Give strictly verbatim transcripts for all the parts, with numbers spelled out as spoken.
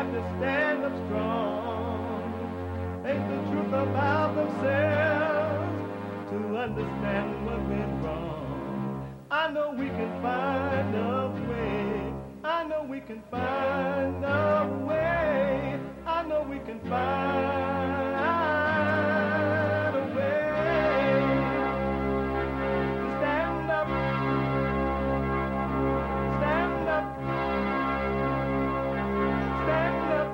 got to stand up strong. Think the truth about themselves to understand what went wrong. I know we can find a way. I know we can find a way. I know we can find a way to stand up, stand up, stand up.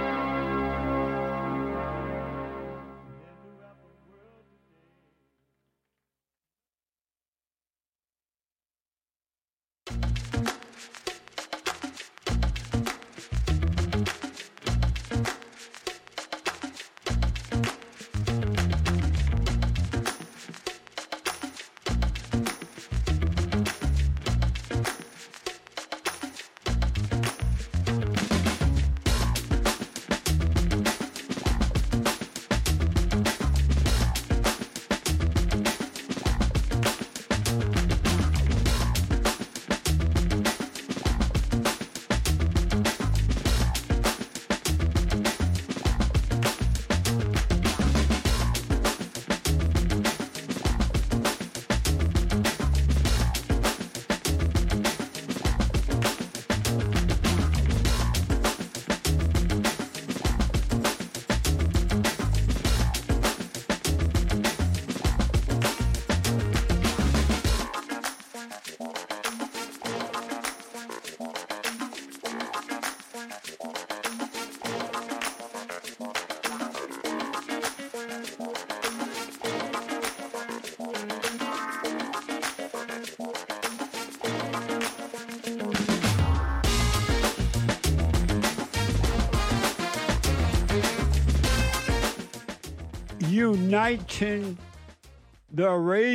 Uniting the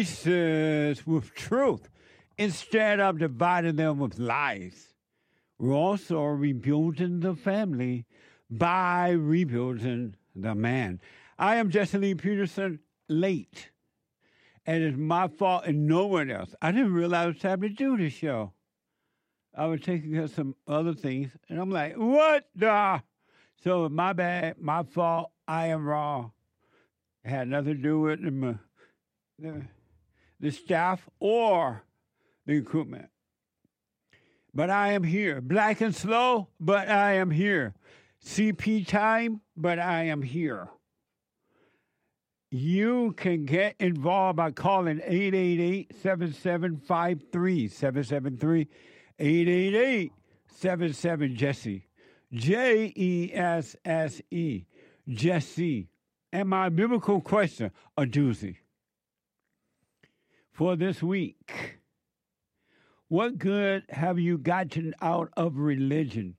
races with truth instead of dividing them with lies. We're also rebuilding the family by rebuilding the man. I am Jesse Lee Peterson, late. And it's my fault and no one else. I didn't realize it was time to do this show. I was taking care of some other things, and I'm like, what the? So my bad, my fault, I am wrong. It had nothing to do with the, the, the staff or the equipment. But I am here. Black and slow, but I am here. C P time, but I am here. You can get involved by calling eight eight eight, seven seven five three, seven seven three, eight eight eight, seven seven, Jesse. J E S S E, Jesse. And my biblical question, a doozy. For this week, what good have you gotten out of religion?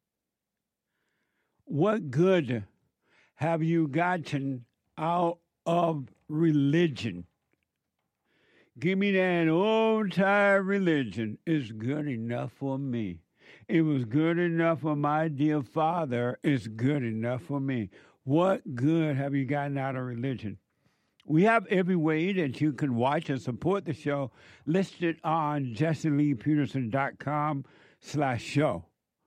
What good have you gotten out of religion? Give me that old-time religion. It's good enough for me. It was good enough for my dear father. It's good enough for me. What good have you gotten out of religion? We have every way that you can watch and support the show listed on jesseleepeterson.com slash show.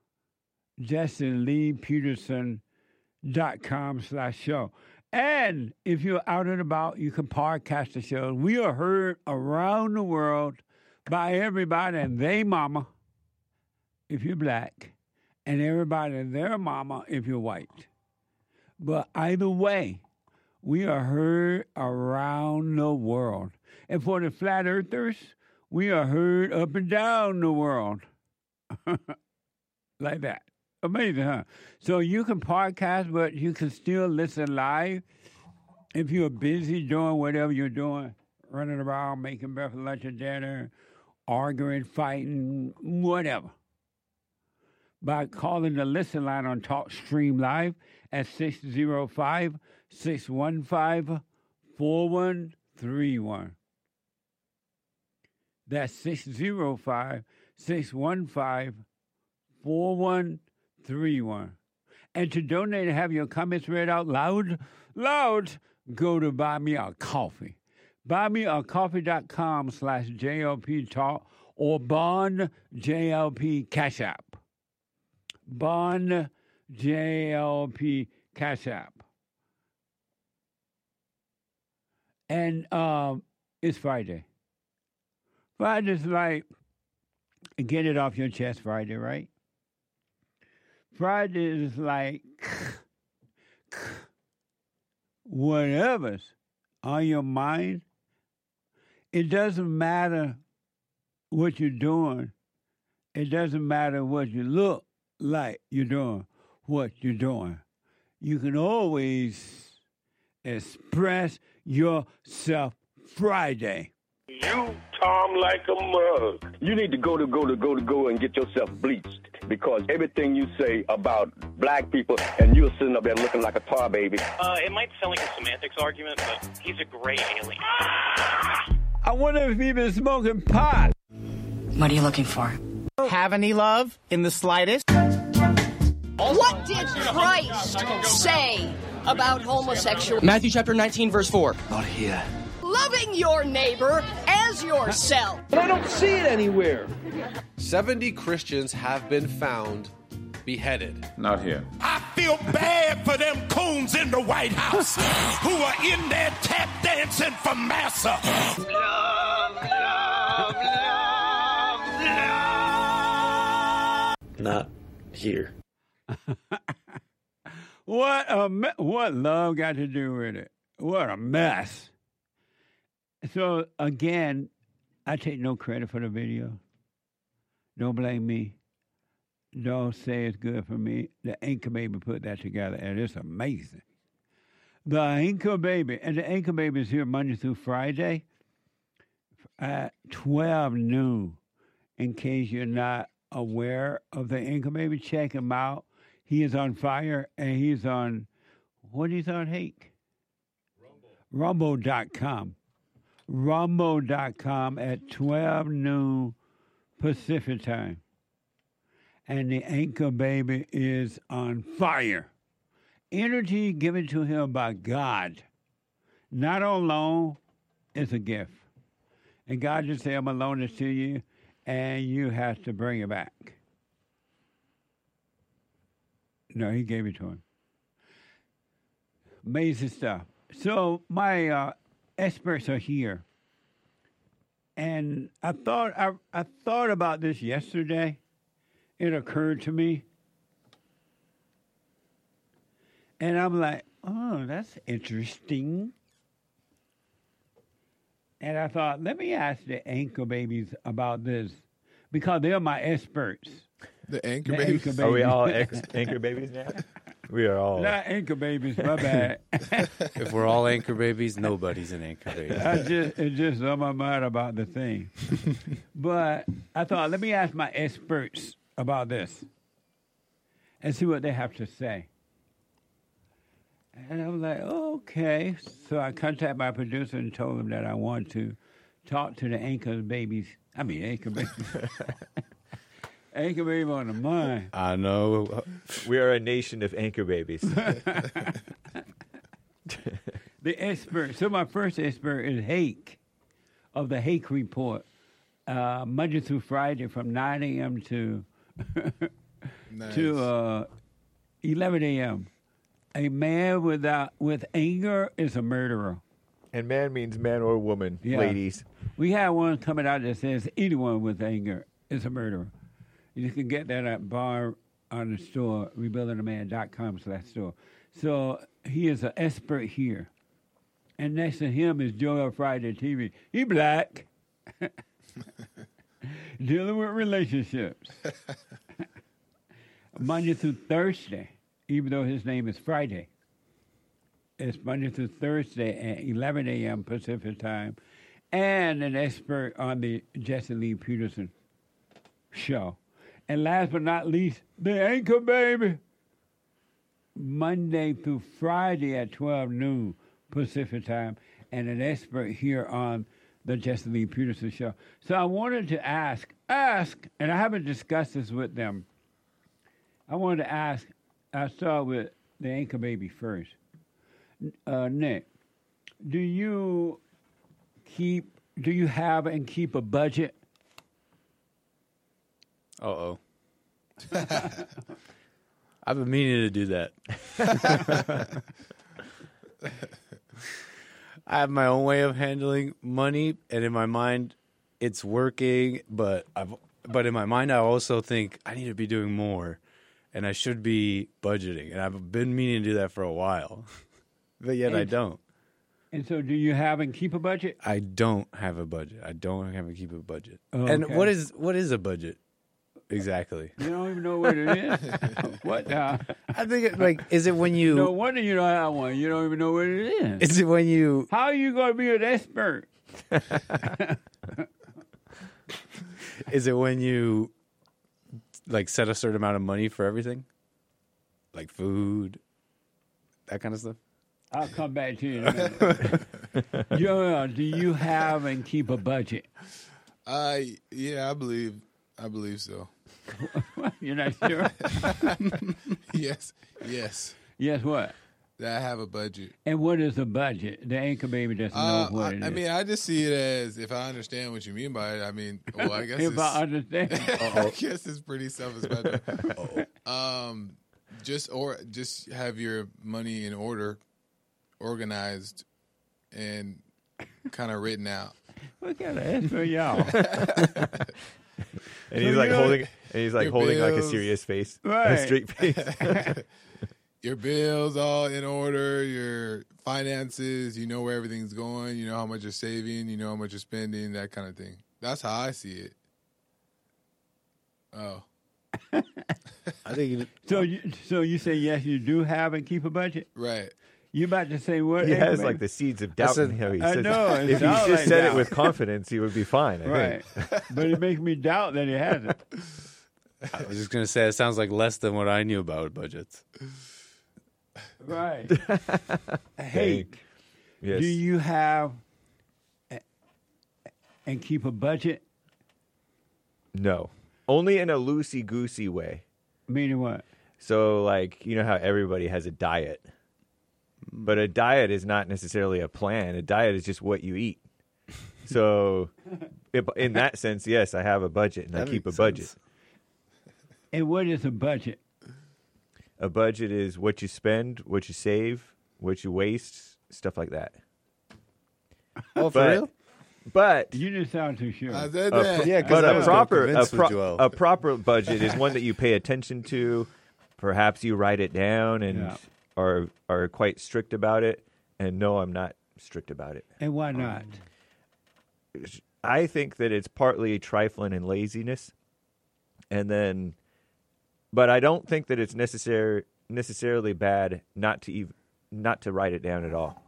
jesseleepeterson.com slash show. And if you're out and about, you can podcast the show. We are heard around the world by everybody and they mama if you're black, and everybody and their mama if you're white. But either way, we are heard around the world. And for the flat earthers, we are heard up and down the world. Like that. Amazing, huh? So you can podcast, but you can still listen live if you're busy doing whatever you're doing, running around, making breakfast, lunch, and dinner, arguing, fighting, whatever. By calling the listen line on TalkStream Live at six oh five, six one five, four one three one. That's six oh five, six one five, four one three one. And to donate and have your comments read out loud, loud, go to Buy Me a Coffee. buymeacoffee.com slash JLP Talk or Bond J L P Cash App. Bond J L P Cash App. And um, it's Friday. Friday's like, get it off your chest Friday, right? Friday is like, whatever's on your mind. It doesn't matter what you're doing. It doesn't matter what you look like you're doing, what you're doing. You can always express yourself Friday. You, Tom, like a mug. You need to go to go to go to go and get yourself bleached because everything you say about black people and you're sitting up there looking like a tar baby. Uh, it might sound like a semantics argument, but he's a gray alien. I wonder if he's been smoking pot. What are you looking for? Have any love in the slightest? What did Christ say about homosexuality? Matthew chapter nineteen, verse four. Not here. Loving your neighbor as yourself. But I don't see it anywhere. seventy Christians have been found beheaded. Not here. I feel bad for them coons in the White House who are in there tap dancing for massa. Love, love, love, love. Not here. What a me- what love got to do with it? What a mess. So again, I take no credit for the video. Don't blame me. Don't say it's good for me. The Anchor Baby put that together, and it's amazing. The Anchor Baby, and the Anchor Baby is here Monday through Friday at twelve noon. In case you're not aware of the Anchor Baby, check him out. He is on fire, and he's on, what is on, Hake? Rumble. Rumble dot com. Rumble dot com at twelve noon Pacific time. And the Anchor Baby is on fire. Energy given to him by God. Not on loan, it's a gift. And God just said, I'm going to loan this to you, and you have to bring it back. No, he gave it to him. Amazing stuff. So my uh, experts are here. And I thought I, I thought about this yesterday. It occurred to me. And I'm like, oh, that's interesting. And I thought, let me ask the Anchor Babies about this because they're my experts. The Anchor The Babies? Anchor Babies. Are we all ex- Anchor Babies now? We are all. Not Anchor Babies, my bad. If we're all Anchor Babies, nobody's an Anchor Baby. I just, it's just on my mind about the thing. But I thought, let me ask my experts about this and see what they have to say. And I'm like, oh, okay. So I contacted my producer and told him that I want to talk to the Anchor Babies. I mean, Anchor Babies. Anchor Baby on the mind. I know. We are a nation of Anchor Babies. The expert. So my first expert is Hake of the Hake Report. Uh, Monday through Friday from nine a.m. to nice. to uh, eleven a.m. A man without with anger is a murderer. And man means man or woman, Yeah. ladies. We have one coming out that says anyone with anger is a murderer. You can get that at bar on the store, rebuilding a man dot com slash store. So he is an expert here. And next to him is Joel Friday T V. He black. Dealing with relationships. Monday through Thursday, even though his name is Friday. It's Monday through Thursday at eleven a.m. Pacific time. And an expert on the Jesse Lee Peterson show. And last but not least, the Anchor Baby. Monday through Friday at twelve noon Pacific time. And an expert here on the Jesse Lee Peterson show. So I wanted to ask, ask, and I haven't discussed this with them. I wanted to ask, I'll start with the Anchor Baby first. Uh, Nick, do you keep, do you have and keep a budget? Uh-oh. I've been meaning to do that. I have my own way of handling money, and in my mind, it's working. But I've, but in my mind, I also think I need to be doing more, and I should be budgeting. And I've been meaning to do that for a while, but yet and, I don't. And so, do you have and keep a budget? I don't have a budget. I don't have and keep a budget. Oh, and okay. what is what is a budget exactly? You don't even know what it is. What now? I think it, like is it when you? No wonder you don't have one. You don't even know what it is. Is it when you? How are you going to be an expert? Is it when you like set a certain amount of money for everything, like food, that kind of stuff? I'll come back to you in a minute. Joel, do you have and keep a budget? Uh, yeah, I believe, I believe so. You're not sure? yes, yes. Yes, what? That I have a budget. And what is a budget? The anchor baby doesn't Uh, know what I, it is. I mean, I just see it as, if I understand what you mean by it, I mean, well, I guess if it's, I understand. I guess it's pretty self-explanatory. um, just or just have your money in order, organized, and kind of written out. What kind of ask for y'all? And he's like holding, and he's like Your holding like a bills. serious face, Right. a straight face. Your bills all in order, your finances, you know where everything's going, you know how much you're saving, you know how much you're spending, that kind of thing. That's how I see it. Oh. I think. You, so, you, so you say yes, you do have and keep a budget? Right. You about to say what? He anchor has baby? like the seeds of doubt said- in him. He I says, know, it if he just sounds like said doubt. it with confidence, he would be fine. I Right. think. But it makes me doubt that he hasn't. I was just gonna say it sounds like less than what I knew about budgets. Right. Hey, Yes. do you have a- and keep a budget? No, only in a loosey goosey way. Meaning what? So, like, you know how everybody has a diet, but a diet is not necessarily a plan. A diet is just what you eat. So, if, in that sense, yes, I have a budget and I That keep a makes budget. sense. And what is a budget? A budget is what you spend, what you save, what you waste, stuff like that. Oh, for But- real? But You didn't sound too sure. I said a, that. pro- Yeah, 'cause but I a was proper a, convinced with pro- Joel. a proper budget is one that you pay attention to. Perhaps you write it down and Yeah. are are quite strict about it. And no, I'm not strict about it. And why not? I think that it's partly trifling and laziness, and then, but I don't think that it's necessary necessarily bad not to ev- not to write it down at all.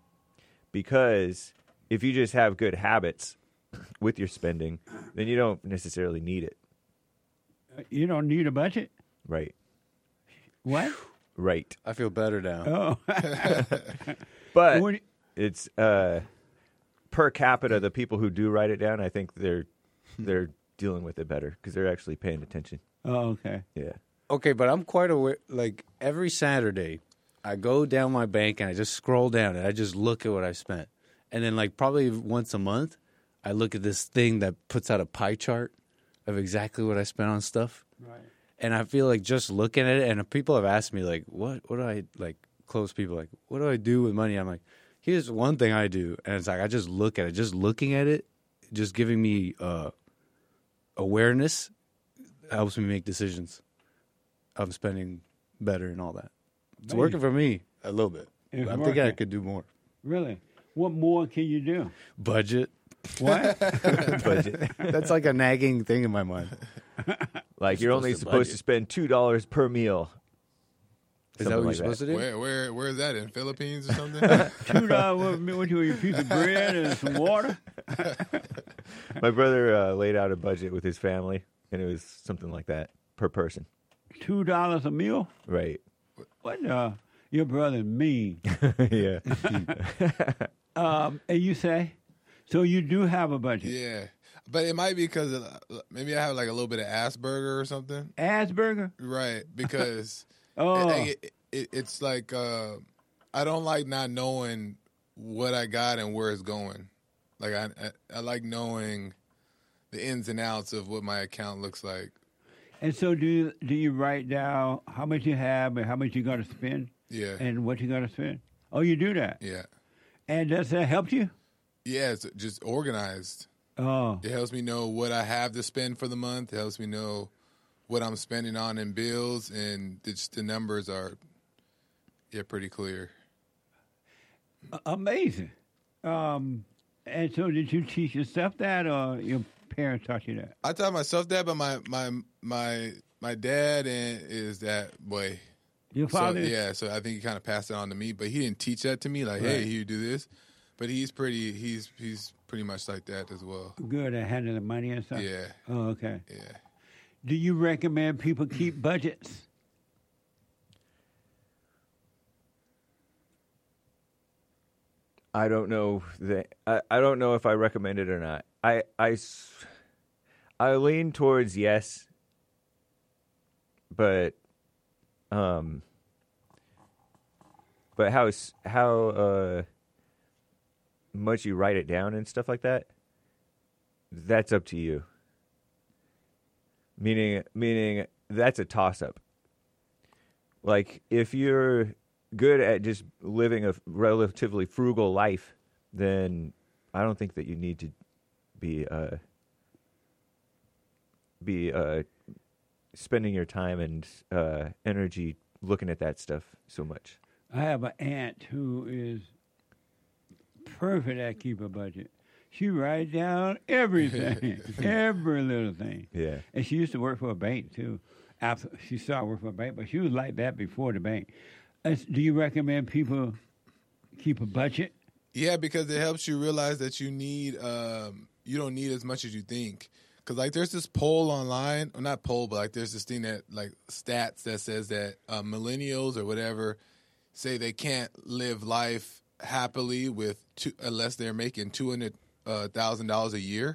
Because if you just have good habits with your spending, then you don't necessarily need it. You don't need a budget? Right. What? Right. I feel better now. Oh. But What do you- it's uh, per capita, the people who do write it down, I think they're they're dealing with it better because they're actually paying attention. oh, okay. Yeah. Okay, but I'm quite aware. Like every Saturday, I go down my bank and I just scroll down and I just look at what I spent, and then like probably once a month, I look at this thing that puts out a pie chart of exactly what I spent on stuff. Right. And I feel like just looking at it, and people have asked me like, "What? What do I like?" Close people like, "What do I do with money?" I'm like, "Here's one thing I do," and it's like I just look at it. Just looking at it, just giving me uh, awareness helps me make decisions. I'm spending better and all that. It's Nice. working for me a little bit. It's I'm thinking I working. could do more. Really? What more can you do? Budget. What? Budget. That's like a nagging thing in my mind. Like you're, You're only supposed to supposed budget. to spend two dollars per meal. Is that Something what you're like supposed to do? Where where where is that, in Philippines or something? Two dollars. What, what do you, a piece of bread and some water? My brother uh, laid out a budget with his family, and it was something like that per person. Two dollars a meal? Right. What? Uh, your brother mean. Yeah. Um, and you say, so you do have a budget? Yeah, but it might be because of, maybe I have like a little bit of Asperger or something. Asperger? Right, because Oh. it, it, it, it's like uh, I don't like not knowing what I got and where it's going. Like I, I, I like knowing the ins and outs of what my account looks like. And so, do you, do you write down how much you have and how much you're going to spend? Yeah. And what you're going to spend? Oh, you do that? Yeah. And does that help you? Yeah, it's just organized. Oh. It helps me know what I have to spend for the month. It helps me know what I'm spending on in bills, and just the numbers are, yeah, pretty clear. Amazing. Um, and so, did you teach yourself that, or your parents taught you that? I taught myself that, but my my my my dad and is that boy. Your father? So, yeah, so I think he kind of passed it on to me, but he didn't teach that to me. Like, Right. hey, you do this. But he's pretty. He's he's pretty much like that as well. Good at handling money and stuff? Yeah. Oh, okay. Yeah. Do you recommend people keep budgets? I don't know that I, I don't know if I recommend it or not. I, I, s- I lean towards yes, but um, but how s- how uh much you write it down and stuff like that, that's up to you. Meaning meaning that's a toss up. Like if you're good at just living a relatively frugal life, then I don't think that you need to be uh, be uh, spending your time and uh, energy looking at that stuff so much. I have an aunt who is perfect at keep a budget. She writes down everything, every little thing. Yeah. And she used to work for a bank too. After she started working for a bank, but she was like that before the bank. Uh, do you recommend people keep a budget? Yeah, because it helps you realize that you need, um, you don't need as much as you think. Because, like, there's this poll online, or not poll, but, like, there's this thing that, like, stats that says that uh, millennials or whatever say they can't live life happily with two, unless they're making two hundred thousand dollars a year.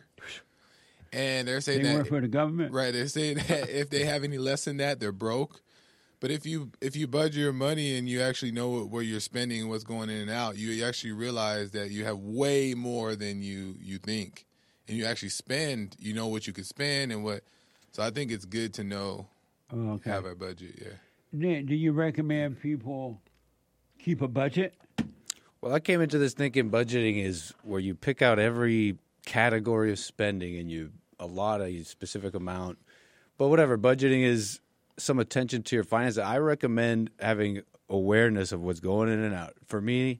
And they're saying They that. work for the government? Right. They're saying that if they have any less than that, they're broke. But if you if you budget your money and you actually know where you're spending and what's going in and out, you actually realize that you have way more than you, you think. And you actually spend, you know what you could spend and what. So I think it's good to know, Oh, okay. have a budget, yeah. Then, do you recommend people keep a budget? Well, I came into this thinking budgeting is where you pick out every category of spending and you allot a specific amount. But whatever, budgeting is some attention to your finances. I recommend having awareness of what's going in and out. For me,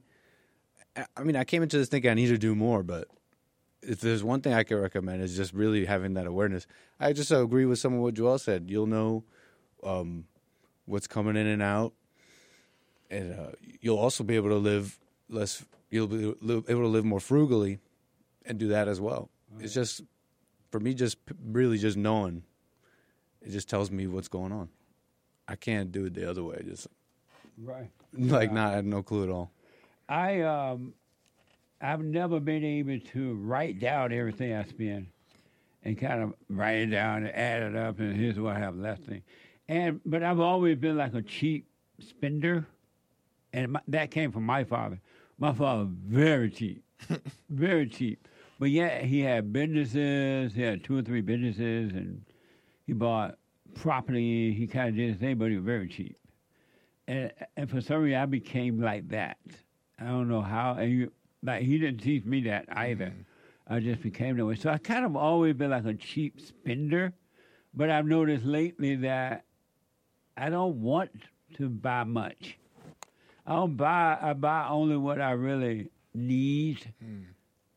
I mean, I came into this thinking I need to do more, but if there's one thing I can recommend is just really having that awareness. I just agree with some of what Joel said. You'll know um, what's coming in and out, and uh, you'll also be able to live less. You'll be able to live more frugally, and do that as well. Right. It's just for me, just really just knowing. It just tells me what's going on. I can't do it the other way. Just right, like yeah. not. I have no clue at all. I um, I've never been able to write down everything I spend, and kind of write it down and add it up, and here's what I have left. Thing, and but I've always been like a cheap spender, and my, that came from my father. My father very cheap, very cheap. But yeah, he had businesses. He had two or three businesses, and he bought property. He kind of did his thing, but he was very cheap. And and for some reason, I became like that. I don't know how. And you, like he didn't teach me that either. Mm-hmm. I just became that way. So I kind of always been like a cheap spender. But I've noticed lately that I don't want to buy much. I don't buy. I buy only what I really need, mm.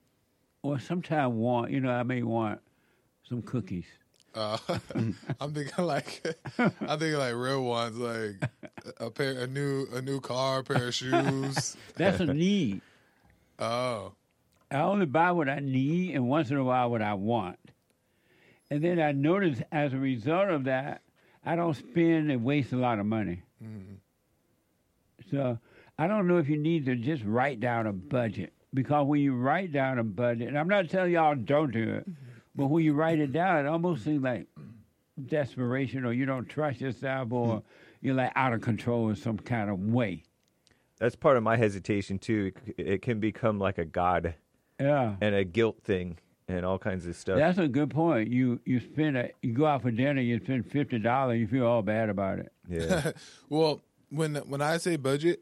or sometimes want. You know, I may want some cookies. Uh, I'm thinking like I'm thinking like real ones, like a pair, a new, a new car, a pair of shoes. That's a need. Oh, I only buy what I need, and once in a while what I want. And then I notice as a result of that, I don't spend and waste a lot of money. Mm-hmm. So I don't know if you need to just write down a budget, because when you write down a budget, and I'm not telling y'all don't do it. Mm-hmm. But when you write it down, it almost seems like desperation, or you don't trust yourself, or you're like out of control in some kind of way. That's part of my hesitation too. It can become like a god, yeah, and a guilt thing. and all kinds of stuff. That's a good point. You you spend a, you go out for dinner, you spend fifty dollars, you feel all bad about it. Yeah. Well, when when I say budget,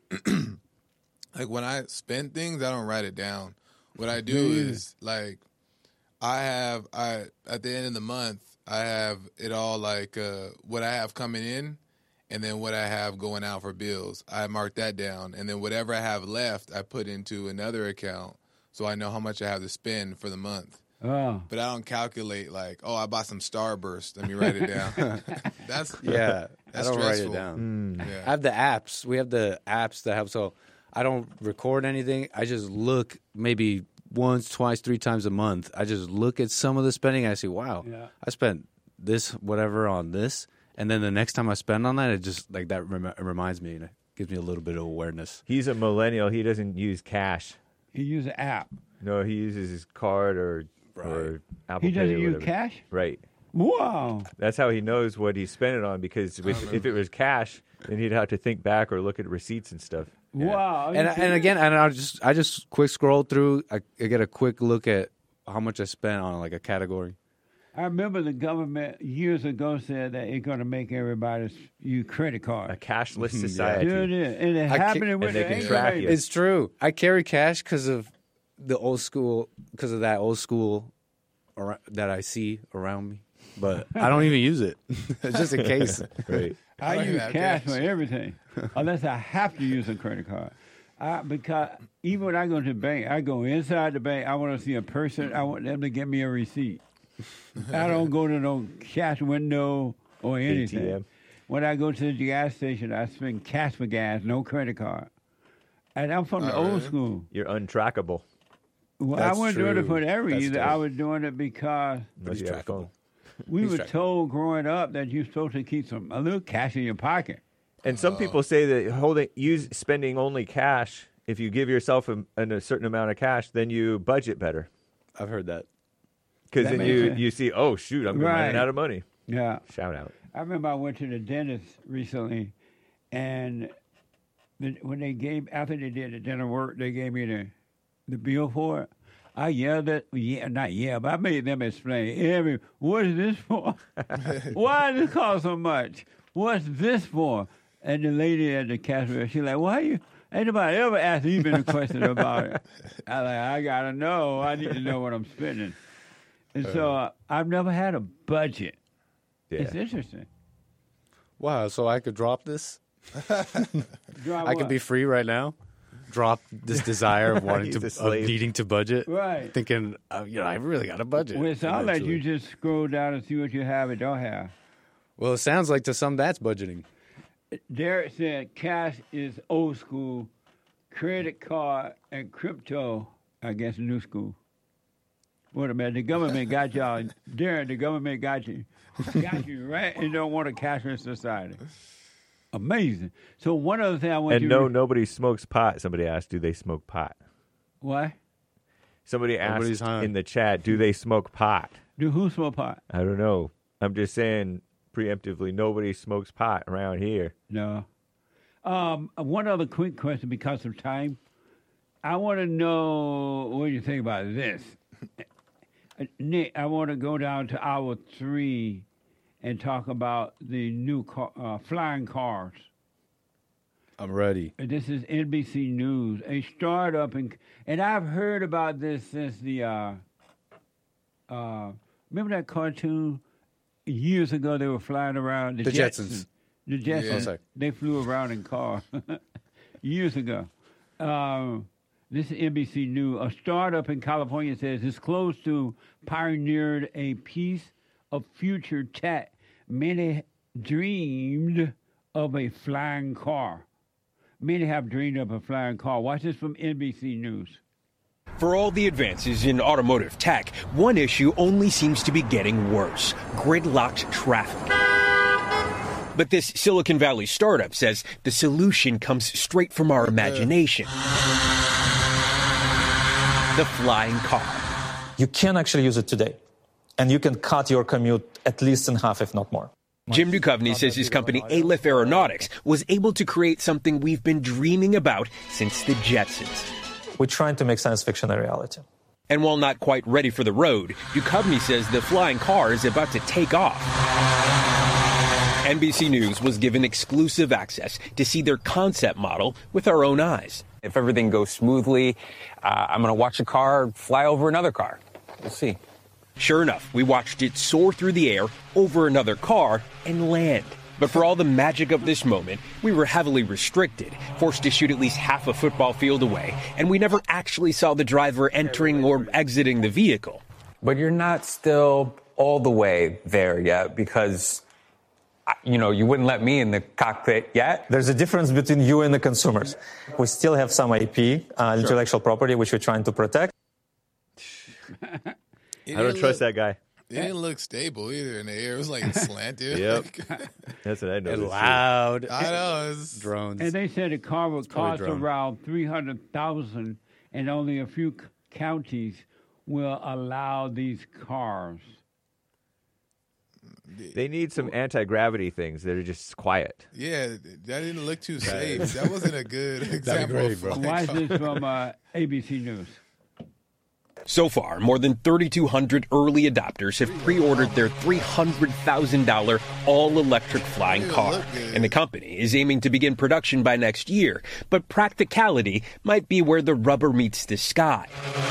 like when I spend things, I don't write it down. What I do Yeah. is like I have I at the end of the month I have it all like uh, what I have coming in, and then what I have going out for bills. I mark that down, and then whatever I have left, I put into another account so I know how much I have to spend for the month. Oh. But I don't calculate like, oh, I bought some Starburst. Let me write it down. That's Yeah, That's I don't stressful. write it down. Yeah. I have the apps. We have the apps that help. So I don't record anything. I just look maybe once, twice, three times a month. I just look at some of the spending. And I see, wow, Yeah. I spent this whatever on this, and then the next time I spend on that, it just like that rem- reminds me and it gives me a little bit of awareness. He's a millennial. He doesn't use cash. He uses an app. No, he uses his card or or Apple He Pay doesn't or use whatever. cash? Right. Wow. That's how he knows what he's spending on, because if, if it was cash, then he'd have to think back or look at receipts and stuff. Wow. And and again, and I just I just quick scroll through. I, I get a quick look at how much I spent on like a category. I remember the government years ago said that it's going to make everybody s- use credit card. A cashless Mhm, yeah. society. Sure it is. And it's I ca- happening with and they the can Anglo track lady. you. It's true. I carry cash because of the old school, because of that old school ar- that I see around me. But I don't even use it. It's just in case. Right. I like use that, cash cash. for everything, unless I have to use a credit card. I, because even when I go to the bank, I go inside the bank. I want to see a person. I want them to give me a receipt. I don't go to no cash window or anything. A T M. When I go to the gas station, I spend cash for gas, no credit card. And I'm from the Oh, old really? school. You're untrackable. Well, That's I wasn't doing it true. for every That's either. true. I was doing it because Unless you have a phone. we He's were trackable. told growing up that you're supposed to keep some a little cash in your pocket. And some people say that holding, use spending only cash. If you give yourself a, a certain amount of cash, then you budget better. I've heard that. Because That then makes you, sense. you see, oh shoot, I'm Right. running out of money. Yeah. Shout out. I remember I went to the dentist recently, and the, when they gave after they did the dental work, they gave me the the bill for it. I yelled at yeah, not yeah, but I made them explain every what is this for? Why does this cost so much? What's this for? And the lady at the cashier, she like, why you? Ain't nobody ever asked even a question about it. I like, I gotta know. I need to know what I'm spending. And so uh, I've never had a budget. Yeah. It's interesting. Wow, so I could drop this? Drop I could what? be free right now. Drop this desire of wanting He's to, a of slave. needing to budget. Right. Thinking, uh, you know, I really got a budget. Well, it sounds like you eventually. just scroll down and see what you have and don't have. Well, it sounds like to some that's budgeting. Derek said cash is old school, credit card and crypto, I guess, new school. What a man, the government got y'all. Derek, the government got you. Got you, right? And don't want a cashless society. Amazing. So one other thing I want And you no, to... nobody smokes pot. Somebody asked, do they smoke pot? What? Somebody Nobody's asked high. in the chat, do they smoke pot? Do who smoke pot? I don't know. I'm just saying preemptively, nobody smokes pot around here. No. Um, one other quick question because of time. I want to know what you think about this. Uh, Nick, I want to go down to hour three and talk about the new car, uh, flying cars. I'm ready. Uh, This is N B C News. A startup, in, and I've heard about this since the, uh, uh, remember that cartoon? Years ago, they were flying around. The, The Jetsons. The Jetsons. Yeah. Oh, sorry. They flew around in cars years ago. Um, this is N B C News. A startup in California says it's close to pioneered a piece of future tech. Many dreamed of a flying car. Many have dreamed of a flying car. Watch this from N B C News. For all the advances in automotive tech, one issue only seems to be getting worse: gridlocked traffic. But this Silicon Valley startup says the solution comes straight from our imagination. The flying car. You can actually use it today, and you can cut your commute at least in half, if not more. Jim Duchovny says his company Aleph Aeronautics was able to create something we've been dreaming about since the Jetsons. We're trying to make science fiction a reality. And while not quite ready for the road, Duchovny says the flying car is about to take off. N B C News was given exclusive access to see their concept model with our own eyes. If everything goes smoothly, uh, I'm going to watch a car fly over another car. We'll see. Sure enough, we watched it soar through the air over another car and land. But for all the magic of this moment, we were heavily restricted, forced to shoot at least half a football field away, and we never actually saw the driver entering or exiting the vehicle. But you're not still all the way there yet because, you know, you wouldn't let me in the cockpit yet. There's a difference between you and the consumers. We still have some I P, uh, Sure. intellectual property, which we're trying to protect. I don't trust that guy. It didn't look stable either in the air. It was like slanted. Yep. That's what I noticed. And loud. I know. It's, Drones. And they said the car would probably cost drone. around three hundred thousand, and only a few c- counties will allow these cars. They need some anti-gravity things that are just quiet. yeah, that didn't look too safe. That wasn't a good example. great, of bro. flying Why is car. this from uh, A B C News? So far, more than thirty-two hundred early adopters have pre-ordered their three hundred thousand dollars all-electric flying car. And the company is aiming to begin production by next year. But practicality might be where the rubber meets the sky.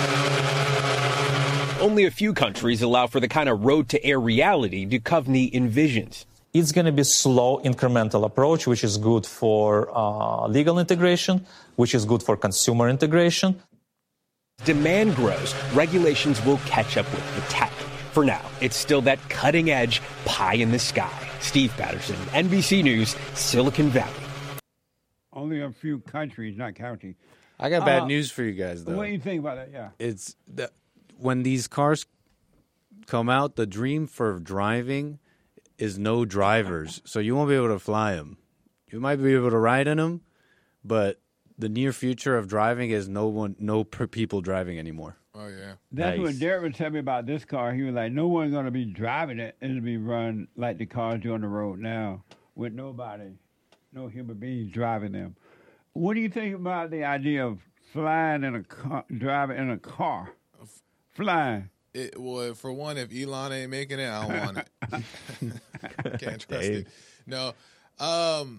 Only a few countries allow for the kind of road-to-air reality Duchovny envisions. It's going to be slow, incremental approach, which is good for uh, legal integration, which is good for consumer integration. Demand grows, regulations will catch up with the tech. For now, it's still that cutting-edge pie in the sky. Steve Patterson, N B C News, Silicon Valley. Only a few countries, not county. I got bad Uh, news for you guys, though. What do you think about that? Yeah. It's the, when these cars come out, the dream for driving is no drivers, so you won't be able to fly them. You might be able to ride in them, but the near future of driving is no one, no per people driving anymore. Oh yeah, That's Nice. what Derek was telling me about this car. He was like, no one's going to be driving it. It'll be run like the cars do on the road now with nobody, no human beings driving them. What do you think about the idea of flying in a car, driving in a car? Flying. It, well, for one, if Elon ain't making it, I don't want it. Can't trust Dang. it. No, um,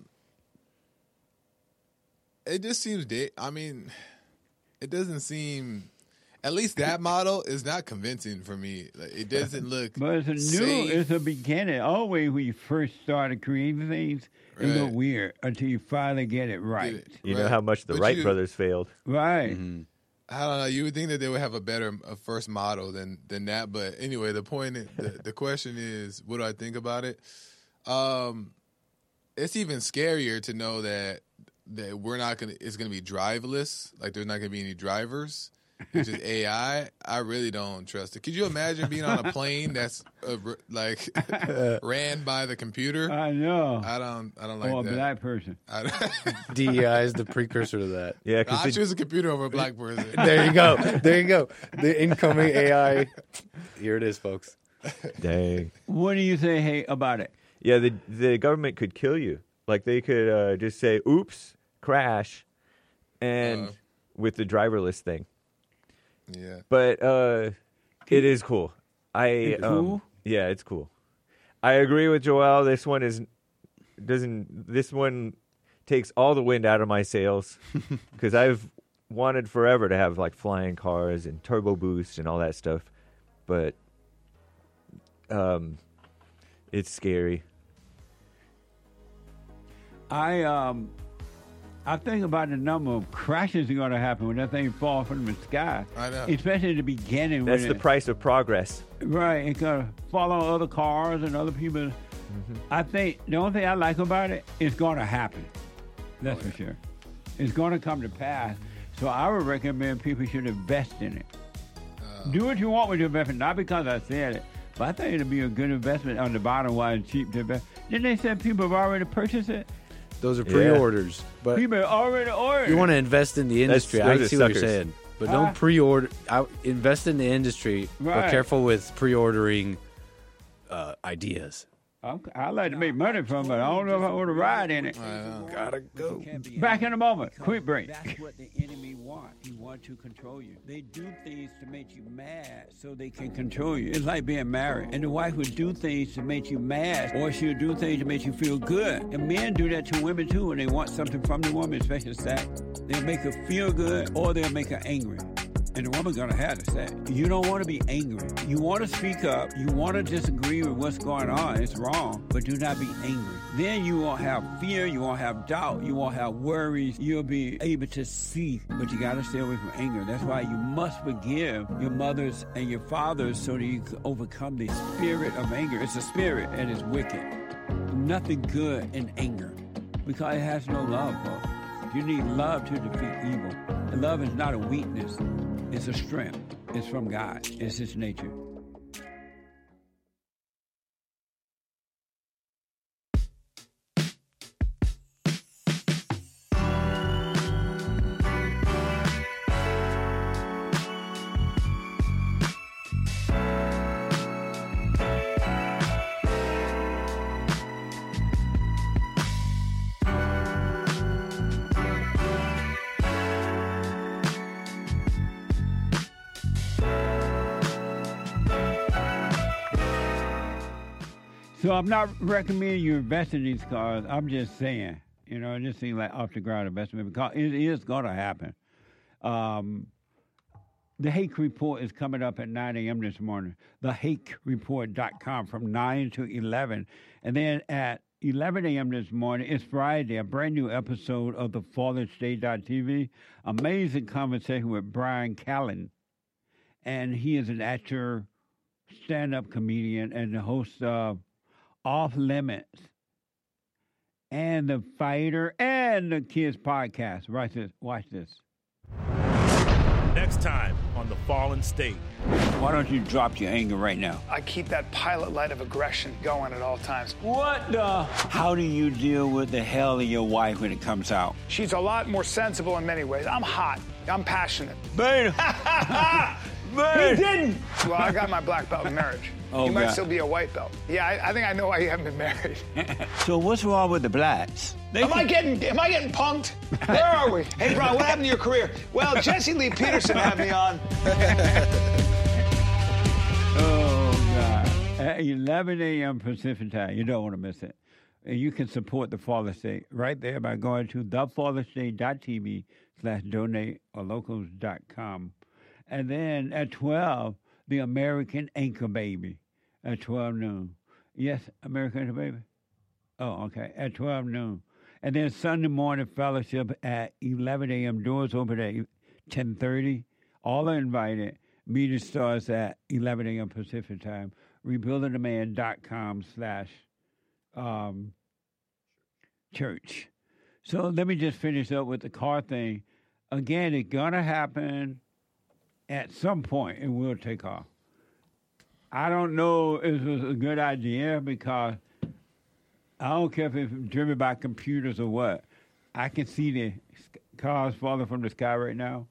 it just seems. Da- I mean, it doesn't seem. At least that model is not convincing for me. Like, it doesn't look. But it's a new, safe. it's a beginning. Always when you first started creating things, it looked Right. weird until you finally get it right. Get it. You know Right. how much the But Wright you- brothers failed. Right. Mm-hmm. I don't know. You would think that they would have a better a first model than than that. But anyway, the point, is, the, the question is, what do I think about it? Um, it's even scarier to know that that we're not gonna. It's gonna be driverless. Like there's not gonna be any drivers. It's just A I. I really don't trust it. Could you imagine being on a plane that's uh, r- like ran by the computer? I know. I don't. I don't like Or a that. black person. I, don't- D E I is the precursor to that. Yeah, I because choose a computer over a black person. There you go. There you go. The incoming A I. Here it is, folks. dang. What do you say, hey, about it? Yeah, the the government could kill you. Like they could uh, just say, "Oops, crash," and Uh. with the driverless thing. Yeah. But uh, it is cool. I It's um, cool? yeah, it's cool. I agree with Joel. This one is doesn't. This one takes all the wind out of my sails because I've wanted forever to have like flying cars and turbo boost and all that stuff, but um, it's scary. I um, I think about the number of crashes that are going to happen when that thing falls from the sky. I know. Especially at the beginning. That's when the it, price of progress. Right. It's going to fall on other cars and other people. Mm-hmm. I think the only thing I like about it is going to happen. That's Oh, for sure. It's going to come to pass. So I would recommend people should invest in it. Uh, Do what you want with your investment, not because I said it, but I think it'll be a good investment on the bottom line, cheap to invest. Didn't they say people have already purchased it? Those are Yeah. pre-orders. But People have already ordered. you want to invest in the That's- industry. those I are see what you're suckers. saying. But Huh? don't pre-order. I, invest in the industry, Right. but careful with pre-ordering uh, ideas. I'm, I like to make money from it. I don't know if I want to ride in it. Gotta go. Back in a moment. Quick break. That's what the enemy wants. He wants to control you. They do things to make you mad so they can control you. It's like being married. And the wife would do things to make you mad, or she'll do things to make you feel good. And men do that to women too when they want something from the woman, especially sex. They'll make her feel good or they'll make her angry. And the woman's gonna have to say, you don't want to be angry. You want to speak up. You want to disagree with what's going on. It's wrong, but do not be angry. Then you won't have fear. You won't have doubt. You won't have worries. You'll be able to see, but you got to stay away from anger. That's why you must forgive your mothers and your fathers so that you can overcome the spirit of anger. It's a spirit and it's wicked. Nothing good in anger because it has no love, folks. You need love to defeat evil. And love is not a weakness. It's a strength. It's from God. It's His nature. So I'm not recommending you invest in these cars. I'm just saying, you know, it just seems like off the ground investment because it is going to happen. Um, the Hake Report is coming up at nine a.m. this morning. the hake report dot com from nine to eleven. And then at eleven a.m. this morning, it's Friday, a brand new episode of the Fallen State dot T V. Amazing conversation with Brian Callen. And he is an actor, stand-up comedian, and the host of Off Limits and the Fighter and the Kids podcast. Watch this. Watch this. Next time on The Fallen State. Why don't you drop your anger right now? I keep that pilot light of aggression going at all times. What the? How do you deal with the hell of your wife when it comes out? She's a lot more sensible in many ways. I'm hot. I'm passionate. Babe. He didn't. Well, I got my black belt in marriage. Oh, you might God. still be a white belt. Yeah, I, I think I know why you haven't been married. So what's wrong with the blacks? They am I getting am I getting punked? Where are we? Hey, Brian, what happened to your career? Well, Jesse Lee Peterson had me on. Oh, God. At eleven a.m. Pacific time. You don't want to miss it. And you can support the Fallen State right there by going to the fallen state dot t v slash donate or locals dot com. And then at twelve, the American Anchor Baby at twelve noon. Yes, American Anchor Baby? Oh, okay, at twelve noon. And then Sunday morning fellowship at eleven a.m. Doors open at ten thirty. All are invited. Meeting starts at eleven a.m. Pacific time. rebuilding the man dot com slash um, church. So let me just finish up with the car thing. Again, it's going to happen at some point, and we'll take off. I don't know if it was a good idea because I don't care if it's driven by computers or what. I can see the cars falling from the sky right now.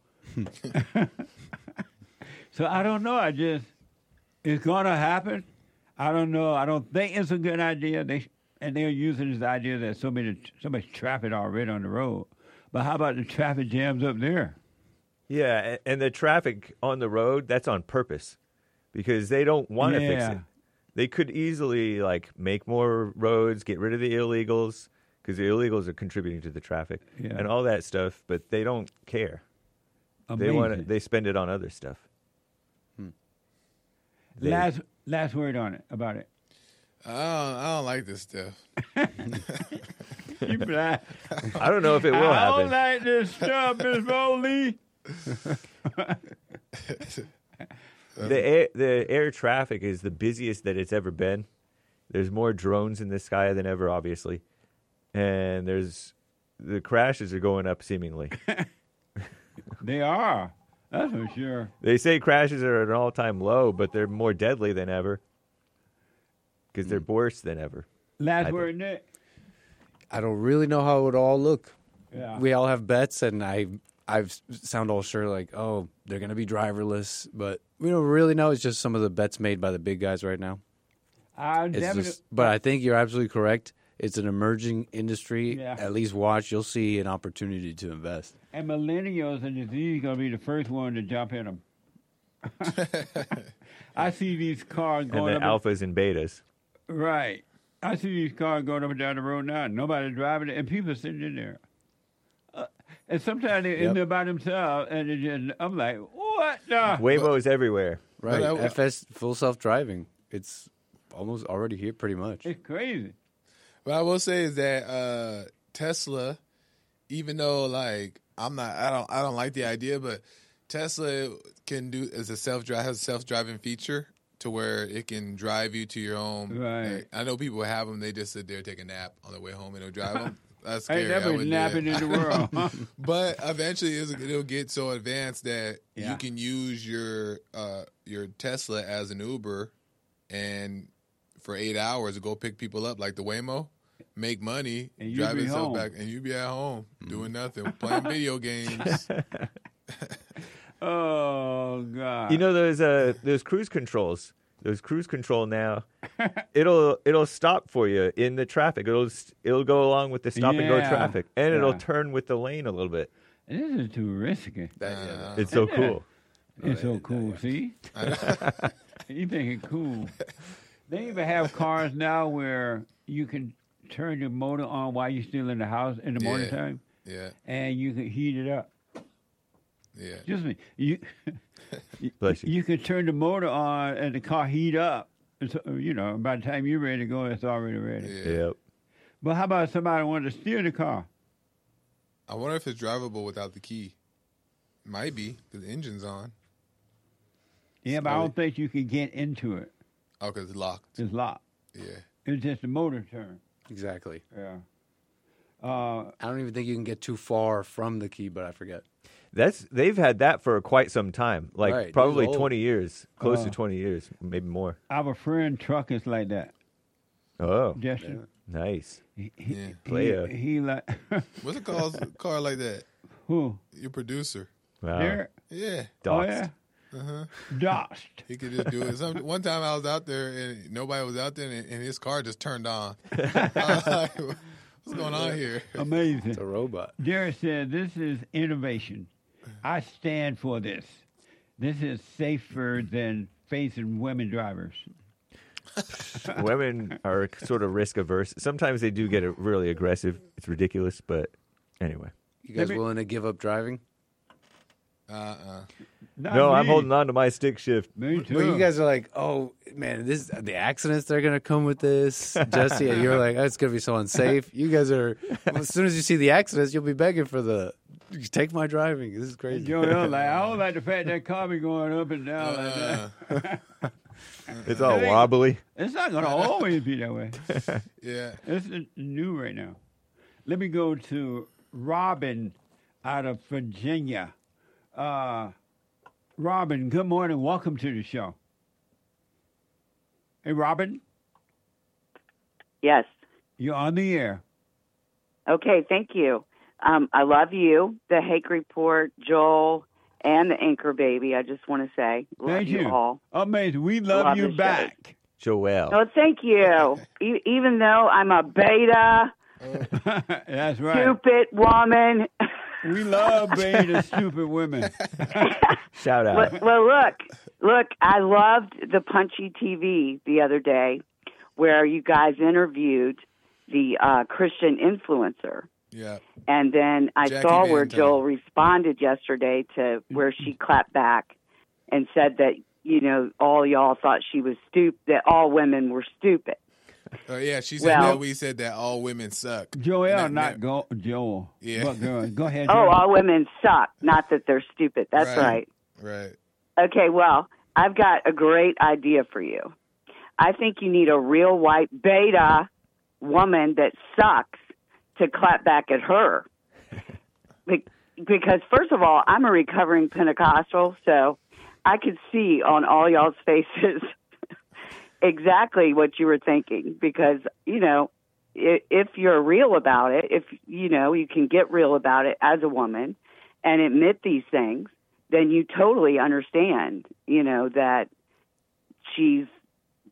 So I don't know. I just, it's going to happen. I don't know. I don't think it's a good idea. They And they're using this idea that so many, so much traffic already on the road. But how about the traffic jams up there? Yeah, and the traffic on the road, that's on purpose because they don't want to yeah. fix it. They could easily, like, make more roads, get rid of the illegals because the illegals are contributing to the traffic yeah. and all that stuff, but they don't care. Amazing. They want to, they spend it on other stuff. Hmm. They, last last word on it, about it. I don't, I don't like this stuff. You black. I don't know if it will I happen. don't like this stuff, Miss Foley. the air, the air traffic is the busiest that it's ever been. There's more drones in the sky than ever, obviously, and there's the crashes are going up seemingly. They are. That's for sure. They say crashes are at an all-time low, but they're more deadly than ever because they're worse than ever. Last I word, Nick. I don't really know how it would all look. Yeah. We all have bets, and I I sound all sure like, oh, they're going to be driverless. But we don't really know. It's just some of the bets made by the big guys right now. I It's never. just, but I think you're absolutely correct. It's an emerging industry. Yeah. At least watch, you'll see an opportunity to invest. And millennials and these going to be the first one to jump in them. I see these cars And going the up. alphas and betas. Right. I see these cars going up and down the road now. Nobody driving it, and people sitting in there. Uh, and sometimes they're in Yep. there by themselves, and it just, I'm like, what the? Waymo's everywhere. Right. But I- F S full self driving. It's almost already here, pretty much. It's crazy. What I will say is that uh, Tesla, even though like I'm not, I don't, I don't like the idea, but Tesla can do as a self drive has a self driving feature to where it can drive you to your home. Right. Like, I know people have them; they just sit there, take a nap on the way home, and they'll drive them. That's scary. Ain't that I much wouldn't do napping that. in the world. Huh? But eventually, it's- it'll get so advanced that Yeah. you can use your uh, your Tesla as an Uber, and for eight hours to go pick people up like the Waymo, make money, And you drive be yourself home. back, and you be at home doing nothing, playing video games. Oh God! You know those uh those cruise controls. Those cruise control now, it'll it'll stop for you in the traffic. It'll it'll go along with the stop and go Yeah. traffic, and it'll Yeah. turn with the lane a little bit. This is too risky. Uh, It's so Isn't it? cool. It's so cool. See, you think it's cool? They even have cars now where you can turn your motor on while you're still in the house in the Yeah. morning time, yeah, and you can heat it up. yeah. Excuse me. You Bless you. you can turn the motor on and the car heat up. It's, uh, you know, by the time you're ready to go, it's already ready. Yeah. Yep. But how about somebody wanted to steer the car? I wonder if it's drivable without the key. Might be because the engine's on. Yeah, but I don't think you can get into it. Oh, because it's locked. It's locked. Yeah. It's just the motor turn. Exactly. Yeah. Uh, I don't even think you can get too far from the key, but I forget. That's they've had that for quite some time, like Right, probably those old- twenty years, close Uh, to twenty years, maybe more. our friend truck is like that. Oh, Justin. nice. He, he, Yeah. Player. he, he like What's it called? Car like that? who? Your producer. Wow. Derek? Yeah. Oh Doxed. yeah. Uh-huh. Doxed. He could just do it. Some, one time I was out there and nobody was out there, and, and his car just turned on. I was like, what's going on here? Amazing. It's a robot. Derek said, "This is innovation. I stand for this. This is safer than facing women drivers." Women are sort of risk averse. Sometimes they do get a- really aggressive. It's ridiculous, but anyway. You guys Let me- willing to give up driving? Uh-uh. Not no, I'm me. holding on to my stick shift. Me too. Well, you guys are like, oh man, this the accidents that are gonna come with this, Jesse. And you're like, oh, it's gonna be so unsafe. You guys are. As soon as you see the accidents, you'll be begging for the. Take my driving. This is crazy. Joe, like, I don't like the fact that car be going up and down like Uh, that. It's all It ain't- wobbly. It's not going to always be that way. yeah. It's n- new right now. Let me go to Robin out of Virginia. Uh, Robin, good morning. Welcome to the show. Hey, Robin, Yes. you're on the air. Okay, thank you. Um, I love you, the Hake Report, Joel, and the Anchor Baby. I just want to say, love Thank you. all. Amazing. We love, Love you the show. back. Joelle. Oh, thank you. E- even though I'm a beta, That's right. stupid woman. We love being the stupid women. Shout out. Well, well, look, look, I loved the Punchy T V the other day where you guys interviewed the uh, Christian influencer. Yeah. And then I Jackie saw Van where Tine. Joel responded yesterday to where she clapped back and said that, you know, all y'all thought she was stupid, that all women were stupid. Uh, yeah, she said Well- that we said that all women suck. Joel, And not that- go, Joel. Yeah. But go, go ahead. Oh, Joel. all women suck, not that they're stupid. That's right. Right. Okay, well, I've got a great idea for you. I think you need a real white beta woman that sucks to clap back at her. Be- because, first of all, I'm a recovering Pentecostal, so I could see on all y'all's faces exactly what you were thinking. Because, you know, if, if you're real about it, if, you know, you can get real about it as a woman and admit these things, then you totally understand, you know, that she's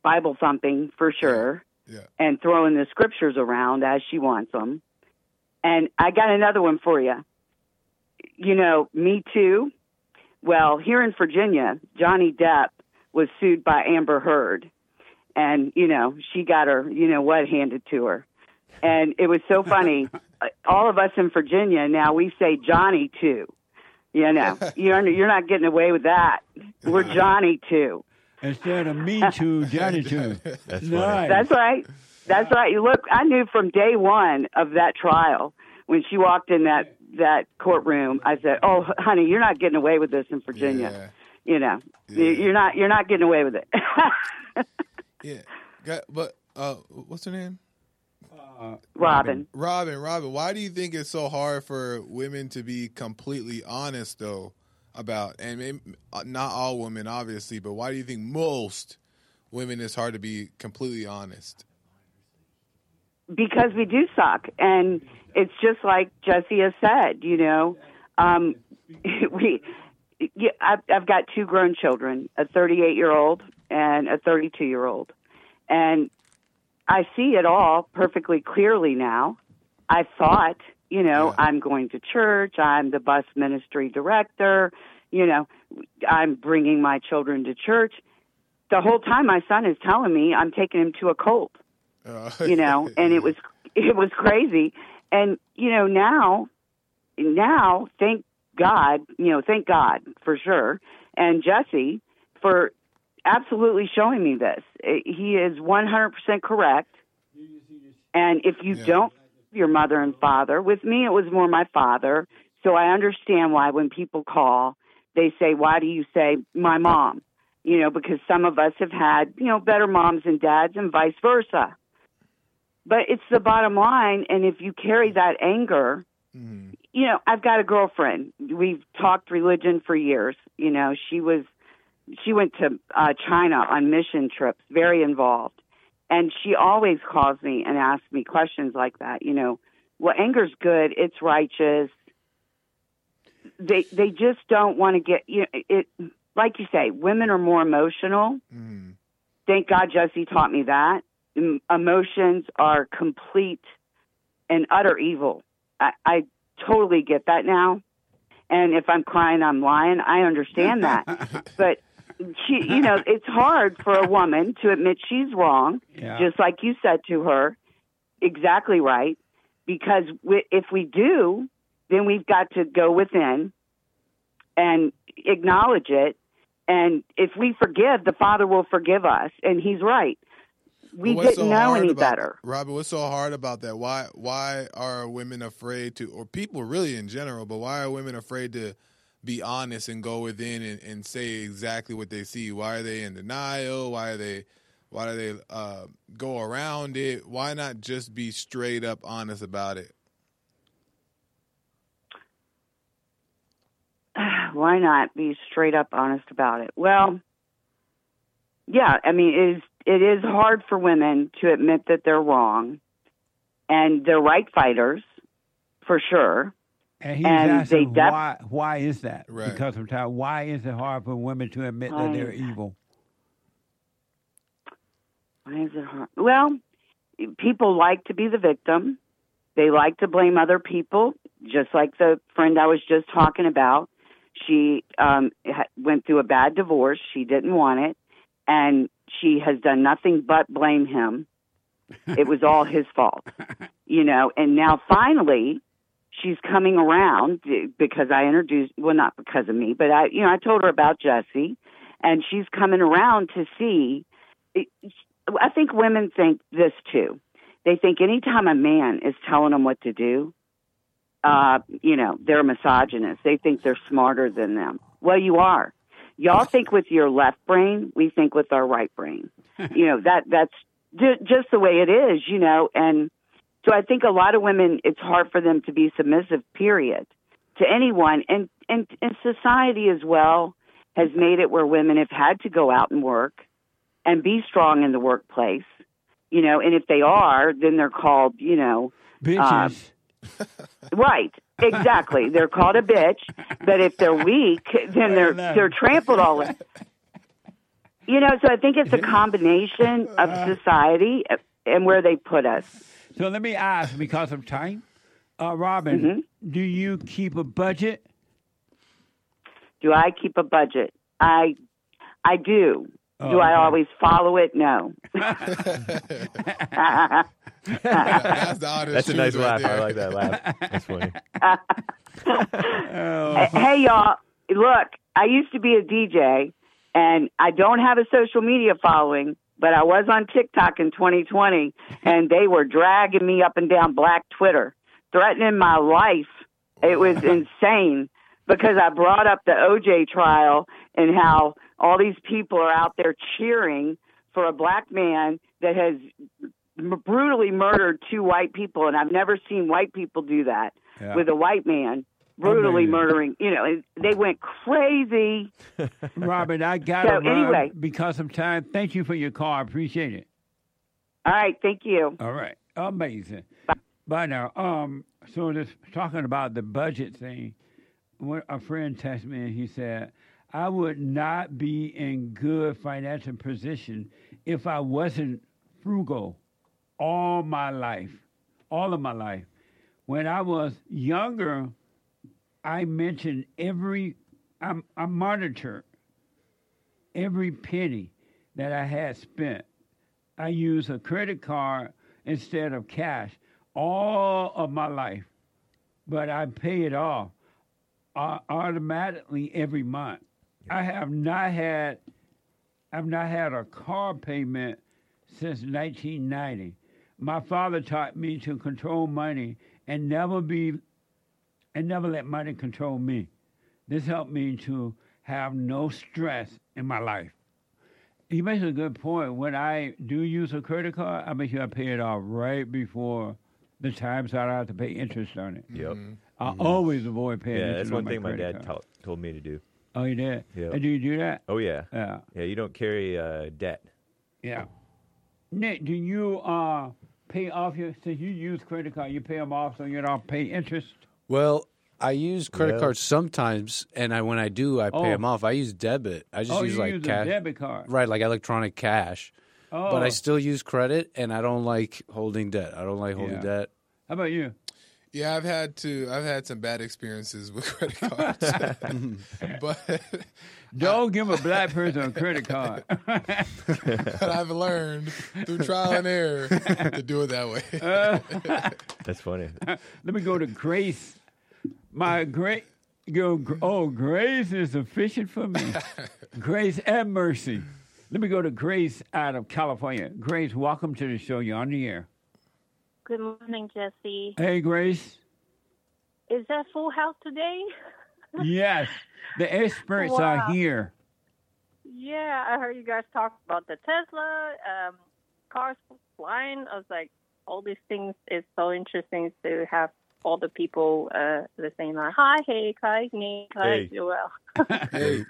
Bible thumping for sure, yeah. and throwing the scriptures around as she wants them. And I got another one for you. You know, Me Too. Well, here in Virginia, Johnny Depp was sued by Amber Heard. And, you know, she got her, you know what, handed to her. And it was so funny. All of us in Virginia now, we say Johnny too. You know, you're you're not getting away with that. We're Johnny too. Instead of Me Too, Johnny Too. That's nice. That's right. That's right. You look, I knew from day one of that trial when she walked in that that courtroom. I said, "Oh, honey, you're not getting away with this in Virginia. Yeah. You know, Yeah. you're not you're not getting away with it." Yeah. Got, but uh, what's her name? Uh, Robin. Robin, Robin, why do you think it's so hard for women to be completely honest, though, about, and maybe, not all women, obviously, but why do you think most women it's hard to be completely honest? Because we do suck. And it's just like Jesse has said, you know, um, we, yeah, I've, I've got two grown children, a thirty-eight-year-old and a thirty-two-year-old. And I see it all perfectly clearly now. I thought, you know, yeah. I'm going to church. I'm the bus ministry director. You know, I'm bringing my children to church. The whole time my son is telling me I'm taking him to a cult, uh, you know, and it was, it was crazy. And, you know, now, now, thank God, you know, thank God for sure. And Jesse for absolutely showing me this. He is one hundred percent correct. And if you yeah. don't, your mother and father, with me, it was more my father. So I understand why when people call, they say, why do you say my mom? You know, because some of us have had, you know, better moms and dads and vice versa. But it's the bottom line. And if you carry that anger, mm-hmm. you know, I've got a girlfriend. We've talked religion for years. You know, she was, she went to uh, China on mission trips, very involved. And she always calls me and asks me questions like that. You know, well, anger's good. It's righteous. They they just don't want to get, you know, it, like you say, women are more emotional. Mm. Thank God Jesse taught me that. em- emotions are complete and utter evil. I, I totally get that now. And if I'm crying, I'm lying. I understand that. But, she, you know, it's hard for a woman to admit she's wrong, yeah. just like you said to her. Exactly right. Because we, if we do, then we've got to go within and acknowledge it. And if we forgive, the Father will forgive us. And he's right. We didn't so know any about, better. Robert, what's so hard about that? Why why are women afraid to, or people really in general, but why are women afraid to be honest and go within and, and say exactly what they see? Why are they in denial? Why are they why do they uh, go around it? Why not just be straight up honest about it? Why not be straight up honest about it? Well, yeah, I mean, it is, it is hard for women to admit that they're wrong, and they're right fighters, for sure. And he's and asking they def- why, why is that? Right. Because of time. Why is it hard for women to admit that they're evil? Why is it hard? Well, people like to be the victim. They like to blame other people, just like the friend I was just talking about. She um, went through a bad divorce. She didn't want it. And she has done nothing but blame him. It was all his fault, you know. And now finally, she's coming around because I introduced, well, not because of me, but I, you know, I told her about Jesse, and she's coming around to see. I think women think this too. They think anytime a man is telling them what to do, uh, you know, they're misogynists. They think they're smarter than them. Well, you are. Y'all think with your left brain, we think with our right brain. You know, that that's ju- just the way it is, you know. And so I think a lot of women, it's hard for them to be submissive, period, to anyone. And, and, and society as well has made it where women have had to go out and work and be strong in the workplace, you know. And if they are, then they're called, you know. Bitches. Uh, right. Exactly. They're called a bitch, but if they're weak, then they're they're trampled all over. You know, so I think it's a combination of society and where they put us. So let me ask, because of time, uh, Robin, Mm-hmm. do you keep a budget? Do I keep a budget? I I do. Oh, do I okay. always follow it? No. That's the honest That's a truth nice right laugh. there. I like that laugh. That's funny. Hey, hey, y'all, look, I used to be a D J, and I don't have a social media following, but I was on TikTok in twenty twenty, and they were dragging me up and down Black Twitter, threatening my life. It was insane because I brought up the O J trial and how all these people are out there cheering for a black man that has m- brutally murdered two white people, and I've never seen white people do that Yeah. with a white man brutally Amazing. murdering. You know, they went crazy. Robin, I got to So, run anyway. because of time. Thank you for your call. I appreciate it. All right, thank you. All right. Amazing. Bye. Bye now. Um, so just talking about the budget thing, when a friend texted me and he said, I would not be in good financial position if I wasn't frugal all my life, all of my life. When I was younger, I mentioned every, I, I monitored every penny that I had spent. I used a credit card instead of cash all of my life, but I pay it off uh, automatically every month. I have not had, I've not had a car payment since nineteen ninety. My father taught me to control money and never be, and never let money control me. This helped me to have no stress in my life. He makes a good point. When I do use a credit card, I make sure I pay it off right before the time so I don't have to pay interest on it. Yep. I always avoid paying Yeah, interest that's on one my thing my credit dad card. taught, told me to do. Oh, you did? Yeah. And do you do that? Oh yeah. Yeah. Yeah, you don't carry uh, debt. Yeah. Nick, do you uh, pay off your, since you use credit card, you pay them off so you don't pay interest? Well, I use credit Well- cards sometimes, and I when I do, I pay Oh. them off. I use debit. I just Oh, use you like use a cash, debit card. right? Like electronic cash. Oh. But I still use credit, and I don't like holding debt. I don't like holding Yeah. debt. How about you? Yeah, I've had to. I've had some bad experiences with credit cards, but Don't give a black person a credit card. but I've learned through trial and error to do it that way. That's funny. Let me go to Grace. My great, go. Oh, Grace is sufficient for me. Grace and Mercy. Let me go to Grace out of California. Grace, welcome to the show. You're on the air. Good morning, Jesse. Hey, Grace. Is that Full House today? Yes, the experts Wow. are here. Yeah, I heard you guys talk about the Tesla, um, cars flying. I was like, all these things is so interesting to have all the people uh, listening like, hi, hey, hi, Nick, hi, Hey. Joel. Hey.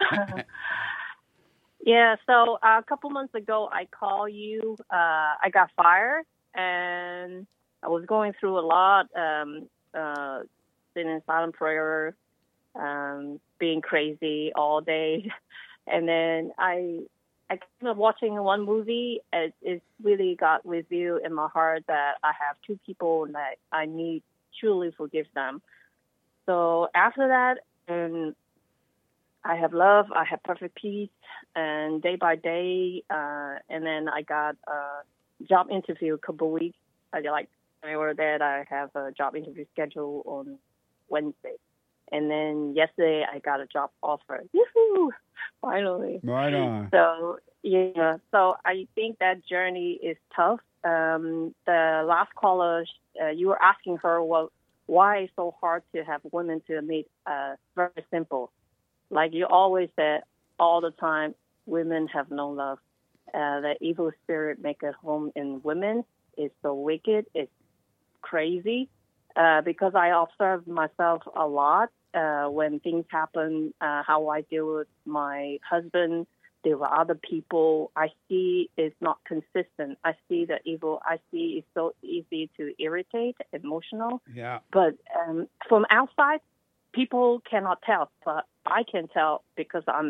Yeah, so uh, a couple months ago, I called you. Uh, I got fired, and I was going through a lot, um, uh, sitting in silent prayer, um, being crazy all day. And then I I came up watching one movie. It, it really got with you in my heart that I have two people that I need truly forgive them. So after that, and I have love, I have perfect peace, and day by day, uh, and then I got a job interview a couple weeks. I like I were that I have a job interview scheduled on Wednesday, and then yesterday I got a job offer. Yoo-hoo! Finally. Right on. So yeah, so I think that journey is tough. Um, the last caller, uh, you were asking her, well, why it's so hard to have women to admit? Uh, very simple. Like you always said all the time, women have no love. Uh, the evil spirit make a home in women is so wicked. It's crazy. Uh, because I observe myself a lot uh, when things happen, uh, how I deal with my husband, deal with other people. I see it's not consistent. I see the evil. I see it's so easy to irritate, emotional. Yeah. But um, from outside, people cannot tell, but I can tell because I'm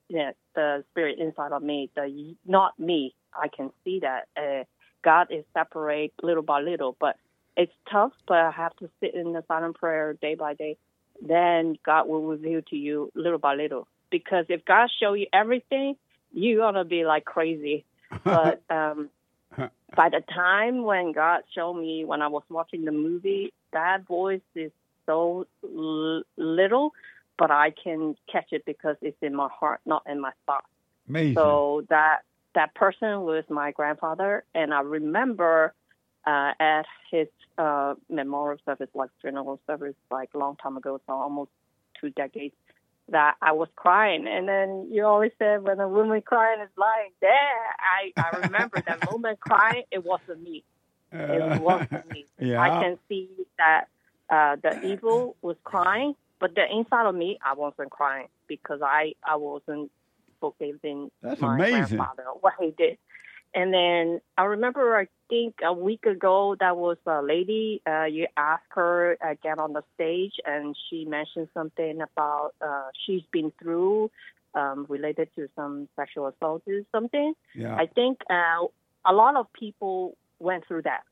yeah, the spirit inside of me, the not me. I can see that uh, God is separate little by little, but it's tough. But I have to sit in the silent prayer day by day. Then God will reveal to you little by little. Because if God show you everything, you're gonna be like crazy. But um, by the time when God showed me when I was watching the movie, that voice is so l- little, but I can catch it because it's in my heart, not in my thoughts. Amazing. So that that person was my grandfather, and I remember uh, at his uh, memorial service, like funeral service, like a long time ago, so almost two decades, that I was crying. And then you always said when a woman crying is lying there. I, I remember that moment crying, it wasn't me. It wasn't me. Yeah. I can see that uh, the evil was crying, but the inside of me, I wasn't crying because I, I wasn't forgiving That's my amazing. grandfather, what he did. And then I remember, I think a week ago, that was a lady, uh, you asked her uh, get on the stage, and she mentioned something about uh, she's been through um, related to some sexual assault or something. Yeah. I think uh, a lot of people went through that.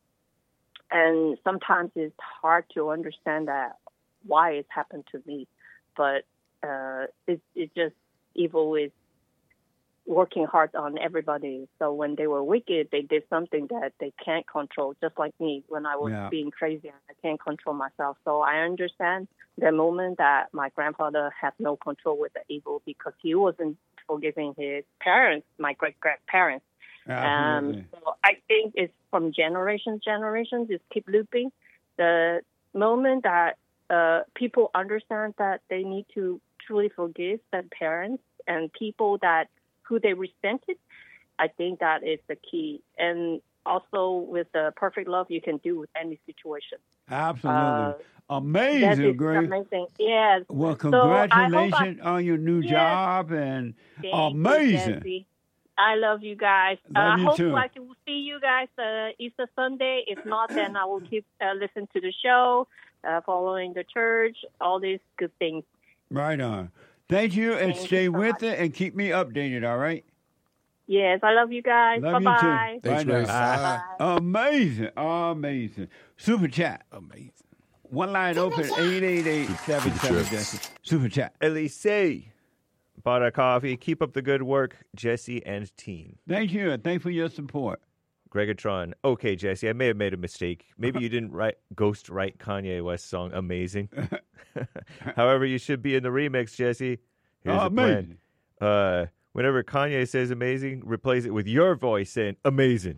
And sometimes it's hard to understand that why it happened to me. But uh, it, it just, evil is working hard on everybody. So when they were wicked, they did something that they can't control, just like me when I was Yeah. being crazy. I can't control myself. So I understand the moment that my grandfather had no control with the evil because he wasn't forgiving his parents, my great-grandparents. Absolutely. Um, so I think it's from generation to generation, just keep looping. The moment that uh, people understand that they need to truly forgive their parents and people that who they resented, I think that is the key. And also with the perfect love, you can do with any situation. Absolutely. Uh, amazing, that is Grace. amazing. Yes. Well, So I hope congratulations I- on your new Yes. job and Thank you, amazing. Jesse. I love you guys. Love I you hope too. I can see you guys uh, Easter Sunday. If not, then I will keep uh, listen to the show, uh, following the church, all these good things. Right on. Thank you, and Thank stay you so with much. it and keep me updated, all right? Yes, I love you guys. Love Bye you bye. too. Bye now. Bye. Amazing. Amazing. Super chat. Amazing. One line open, eight eight eight, seven seven Jesse. Super chat. Elise bought a coffee. Keep up the good work, Jesse and team. Thank you, and thanks for your support. Gregatron. Okay, Jesse, I may have made a mistake. Maybe you didn't write ghost write Kanye West song Amazing. However, you should be in the remix, Jesse. Here's Oh, the plan. amazing. Uh, whenever Kanye says amazing, replace it with your voice saying amazing.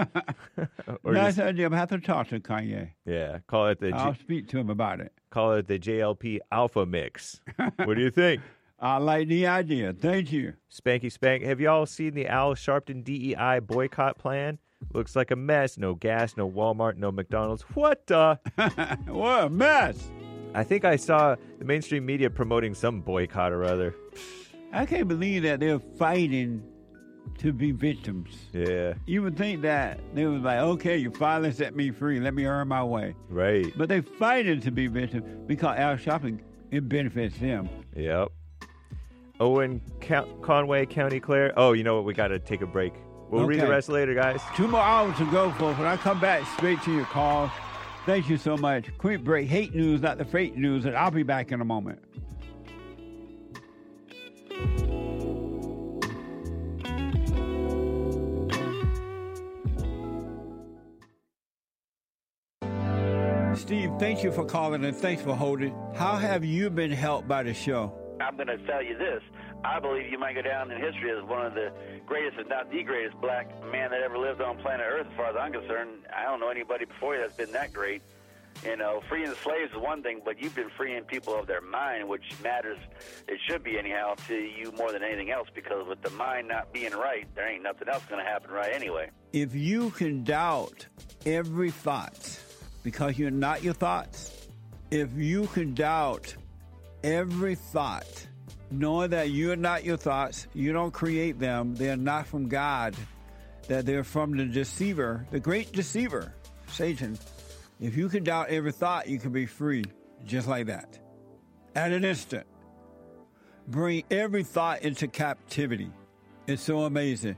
Or Nice just- idea. I'm going to have to talk to Kanye. yeah, call it the J- I'll speak to him about it. call it the J L P Alpha Mix. What do you think? I like the idea. Thank you. Spanky Spank, have y'all seen the Al Sharpton D E I boycott plan? Looks like a mess. No gas, no Walmart, no McDonald's. What the? What a mess. I think I saw the mainstream media promoting some boycott or other. I can't believe that they're fighting to be victims. Yeah. You would think that they was like, okay, you finally set me free. Let me earn my way. Right. But they fighting to be victims because Al Sharpton, it benefits them. Yep. Owen Con- Conway County Clare. Oh, you know what? We got to take a break. We'll read the Okay. rest later, guys. Two more hours to go, folks. When I come back, straight to your calls. Thank you so much. Quick break. Hate news, not the fake news, and I'll be back in a moment. Steve, thank you for calling and thanks for holding. How have you been helped by the show? I'm going to tell you this. I believe you might go down in history as one of the greatest, if not the greatest, black man that ever lived on planet Earth, as far as I'm concerned. I don't know anybody before you that's been that great. You know, freeing the slaves is one thing, but you've been freeing people of their mind, which matters, it should be anyhow, to you more than anything else, because with the mind not being right, there ain't nothing else going to happen right anyway. If you can doubt every thought because you're not your thoughts, if you can doubt every thought, knowing that you're not your thoughts, you don't create them, they're not from God, that they're from the deceiver, the great deceiver, Satan. If you can doubt every thought, you can be free, just like that, at an instant. bring every thought into captivity. It's so amazing.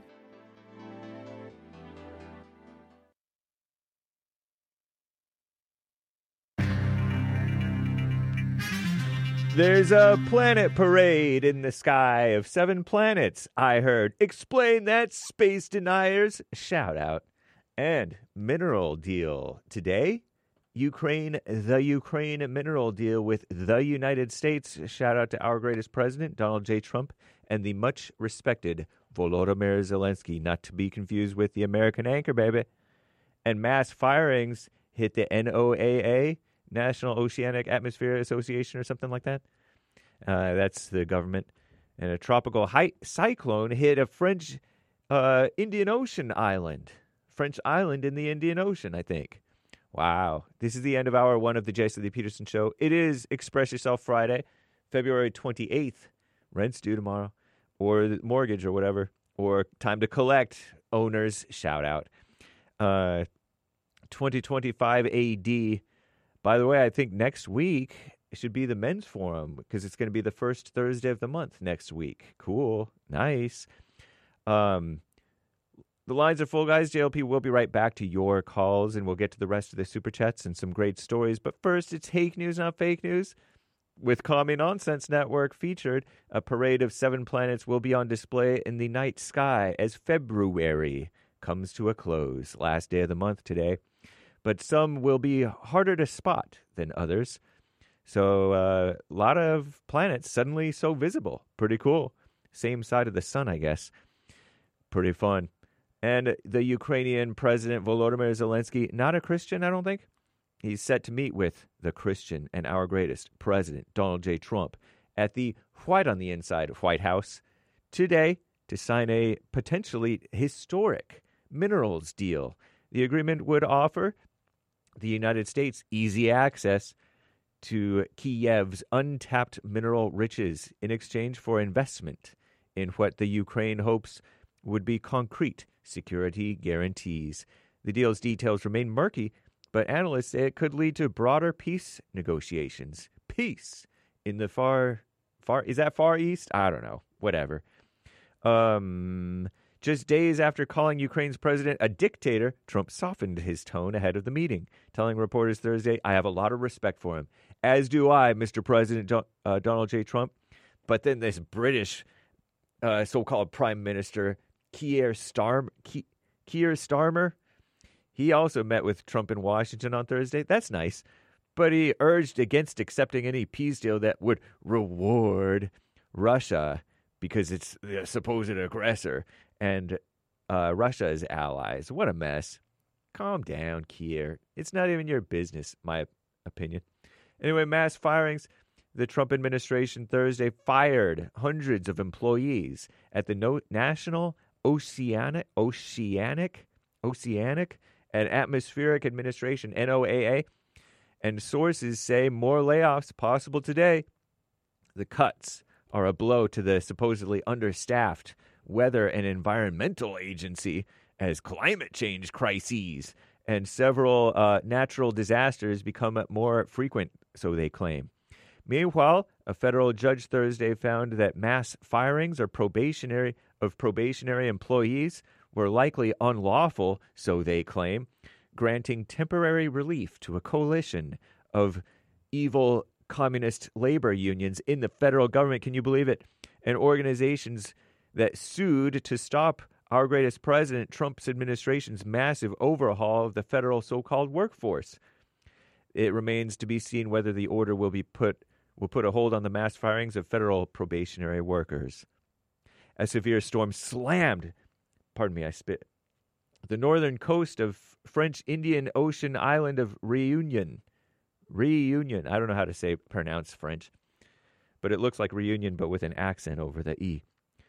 There's a planet parade in the sky of seven planets, I heard. Explain that, space deniers. Shout out. And mineral deal. Today, Ukraine, the Ukraine mineral deal with the United States. Shout out to our greatest president, Donald J. Trump, and the much respected Volodymyr Zelensky, not to be confused with the American anchor, baby. And mass firings hit the N O A A, National Oceanic Atmosphere Association, or something like that. Uh, that's the government. And a tropical high cyclone hit a French uh, Indian Ocean island. French island in the Indian Ocean, I think. Wow. This is the end of hour one of the Jason Lee Peterson Show. It is Express Yourself Friday, February twenty-eighth. Rent's due tomorrow. Or the mortgage or whatever. Or time to collect. Owners, shout out. Uh, twenty twenty-five A D. By the way, I think next week it should be the men's forum because it's going to be the first Thursday of the month next week. Cool. Nice. Um, the lines are full, guys. J L P will be right back to your calls, and we'll get to the rest of the super chats and some great stories. But first, it's Hake News, not fake news. With Commie Nonsense Network featured, a parade of seven planets will be on display in the night sky as February comes to a close. Last day of the month today. But some will be harder to spot than others. So uh, a lot of planets suddenly so visible. Pretty cool. Same side of the sun, I guess. Pretty fun. And the Ukrainian President Volodymyr Zelensky, not a Christian, I don't think. He's set to meet with the Christian and our greatest President, Donald J. Trump, at the White on the Inside White House today to sign a potentially historic minerals deal. The agreement would offer the United States easy access to Kiev's untapped mineral riches in exchange for investment in what the Ukraine hopes would be concrete security guarantees. The deal's details remain murky, but analysts say it could lead to broader peace negotiations. Peace in the far, far, is that Far East? I don't know. Whatever. Um... Just days after calling Ukraine's president a dictator, Trump softened his tone ahead of the meeting, telling reporters Thursday, I have a lot of respect for him, as do I, Mister President Don- uh, Donald J. Trump. But then this British uh, so-called prime minister, Keir, Starm- Ke- Keir Starmer, he also met with Trump in Washington on Thursday. That's nice. But he urged against accepting any peace deal that would reward Russia because it's the supposed aggressor. And uh, Russia's allies. What a mess. Calm down, Keir. It's not even your business, my opinion. Anyway, mass firings. The Trump administration Thursday fired hundreds of employees at the no- National Oceanic, Oceanic, Oceanic and Atmospheric Administration, N O A A. And sources say more layoffs possible today. The cuts are a blow to the supposedly understaffed Weather and Environmental Agency as climate change crises and several uh, natural disasters become more frequent, so they claim. Meanwhile, a federal judge Thursday found that mass firings or probationary of probationary employees were likely unlawful, so they claim, granting temporary relief to a coalition of evil communist labor unions in the federal government. Can you believe it? And organizations that sued to stop our greatest president, Trump's administration's massive overhaul of the federal so-called workforce. It remains to be seen whether the order will be put will put a hold on the mass firings of federal probationary workers. A severe storm slammed, pardon me, I spit, the northern coast of French Indian Ocean island of Reunion. Reunion. I don't know how to say pronounce French, but it looks like Reunion, but with an accent over the E.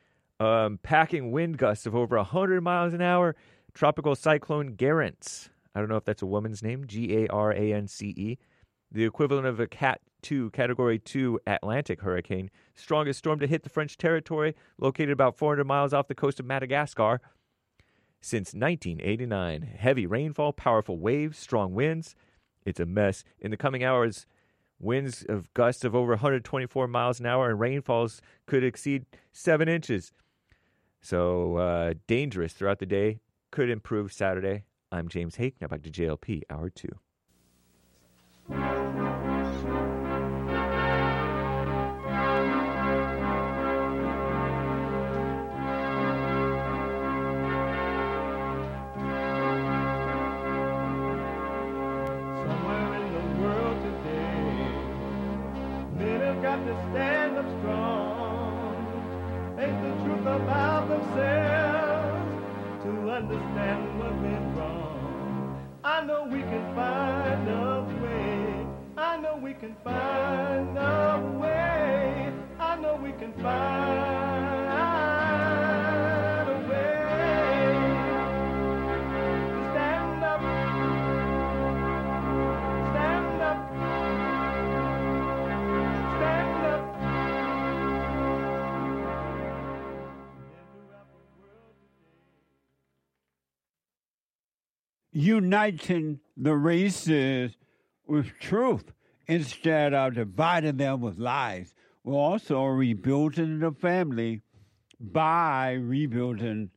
Um, packing wind gusts of over one hundred miles an hour. Tropical cyclone Garance. I don't know if that's a woman's name. G A R A N C E. The equivalent of a Cat two, Category two Atlantic hurricane. Strongest storm to hit the French territory, located about four hundred miles off the coast of Madagascar. Since nineteen eighty-nine. Heavy rainfall, powerful waves, strong winds. It's a mess. In the coming hours, Winds of gusts of over one hundred twenty-four miles an hour, and rainfalls could exceed seven inches. So uh, dangerous throughout the day. Could improve Saturday. I'm James Hake. Now back to J L P, Hour two. To stand up strong, face the truth about themselves, to understand what's been wrong. I know we can find a way. I know we can find a way. I know we can find a way to stand up, stand up. Uniting the races with truth instead of dividing them with lies. We're also rebuilding the family by rebuilding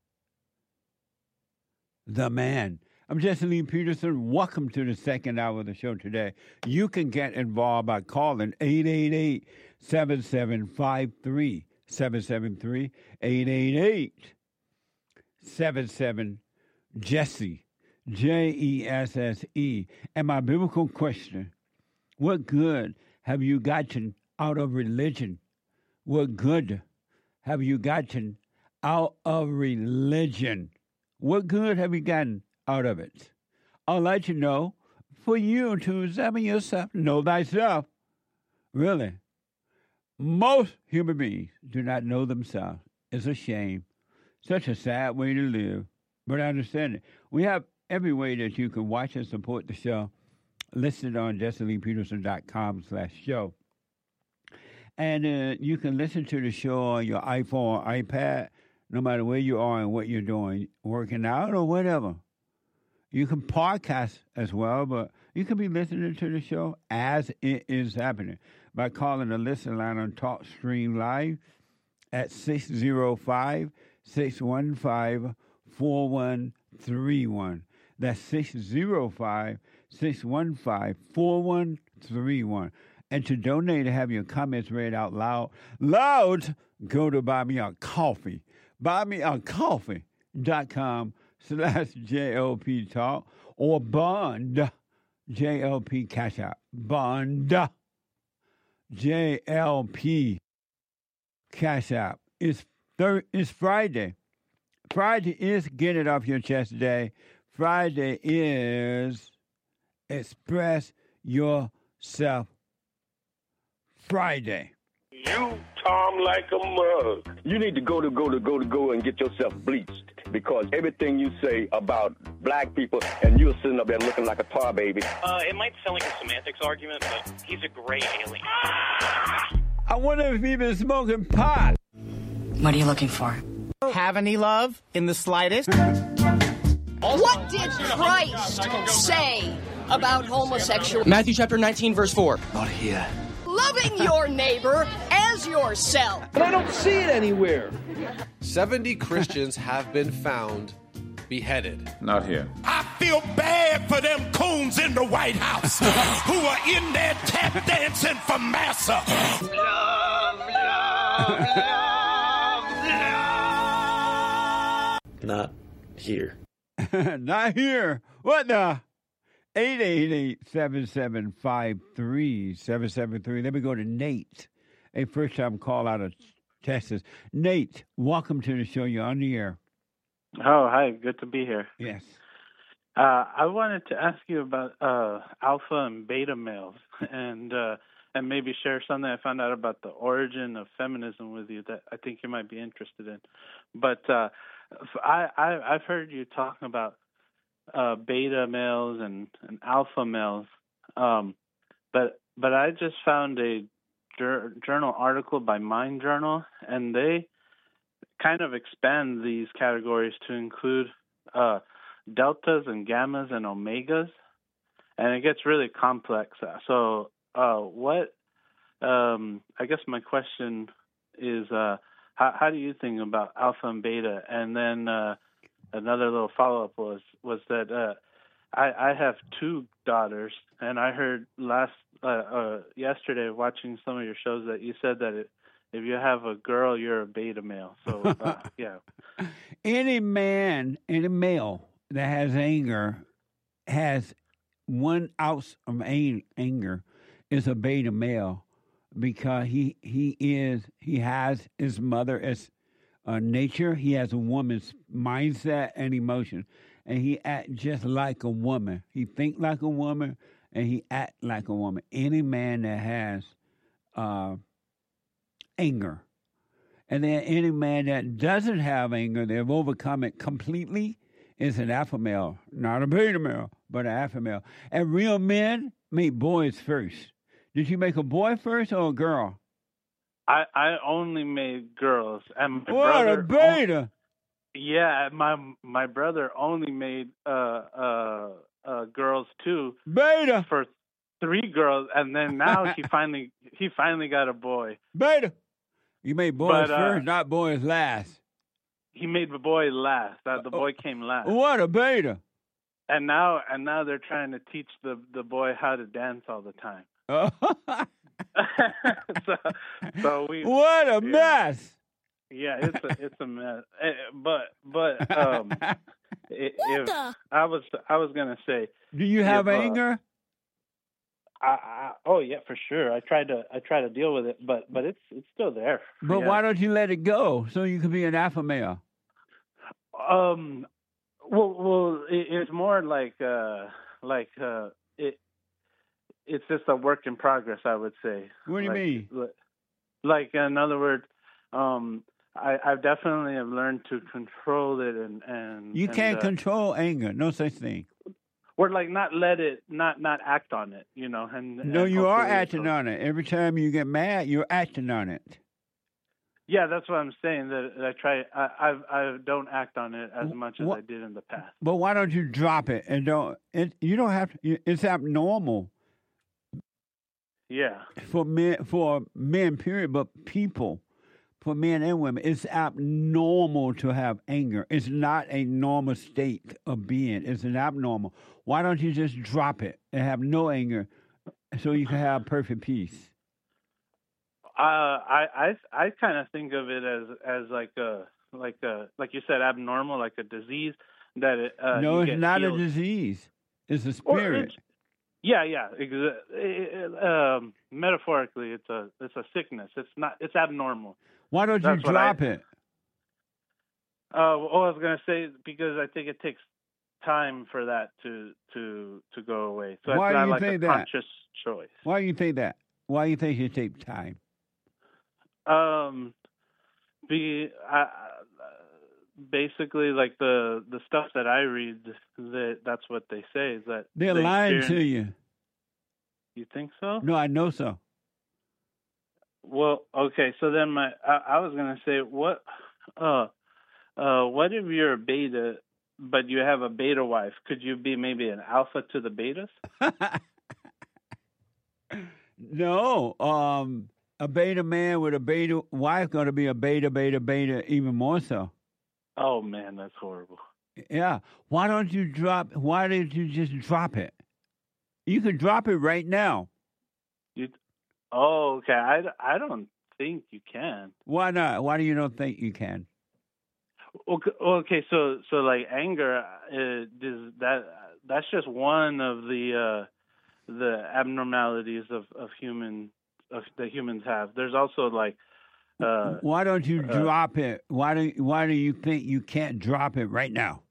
the man. I'm Jesse Lee Peterson. Welcome to the second hour of the show today. You can get involved by calling eight eight eight, seven seven five, three seven seven three, eight eight eight, seven seven, Jesse. J E S S E. And my biblical question, what good have you gotten out of religion? What good have you gotten out of religion? What good have you gotten out of it? I'll let you know for you to examine yourself, know thyself. Really, most human beings do not know themselves. It's a shame. Such a sad way to live. But I understand it. We have every way that you can watch and support the show listed on jesse lee peterson dot com slash show. And uh, you can listen to the show on your iPhone or iPad, no matter where you are and what you're doing, working out or whatever. You can podcast as well, but you can be listening to the show as it is happening by calling the listen line on TalkStream Live at six oh five, six one five, four one three one. That's six oh five, six one five, four one three one. And to donate and have your comments read out loud, loud, go to Buy Me a Coffee. buy me a coffee dot com slash J L P Talk or Bond, J L P Cash App. Bond, J L P Cash App. It's, thir- it's Friday. Friday is Get It Off Your Chest Day. Friday is Express Yourself Friday. You, Tom, like a mug. You need to go to go to go to go and get yourself bleached because everything you say about black people and you're sitting up there looking like a tar baby. Uh, it might sound like a semantics argument, but he's a great alien. I wonder if he's been smoking pot. What are you looking for? Have any love in the slightest? What did Christ say about homosexuality? Matthew chapter nineteen, verse four. Not here. Loving your neighbor as yourself. But I don't see it anywhere. seventy Christians have been found beheaded. Not here. I feel bad for them coons in the White House who are in there tap dancing for massa. Love, love, love, love. Not here. Not here. What the? eight eight eight, seven seven five, three seven seven three. Let me go to Nate, a first-time call out of Texas. Nate, welcome to the show. You're on the air. Oh, hi. Good to be here. Yes. Uh, I wanted to ask you about uh, alpha and beta males and uh, and maybe share something I found out about the origin of feminism with you that I think you might be interested in. But uh, I, I, I've heard you talking about uh, beta males and, and alpha males, um, but but I just found a jur- journal article by Mind Journal, and they kind of expand these categories to include uh, deltas and gammas and omegas, and it gets really complex. So uh, what? Um, I guess my question is, uh, how, how do you think about alpha and beta? And then uh, another little follow up was was that uh, I, I have two daughters, and I heard last uh, uh, yesterday watching some of your shows that you said that it, if you have a girl, you're a beta male. So uh, yeah, any man, any male that has anger has one ounce of ang- anger is a beta male because he he is he has his mother as uh, nature. He has a woman's mindset and emotion, and he act just like a woman. He think like a woman, and he act like a woman. Any man that has uh, anger, and then any man that doesn't have anger, they've overcome it completely, is an alpha male, not a beta male, but an alpha male. And real men make boys first. Did you make a boy first or a girl? I, I only made girls, and my what brother a beta! On, yeah, my my brother only made uh, uh, uh, girls too. Beta for three girls, and then now he finally he finally got a boy. Beta. You made boys but, uh, first, not boys last. He made the boy last. Uh, the boy came last. What a beta! And now and now they're trying to teach the the boy how to dance all the time. so, so we. What a yeah, mess! Yeah, it's a it's a mess. But but um, if, if I was I was gonna say. Do you have if, anger? Uh, I, I, oh yeah, for sure. I tried to I try to deal with it, but but it's it's still there. But yeah. why don't you let it go so you can be an alpha male? Um, well well, it, it's more like uh like uh it. It's just a work in progress, I would say. What do you like, mean? Like, in other words, um, I, I definitely have learned to control it, and, and you and, can't uh, control anger. No such thing. Or like not let it, not not act on it, you know. And no, and you are hopefully acting on it. Every time you get mad, you're acting on it. Yeah, that's what I'm saying. That I try. I I've, I don't act on it as much as what, I did in the past. But why don't you drop it and don't? It, you don't have to. It's abnormal. Yeah. For men, for men, period, but people, for men and women, it's abnormal to have anger. It's not a normal state of being. It's an abnormal. Why don't you just drop it and have no anger so you can have perfect peace? Uh, I I I kind of think of it as as like a like a like you said, abnormal, like a disease that it. Uh, no, you it's not healed. a disease. It's a spirit. Yeah, yeah. Exa- um, metaphorically, it's a it's a sickness. It's not. It's abnormal. Why don't you That's drop I, it? Uh, well, I was going to say because I think it takes time for that to to to go away. So Why it's do not you like think a that? conscious choice. Why do you think that? Why do you think it takes time? Um, be I, basically like the the stuff that I read, that that's what they say is that They're they lying experience- to you. You think so? No, I know so. Well, okay. So then my I, I was gonna say what uh uh what if you're a beta but you have a beta wife? Could you be maybe an alpha to the betas? No, um, a beta man with a beta wife going to be a beta, beta, beta, even more so. Oh man, that's horrible. Yeah. Why don't you drop? Why did you just drop it? You can drop it right now. You? Oh, okay. I, I don't think you can. Why not? Why do you don't think you can? Okay, okay so so like anger, uh, does that that's just one of the uh, the abnormalities of, of human of that humans have. There's also like. Uh, why don't you uh, drop it? Why do Why do you think you can't drop it right now?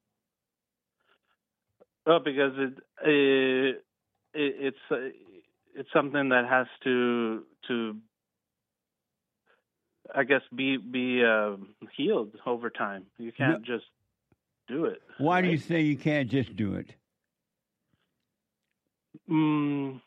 Well, because it, it, it it's uh, it's something that has to to I guess be be uh, healed over time. You can't no. just do it. Why right? do you say you can't just do it? Mm,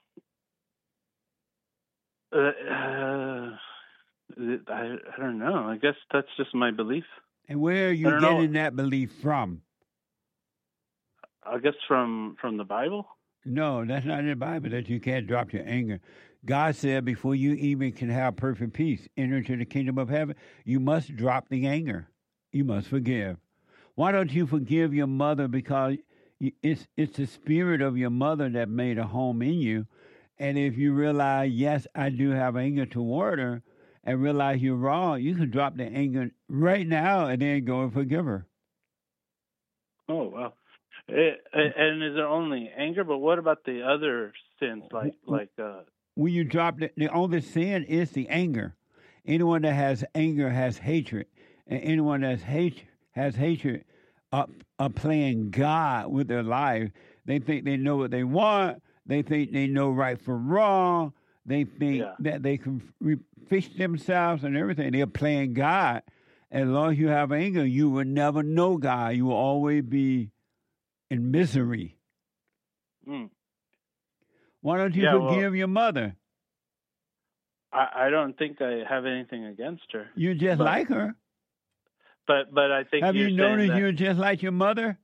uh, uh, I, I don't know. I guess that's just my belief. And where are you getting know. that belief from? I guess from, from the Bible. No, that's not in the Bible that you can't drop your anger. God said before you even can have perfect peace, enter into the kingdom of heaven, you must drop the anger. You must forgive. Why don't you forgive your mother? Because it's it's the spirit of your mother that made a home in you. And if you realize, yes, I do have anger toward her, and realize you're wrong, you can drop the anger right now and then go and forgive her. Oh, well. It, and is there only anger? But what about the other sins, like like? Uh... When you drop the, the only sin is the anger. Anyone that has anger has hatred, and anyone that's hate has hatred are, are playing God with their life. They think they know what they want. They think they know right from wrong. They think Yeah. that they can re- fix themselves and everything. They're playing God. As long as you have anger, you will never know God. You will always be in misery. Mm. Why don't you Yeah, well- forgive your mother? I, I don't think I have anything against her. You just But- like her. But but I think Have you're you saying noticed that- you're just like your mother?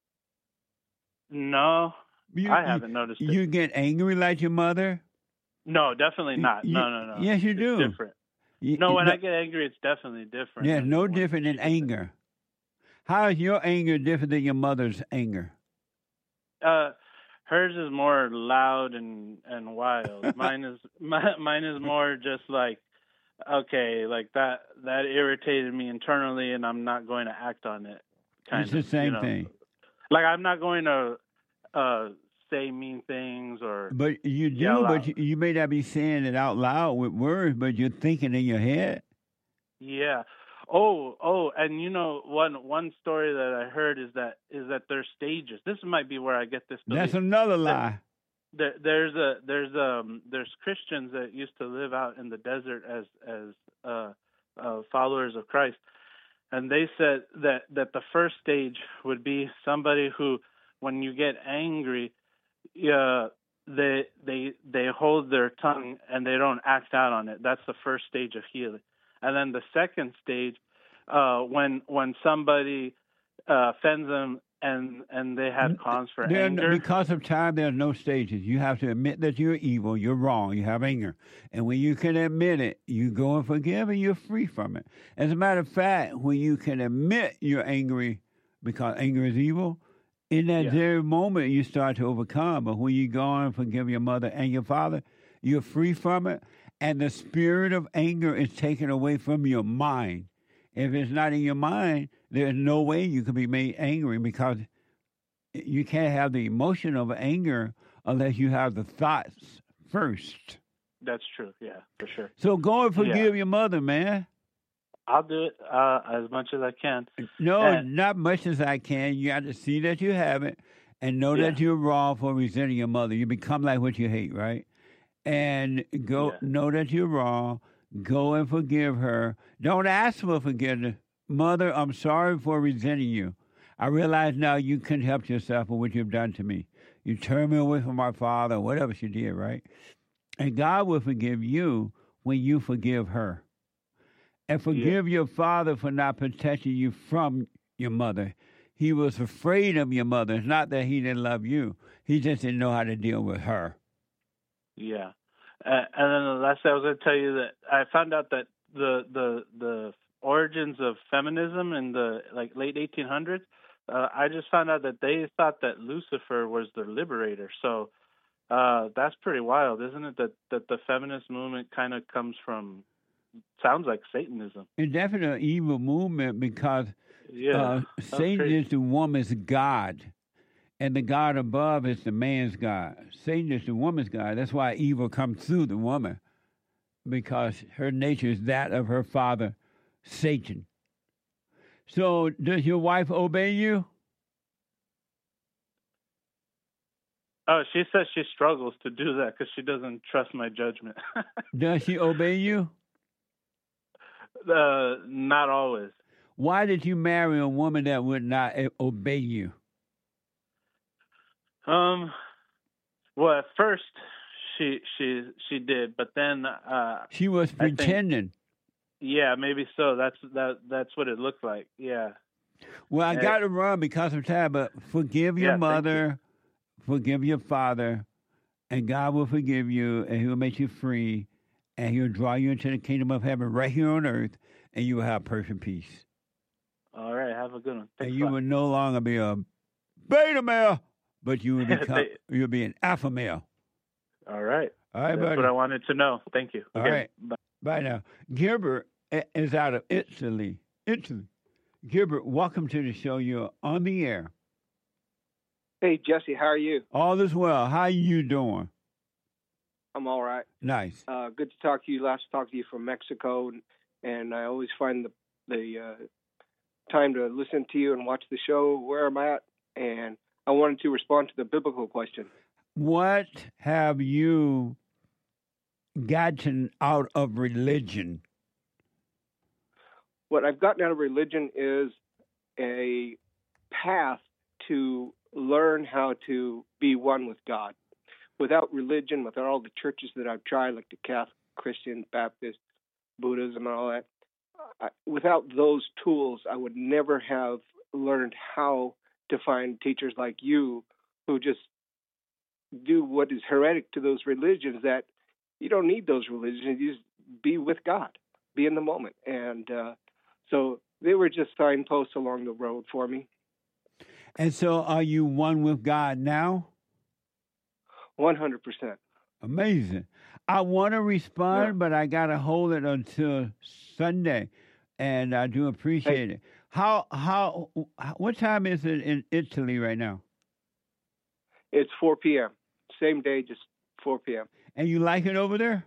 No, You- I you- haven't noticed it. You get angry like your mother? No, definitely not. You- no, no, no. yes, you It's do. Different. You- No, when no- I get angry, it's definitely different. Yeah, than no when- different than anger. How is your anger different than your mother's anger? Uh, hers is more loud and and wild. mine is my, mine is more just like, okay, like that that irritated me internally, and I'm not going to act on it. Kind It's the of, same you know? thing. Like I'm not going to uh, say mean things or. But you do, yell but out. you, you may not be saying it out loud with words, but you're thinking in your head. Yeah. Oh, oh, and you know one one story that I heard is that is that there's stages. This might be where I get this. That's belief. another There- lie. There, there's a there's um there's Christians that used to live out in the desert as as uh, uh, followers of Christ, and they said that that the first stage would be somebody who, when you get angry, uh, they they they hold their tongue and they don't act out on it. That's the first stage of healing. And then the second stage, uh, when when somebody uh, offends them and and they have cause for There are anger. no, because of time, there are no stages. You have to admit that you're evil, you're wrong, you have anger. And when you can admit it, you go and forgive and you're free from it. As a matter of fact, when you can admit you're angry because anger is evil, in that Yeah. very moment you start to overcome. But when you go and forgive your mother and your father, you're free from it. And the spirit of anger is taken away from your mind. If it's not in your mind, there's no way you can be made angry because you can't have the emotion of anger unless you have the thoughts first. That's true. Yeah, for sure. So go and forgive Yeah. your mother, man. I'll do it uh, as much as I can. No, And- not much as I can. You got to see that you have it and know Yeah. that you're wrong for resenting your mother. You become like what you hate, right? And go know that you're wrong. Go and forgive her. Don't ask for forgiveness. Mother, I'm sorry for resenting you. I realize now you couldn't help yourself for what you've done to me. You turned me away from my father, whatever she did, right? And God will forgive you when you forgive her. And forgive your father for not protecting you from your mother. He was afraid of your mother. It's not that he didn't love you. He just didn't know how to deal with her. Yeah, uh, and then the last thing I was going to tell you that I found out that the the the origins of feminism in the like late eighteen hundreds. Uh, I just found out that they thought that Lucifer was their liberator. So uh, that's pretty wild, isn't it? That that the feminist movement kind of comes from sounds like Satanism. It's definitely an evil movement because Yeah, uh, that's Satan crazy. is the woman's god, and the god above is the man's god. Satan is the woman's god. That's why evil comes through the woman, because her nature is that of her father, Satan. So, does your wife obey you? Oh, she says she struggles to do that because she doesn't trust my judgment. Does she obey you? uh, not always. Why did you marry a woman that would not eh, obey you? Um, well, at first she she she did, but then uh, She was I think- pretending. yeah, maybe so. That's that that's what it looked like. Yeah. Well, I Eh, got to run because of time, but forgive your Yeah, thank mother, forgive your father, and God will forgive you, and He'll make you free, and He'll draw you into the kingdom of heaven right here on earth, and you will have perfect peace. All right, have a good one. Thanks and a you lot. will no longer be a beta male, but you will become you'll be an alpha male. All right. All right, That's buddy. what I wanted to know. Thank you. All Okay, right. bye. Bye now. Gilbert i- is out of Italy. Italy. Gilbert, welcome to the show. You're on the air. Hey, Jesse, how are you? All is well. How you doing? I'm all right. Nice. Uh, good to talk to you. Last talk to you from Mexico, and, and I always find the the uh, time to listen to you and watch the show where I'm at. And I wanted to respond to the biblical question. What have you gotten out of religion? What I've gotten out of religion is a path to learn how to be one with God. Without religion, without all the churches that I've tried, like the Catholic, Christian, Baptist, Buddhism, and all that, I, without those tools, I would never have learned how to find teachers like you who just do what is heretic to those religions, that you don't need those religions. You just be with God, be in the moment. And uh, so they were just signposts along the road for me. And so are you one with God now? one hundred percent. Amazing. I want to respond, yeah. but I got to hold it until Sunday, and I do appreciate hey. it. How, how, what time is it in Italy right now? It's four p.m. Same day, just four p.m. And you like it over there?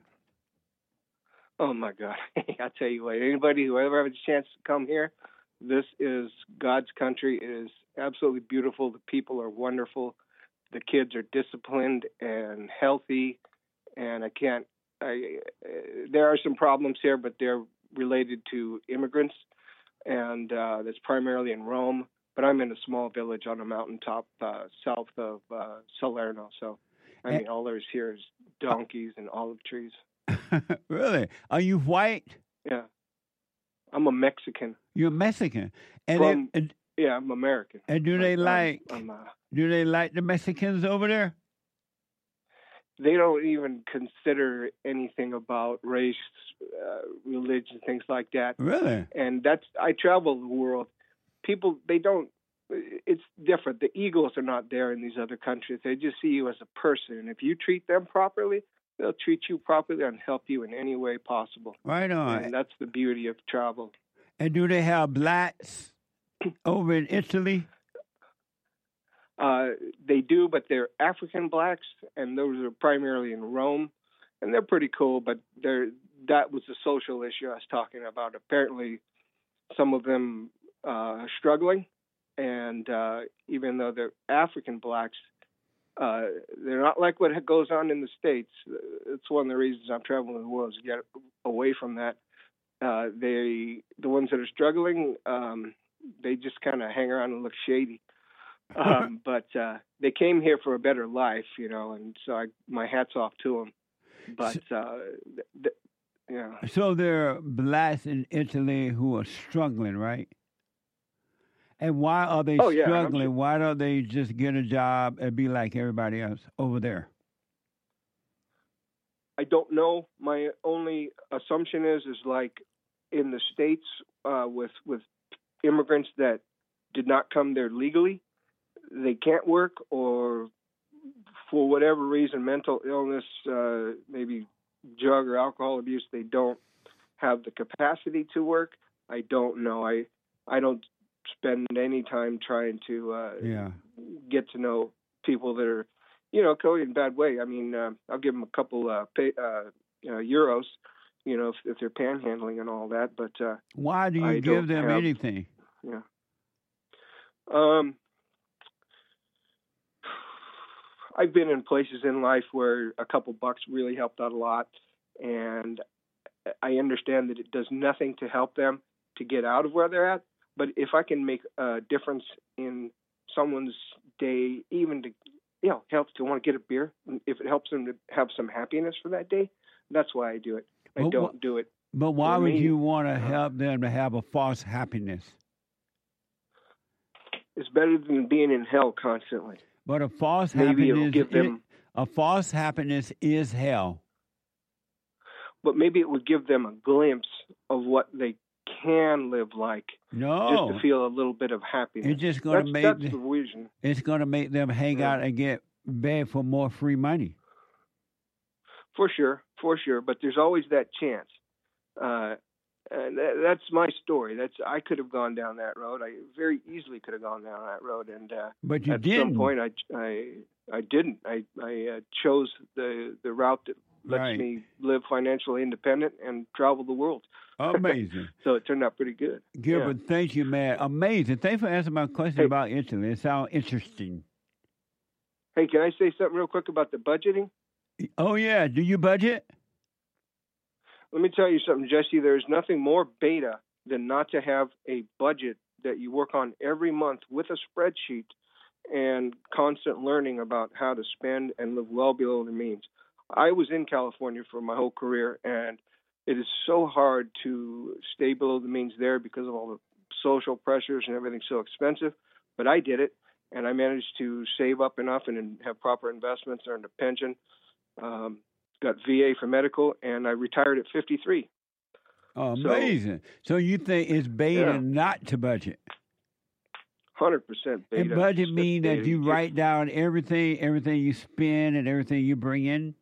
Oh, my God. I tell you what, anybody who ever has a chance to come here, this is God's country. It is absolutely beautiful. The people are wonderful. The kids are disciplined and healthy. And I can't, I, uh, there are some problems here, but they're related to immigrants. And uh, that's primarily in Rome. But I'm in a small village on a mountaintop uh, south of uh, Salerno. So, I mean, all there's here is donkeys and olive trees. Really? Are you white? Yeah. I'm a Mexican. You're Mexican. And, From, it, and yeah, I'm American. And do they I'm, like I'm, uh, do they like the Mexicans over there? They don't even consider anything about race, uh, religion, things like that. Really? And that's I travel the world. People, they don't. It's different. The egos are not there in these other countries. They just see you as a person, and if you treat them properly, they'll treat you properly and help you in any way possible. Right on. And that's the beauty of travel. And do they have blacks over in Italy? Uh, they do, but they're African blacks, and those are primarily in Rome, and they're pretty cool. But they're that was the social issue I was talking about. Apparently, some of them uh, are struggling, and uh, even though they're African blacks, uh, they're not like what goes on in the States. It's one of the reasons I'm traveling the world is to get away from that. Uh, they, the ones that are struggling, um, they just kind of hang around and look shady. Um, but uh, they came here for a better life, you know, and so I, my hat's off to them. But, uh, th- th- yeah. So there are blacks in Italy who are struggling, right? And why are they oh, yeah, struggling? Why don't they just get a job and be like everybody else over there? I don't know. My only assumption is, is like in the States uh, with with immigrants that did not come there legally, they can't work, or for whatever reason, mental illness, uh, maybe drug or alcohol abuse, they don't have the capacity to work. I don't know. I I don't spend any time trying to uh, yeah. get to know people that are, you know, going in a bad way. I mean, uh, I'll give them a couple uh, pay, uh, you know, euros, you know, if, if they're panhandling and all that. But uh, why do you I give them have, anything? Yeah. Um, I've been in places in life where a couple bucks really helped out a lot, and I understand that it does nothing to help them to get out of where they're at. But if I can make a difference in someone's day, even to, you know, help to want to get a beer, if it helps them to have some happiness for that day, that's why I do it. I but, don't do it. But why would me. you want to help them to have a false happiness? It's better than being in hell constantly. But a false maybe it'll happiness, give them, is, a false happiness is hell. But maybe it would give them a glimpse of what they can live like. No, just to feel a little bit of happiness. It's just going to make that's the reason. It's going to make them hang Yeah. out and get beg for more free money. For sure, for sure. But there's always that chance. Uh, and that, that's my story. That's I could have gone down that road. I very easily could have gone down that road. And uh, But you at didn't. some point, I, I, I didn't. I, I uh, chose the the route that lets Right. me live financially independent and travel the world. Amazing. So it turned out pretty good. Gilbert, Yeah. thank you, man. Amazing. Thanks for answering my question Hey. about Italy. It sounds interesting. Hey, can I say something real quick about the budgeting? Oh, yeah. Do you budget? Let me tell you something, Jesse. There's nothing more beta than not to have a budget that you work on every month with a spreadsheet and constant learning about how to spend and live well below the means. I was in California for my whole career, and it is so hard to stay below the means there because of all the social pressures and everything's so expensive. But I did it, and I managed to save up enough and have proper investments, earned a pension, um, got V A for medical, and I retired at fifty-three. Oh, amazing. So, you think it's beta Yeah. not to budget? one hundred percent beta. And budget It's mean beta. that you write down everything, everything you spend and everything you bring in?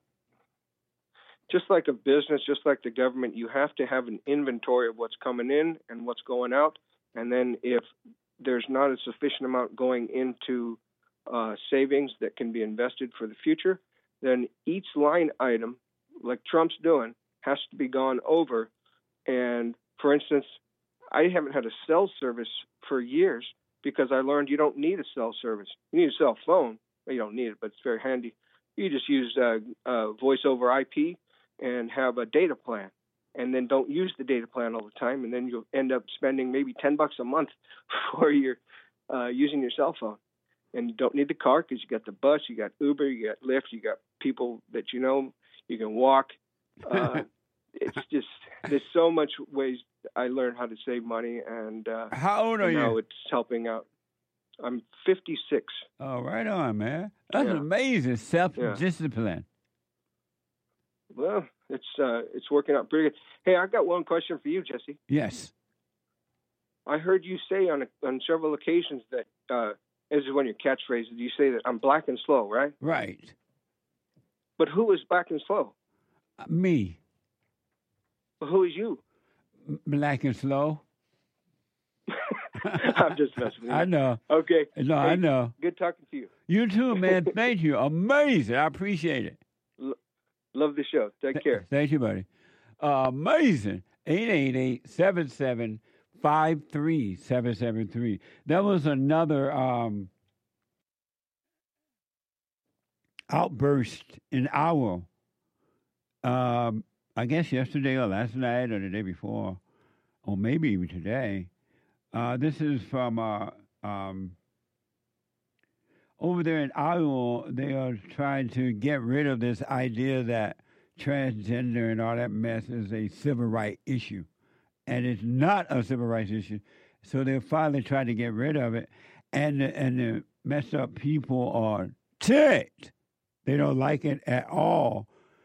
Just like a business, just like the government, you have to have an inventory of what's coming in and what's going out. And then if there's not a sufficient amount going into uh, savings that can be invested for the future, then each line item, like Trump's doing, has to be gone over. And for instance, I haven't had a cell service for years because I learned you don't need a cell service. You need a cell phone. Well, you don't need it, but it's very handy. You just use uh, uh, voice over I P and have a data plan, and then don't use the data plan all the time, and then you'll end up spending maybe ten bucks a month for your uh, using your cell phone. And you don't need the car because you got the bus, you got Uber, you got Lyft, you got people that you know, you can walk. Uh, it's just, there's so much ways I learned how to save money, and uh, How old are and now you? it's helping out. I'm fifty-six. Oh, right on, man. That's Yeah. amazing. Self-discipline. Well, it's uh, it's working out pretty good. Hey, I got one question for you, Jesse. Yes. I heard you say on a, on several occasions that uh, this is one of your catchphrases. You say that I'm black and slow, right? Right. But who is black and slow? Uh, Me. Well, who is you? M- Black and slow. I'm just messing with you. I know. Okay. No, I Hey, know. Good talking to you. You too, man. Thank you. Amazing. I appreciate it. L- love the show. Take care. Thank you, buddy. Uh, amazing. eight eight eight, seven seven five three seven seven three. That was another um, outburst in our, um, I guess yesterday or last night or the day before, or maybe even today. Uh, this is from uh, um, over there in Iowa. They are trying to get rid of this idea that transgender and all that mess is a civil rights issue. And it's not a civil rights issue. So they're finally trying to get rid of it. And the, and the messed up people are ticked. They don't like it at all.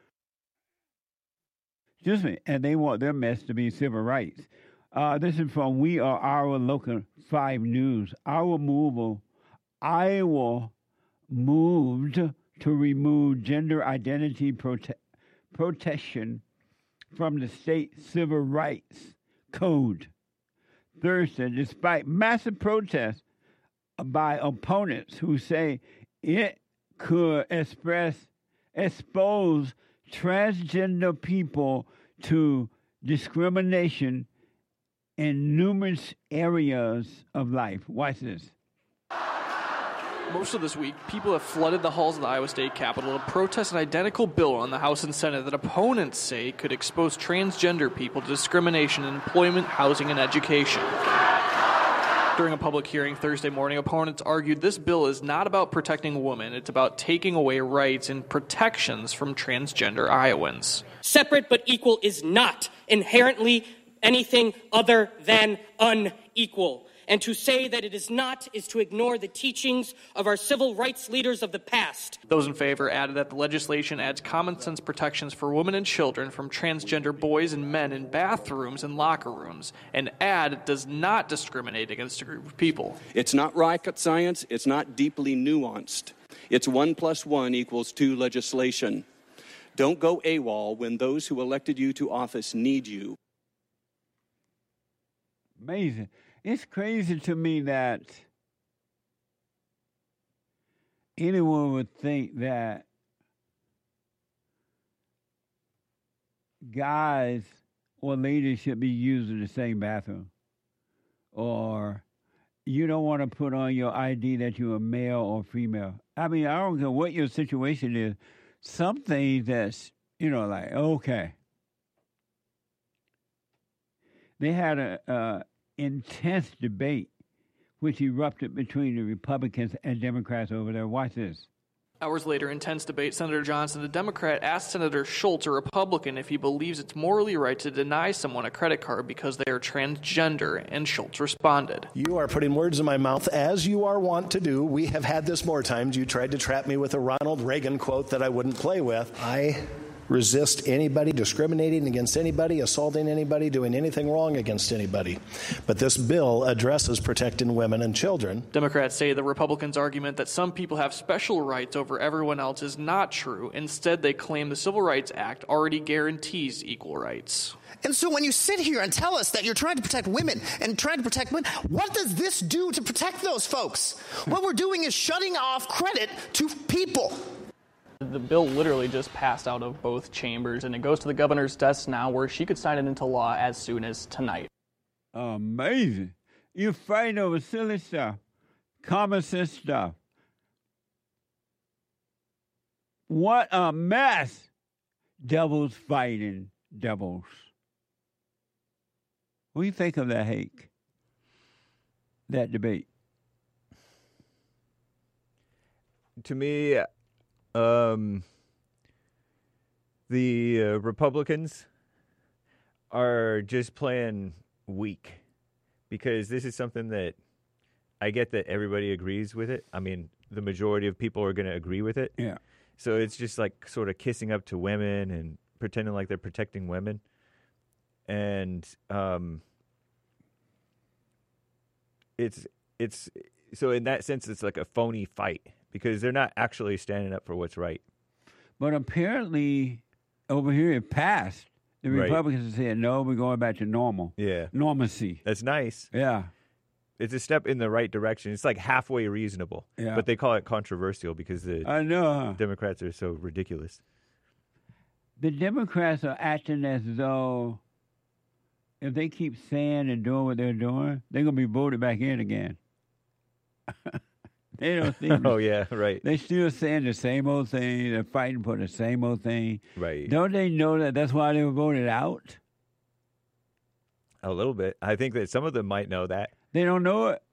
Excuse me. And they want their mess to be civil rights. Uh, this is from We Are Our Local five News. Our moval, Iowa moved to remove gender identity prote- protection from the state civil rights code Thursday, despite massive protests by opponents who say it could express expose transgender people to discrimination in numerous areas of life. Watch this. Most of this week, people have flooded the halls of the Iowa State Capitol to protest an identical bill on the House and Senate that opponents say could expose transgender people to discrimination in employment, housing, and education. During a public hearing Thursday morning, opponents argued this bill is not about protecting women, it's about taking away rights and protections from transgender Iowans. Separate but equal is not inherently anything other than unequal. And to say that it is not is to ignore the teachings of our civil rights leaders of the past. Those in favor added that the legislation adds common sense protections for women and children from transgender boys and men in bathrooms and locker rooms, and add it does not discriminate against a group of people. It's not rocket science. It's not deeply nuanced. It's one plus one equals two legislation. Don't go AWOL when those who elected you to office need you. Amazing. It's crazy to me that anyone would think that guys or ladies should be using the same bathroom. Or you don't want to put on your I D that you're a male or female. I mean, I don't care what your situation is. Some things that's, you know, like, okay. They had a, a intense debate which erupted between the Republicans and Democrats over there. Watch this. Hours later, intense debate, Senator Johnson, a Democrat, asked Senator Schultz, a Republican, if he believes it's morally right to deny someone a credit card because they are transgender, and Schultz responded. You are putting words in my mouth, as you are wont to do. We have had this more times. You tried to trap me with a Ronald Reagan quote that I wouldn't play with. I resist anybody discriminating against anybody, assaulting anybody, doing anything wrong against anybody. But this bill addresses protecting women and children. Democrats say the Republicans' argument that some people have special rights over everyone else is not true. Instead, they claim the Civil Rights Act already guarantees equal rights. And so when you sit here and tell us that you're trying to protect women and trying to protect women, what does this do to protect those folks? What we're doing is shutting off credit to people. The bill literally just passed out of both chambers, and it goes to the governor's desk now, where she could sign it into law as soon as tonight. Amazing. You're fighting over silly stuff, common sense stuff. What a mess. Devils fighting devils. What do you think of that, Hake? That debate? To me, Um, the uh, Republicans are just playing weak because this is something that I get that everybody agrees with it. I mean, the majority of people are going to agree with it. Yeah. So it's just like sort of kissing up to women and pretending like they're protecting women. And um, it's it's so in that sense, it's like a phony fight. Because they're not actually standing up for what's right. But apparently, over here it passed. The Right. Republicans said, no, we're going back to normal. Yeah. Normalcy. That's nice. Yeah. It's a step in the right direction. It's like halfway reasonable. Yeah. But they call it controversial because the I know, huh? Democrats are so ridiculous. The Democrats are acting as though if they keep saying and doing what they're doing, they're going to be voted back in again. They don't seem to- Oh, yeah, right. They still saying the same old thing. They're fighting for the same old thing. Right. Don't they know that that's why they were voted out? A little bit. I think that some of them might know that. They don't know it.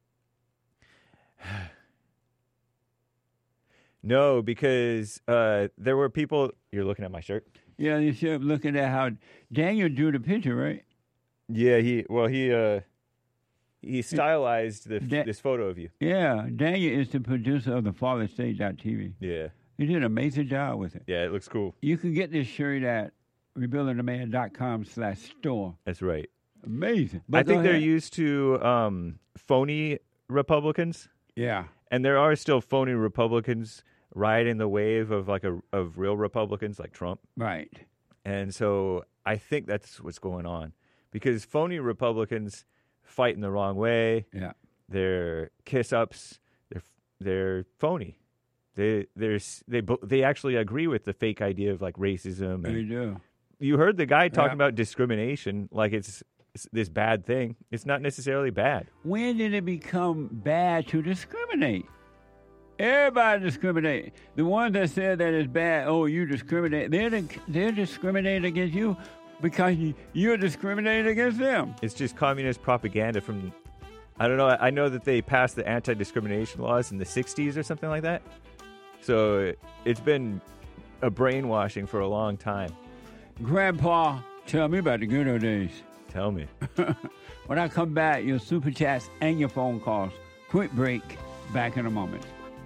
No, because uh, there were people. You're looking at my shirt? Yeah, you should looking at how Daniel drew the picture, right? Yeah, he, well, he, uh, he stylized the, Da- this photo of you. Yeah, Daniel is the producer of the Fallen State dot T V. Yeah. He did an amazing job with it. Yeah, it looks cool. You can get this shirt at rebuilding the man dot com slash store. That's right. Amazing. I But think go they're ahead. used to um, phony Republicans. Yeah. And there are still phony Republicans riding the wave of like a of real Republicans like Trump. Right. And so I think that's what's going on. Because phony Republicans fight in the wrong way. Yeah. They're kiss ups. They're they're phony. They there's they bo- they actually agree with the fake idea of like racism. They And do. you heard the guy talking Yeah. about discrimination like it's, it's this bad thing. It's not necessarily bad. When did it become bad to discriminate? Everybody discriminate. The ones that said that it's bad, oh, you discriminate, they're, they're discriminating against you because you, you're discriminating against them. It's just communist propaganda from, I don't know, I know that they passed the anti-discrimination laws in the sixties or something like that. So it's been a brainwashing for a long time. Grandpa, tell me about the good old days. Tell me. When I come back, your super chats and your phone calls. Quick break. Back in a moment.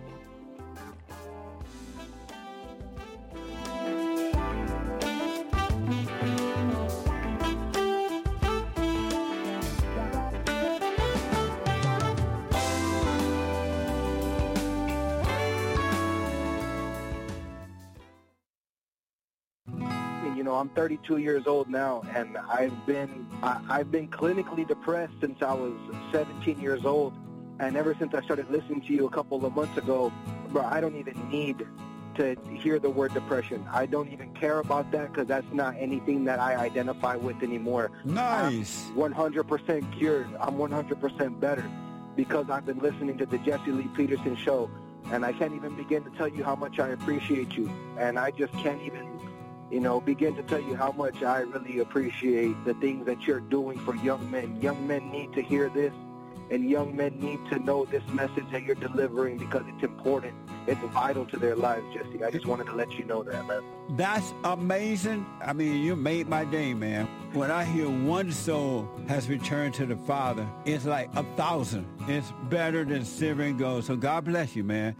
You know, I'm thirty-two years old now, and I've been I, I've been clinically depressed since I was seventeen years old, and ever since I started listening to you a couple of months ago, bro, I don't even need to hear the word depression. I don't even care about that because that's not anything that I identify with anymore. Nice. I'm one hundred percent cured. I'm one hundred percent better because I've been listening to the Jesse Lee Peterson show, and I can't even begin to tell you how much I appreciate you, and I just can't even you know, begin to tell you how much I really appreciate the things that you're doing for young men. Young men need to hear this, and young men need to know this message that you're delivering because it's important. It's vital to their lives, Jesse. I just wanted to let you know that, man. That's amazing. I mean, you made my day, man. When I hear one soul has returned to the Father, it's like a thousand. It's better than silver and gold. So God bless you, man.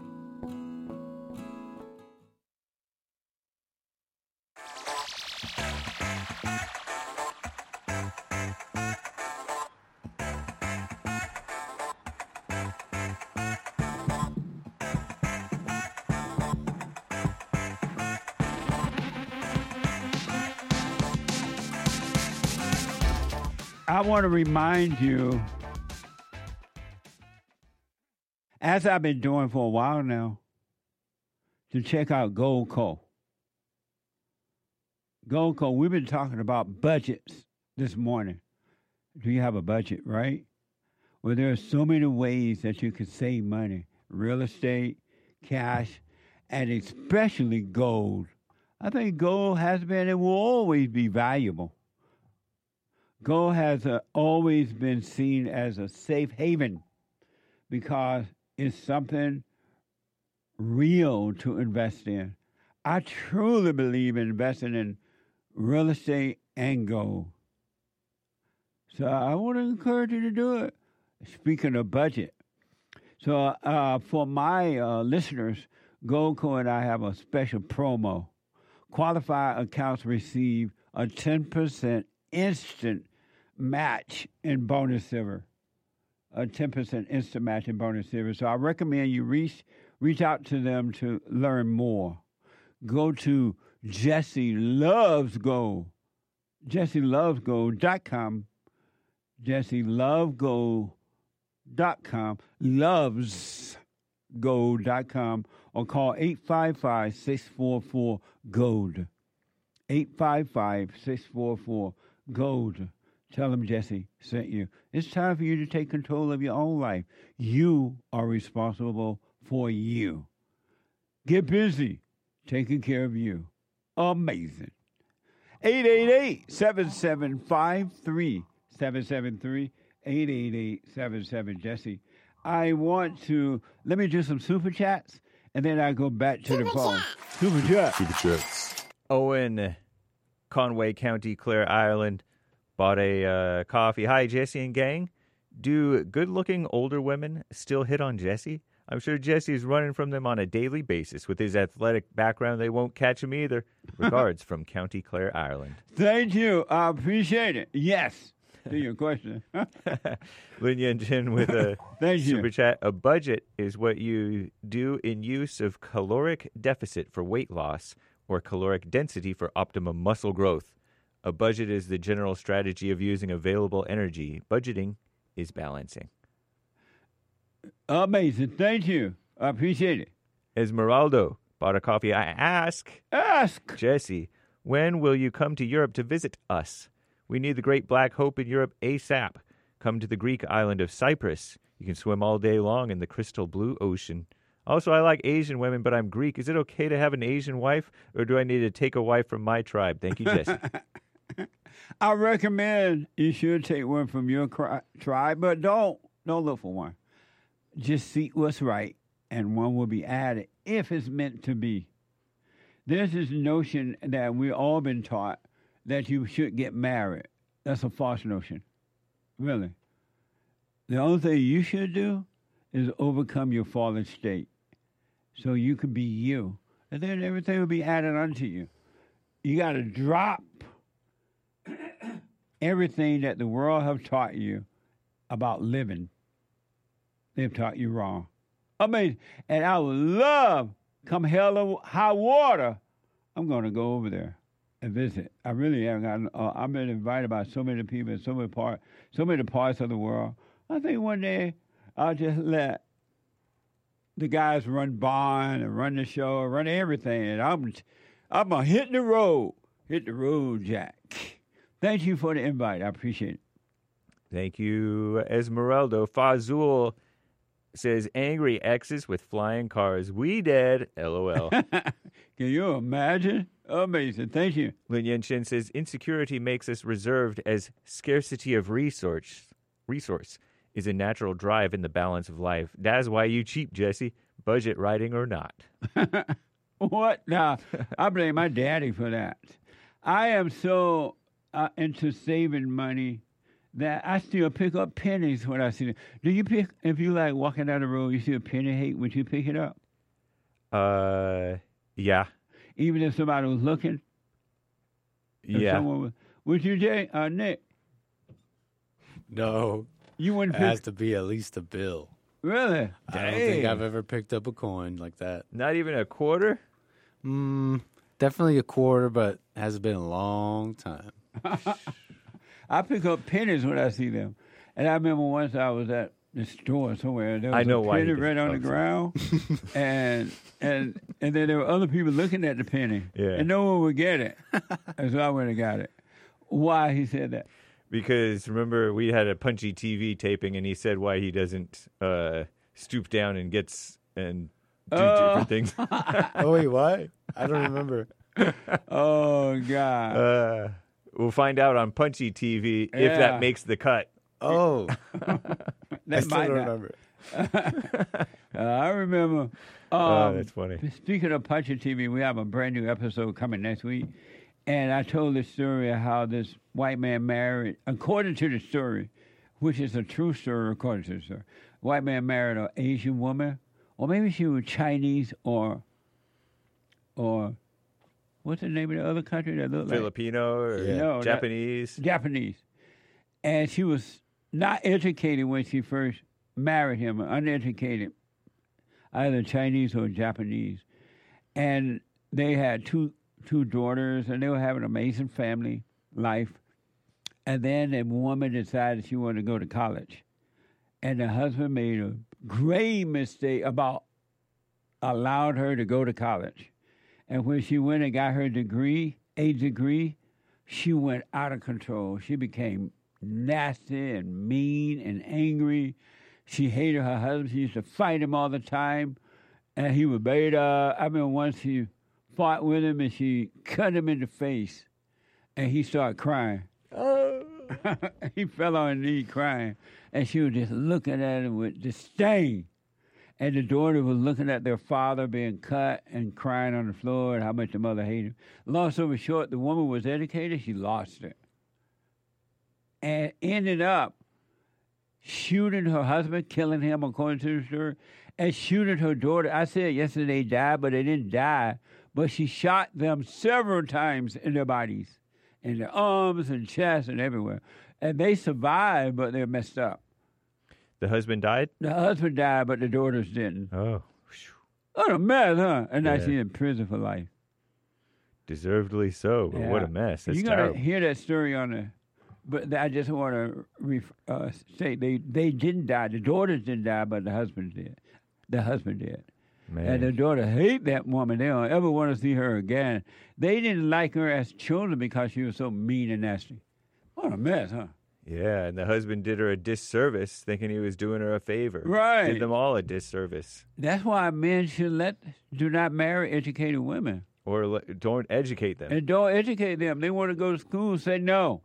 I want to remind you, as I've been doing for a while now, to check out Goldco. Goldco, we've been talking about budgets this morning. Do you have a budget, right? Well, there are so many ways that you can save money. Real estate, cash, and especially gold. I think gold has been and will always be valuable. Gold has uh, always been seen as a safe haven because it's something real to invest in. I truly believe in investing in real estate and gold. So I want to encourage you to do it. Speaking of budget, so uh, for my uh, listeners, Goldco and I have a special promo. Qualified accounts receive a ten percent instant match in bonus silver, a ten percent instant match in bonus silver. So I recommend you reach reach out to them to learn more. Go to Jesse Loves Gold, Jesse Loves Gold dot com, Jesse Loves Gold dot com, loves gold dot com, or call eight five five, six four four, GOLD, eight five five, six four four, GOLD. Tell them Jesse sent you. It's time for you to take control of your own life. You are responsible for you. Get busy taking care of you. Amazing. eight eight eight, seven seven five, three seven seven three, eight eight eight, seven seven, Jesse. I want to, let me do some super chats, and then I go back to super the phone. Chat. Super chat. Super chats. Owen, Conway County, Clare, Ireland. Bought a uh, coffee. Hi, Jesse and gang. Do good-looking older women still hit on Jesse? I'm sure Jesse is running from them on a daily basis. With his athletic background, they won't catch him either. Regards from County Clare, Ireland. Thank you. I appreciate it. Yes. To your question. Lin Yen Jin with a Thank super you. chat. A budget is what you do in use of caloric deficit for weight loss or caloric density for optimum muscle growth. A budget is the general strategy of using available energy. Budgeting is balancing. Amazing. Thank you. I appreciate it. Esmeraldo bought a coffee. I ask. Ask. Jesse, when will you come to Europe to visit us? We need the great black hope in Europe ASAP. Come to the Greek island of Cyprus. You can swim all day long in the crystal blue ocean. Also, I like Asian women, but I'm Greek. Is it okay to have an Asian wife, or do I need to take a wife from my tribe? Thank you, Jesse. I recommend you should take one from your cri- tribe, but don't don't look for one. Just seek what's right, and one will be added if it's meant to be. There's this notion that we've all been taught that you should get married. That's a false notion. Really. The only thing you should do is overcome your fallen state so you can be you. And then everything will be added unto you. You got to drop everything that the world have taught you about living. They've taught you wrong. Amazing. And I would love, come hell or high water, I'm going to go over there and visit. I really have gotten, uh, I've been invited by so many people in so many, part, so many parts of the world. I think one day I'll just let the guys run Bond and run the show and run everything. And I'm, I'm going to hit the road. Hit the road, Jack. Thank you for the invite. I appreciate it. Thank you, Esmeralda. Fazul says, angry exes with flying cars. We dead. LOL. Can you imagine? Amazing. Thank you. Lin Yenshin says, insecurity makes us reserved as scarcity of resource resource is a natural drive in the balance of life. That's why you cheap, Jesse. Budget writing or not. What? Now, I blame my daddy for that. I am so uh, into saving money that I still pick up pennies when I see them. Do you pick, if you like walking down the road, you see a penny hate, would you pick it up? Uh, yeah. Even if somebody was looking? If Yeah. someone was, would you, Jay? Uh, Nick? No. You wouldn't It pick? has to be at least a bill. Really? I don't think Dang. I've ever picked up a coin like that. Not even a quarter? Mm, definitely a quarter, but hasn't been a long time. I pick up pennies when I see them. And I remember once I was at the store somewhere. There was I know a why he penny did right on the it. ground. and and and then there were other people looking at the penny. Yeah. And no one would get it. And so I went and got it. Why he said that? Because remember, we had a Punchy T V taping, and he said why he doesn't uh, stoop down and gets and do Oh. different things. Oh, wait, what? I don't remember. Oh, God. Uh, we'll find out on Punchy T V if Yeah. that makes the cut. Oh. That I still might don't not. remember. Uh, I remember. Um, Oh, that's funny. Speaking of Punchy T V, we have a brand new episode coming next week. And I told the story of how this white man married, according to the story, which is a true story according to the story, white man married an Asian woman, or maybe she was Chinese or, or what's the name of the other country that looked like? Filipino or No, that- Japanese. Japanese. And she was not educated when she first married him, uneducated, either Chinese or Japanese. And they had two two daughters, and they were having an amazing family life. And then the woman decided she wanted to go to college. And the husband made a grave mistake about allowed her to go to college. And when she went and got her degree, a degree, she went out of control. She became nasty and mean and angry. She hated her husband. She used to fight him all the time. And he would beat her. I remember once she fought with him and she cut him in the face. And he started crying. Oh. He fell on his knee crying. And she was just looking at him with disdain. And the daughter was looking at their father being cut and crying on the floor and how much the mother hated him. Long story short, the woman was educated. She lost it. And ended up shooting her husband, killing him, according to the story, and shooting her daughter. I said yesterday they died, but they didn't die. But she shot them several times in their bodies, in their arms and chest and everywhere. And they survived, but they're messed up. The husband died? The husband died, but the daughters didn't. Oh. What a mess, huh? And now Yeah. she's in prison for life. Deservedly so, but what a Yeah. mess. That's You're going terrible. to hear that story on the... But I just want to ref, uh, say they, they didn't die. The daughters didn't die, but the husband did. The husband did. Man. And the daughter hate that woman. They don't ever want to see her again. They didn't like her as children because she was so mean and nasty. What a mess, huh? Yeah, and the husband did her a disservice, thinking he was doing her a favor. Right. Did them all a disservice. That's why men should let do not marry educated women. Or le- don't educate them. And don't educate them. They want to go to school, say no.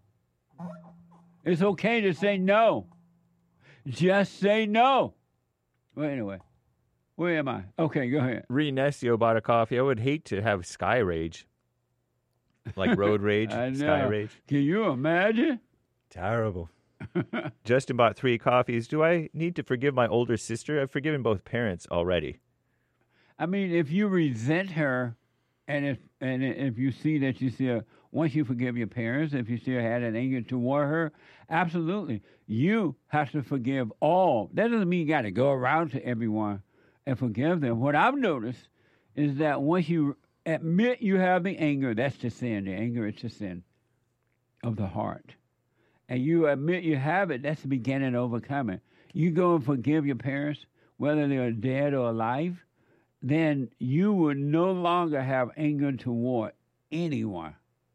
It's okay to say no. Just say no. Well, anyway, where am I? Okay, go ahead. Renesio bought a coffee. I would hate to have sky rage. Like road rage, I know. sky rage. Can you imagine? Terrible. Justin bought three coffees. Do I need to forgive my older sister? I've forgiven both parents already. I mean, if you resent her, and if and if you see that you still, once you forgive your parents, if you still had an anger toward her, absolutely, you have to forgive all. That doesn't mean you got to go around to everyone and forgive them. What I've noticed is that once you admit you have the anger, that's the sin. The anger is the sin of the heart. And you admit you have it, that's the beginning of overcoming. You go and forgive your parents, whether they're dead or alive, then you would no longer have anger toward anyone,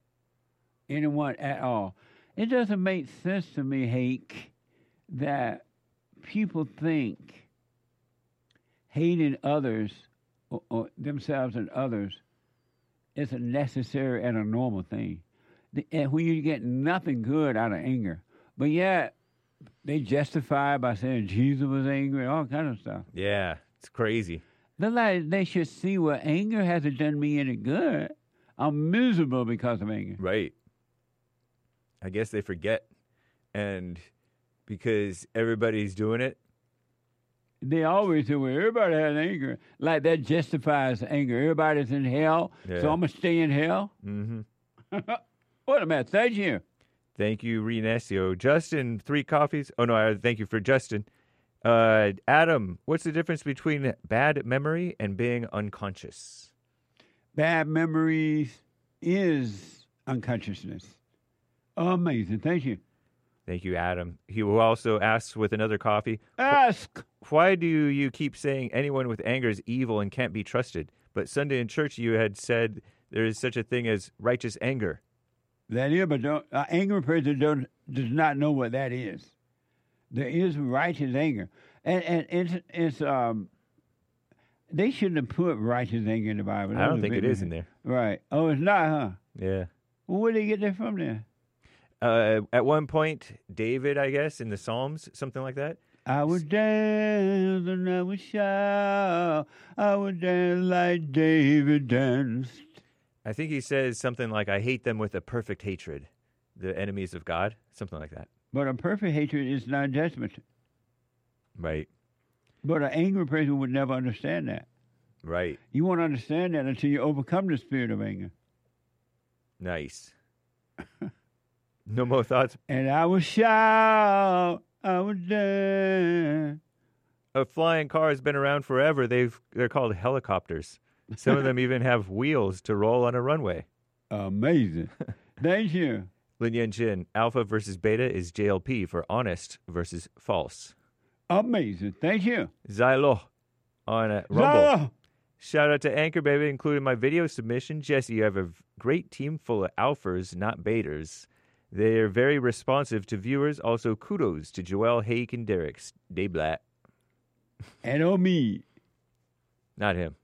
anyone at all. It doesn't make sense to me, Hake, that people think hating others or, or themselves and others is a necessary and a normal thing. And when you get nothing good out of anger, but yet they justify by saying Jesus was angry, all kind of stuff. Yeah, it's crazy. They're like, they should see, well, anger hasn't done me any good. I'm miserable because of anger. Right. I guess they forget. And because everybody's doing it. They always do it. Everybody has anger. Like that justifies anger. Everybody's in hell, Yeah. so I'm going to stay in hell. Mm-hmm. What a mess. Thank you. Thank you, Renesio. Justin, three coffees. Oh, no, I thank you for Justin. Uh, Adam, what's the difference between bad memory and being unconscious? Bad memories is unconsciousness. Amazing. Thank you. Thank you, Adam. He also asks with another coffee. Ask. Why do you keep saying anyone with anger is evil and can't be trusted? But Sunday in church you had said there is such a thing as righteous anger. That is, but don't, uh, angry person don't, does not know what that is. There is righteous anger. And and it's, it's um, they shouldn't have put righteous anger in the Bible. That I don't was a think big it is mistake. in there. Right. Oh, it's not, huh? Yeah. Well, where did they get that from then? Uh, at one point, David, I guess, in the Psalms, something like that. I would dance and I would shout. I would dance like David danced. I think he says something like, I hate them with a perfect hatred, the enemies of God, something like that. But a perfect hatred is not judgment. Right. But an angry person would never understand that. Right. You won't understand that until you overcome the spirit of anger. Nice. No more thoughts? And I would shout, I would dance. A flying car has been around forever. They've They're called helicopters. Some of them even have wheels to roll on a runway. Amazing. Thank you. Lin Yan Jin, alpha versus beta is J L P for honest versus false. Amazing. Thank you. Zylo on a Rumble. Zylo. Shout out to Anchor Baby, including my video submission. Jesse, you have a great team full of alphas, not betas. They're very responsive to viewers. Also, kudos to Joel, Hake, and Derek. Stay black. And oh me. Not him.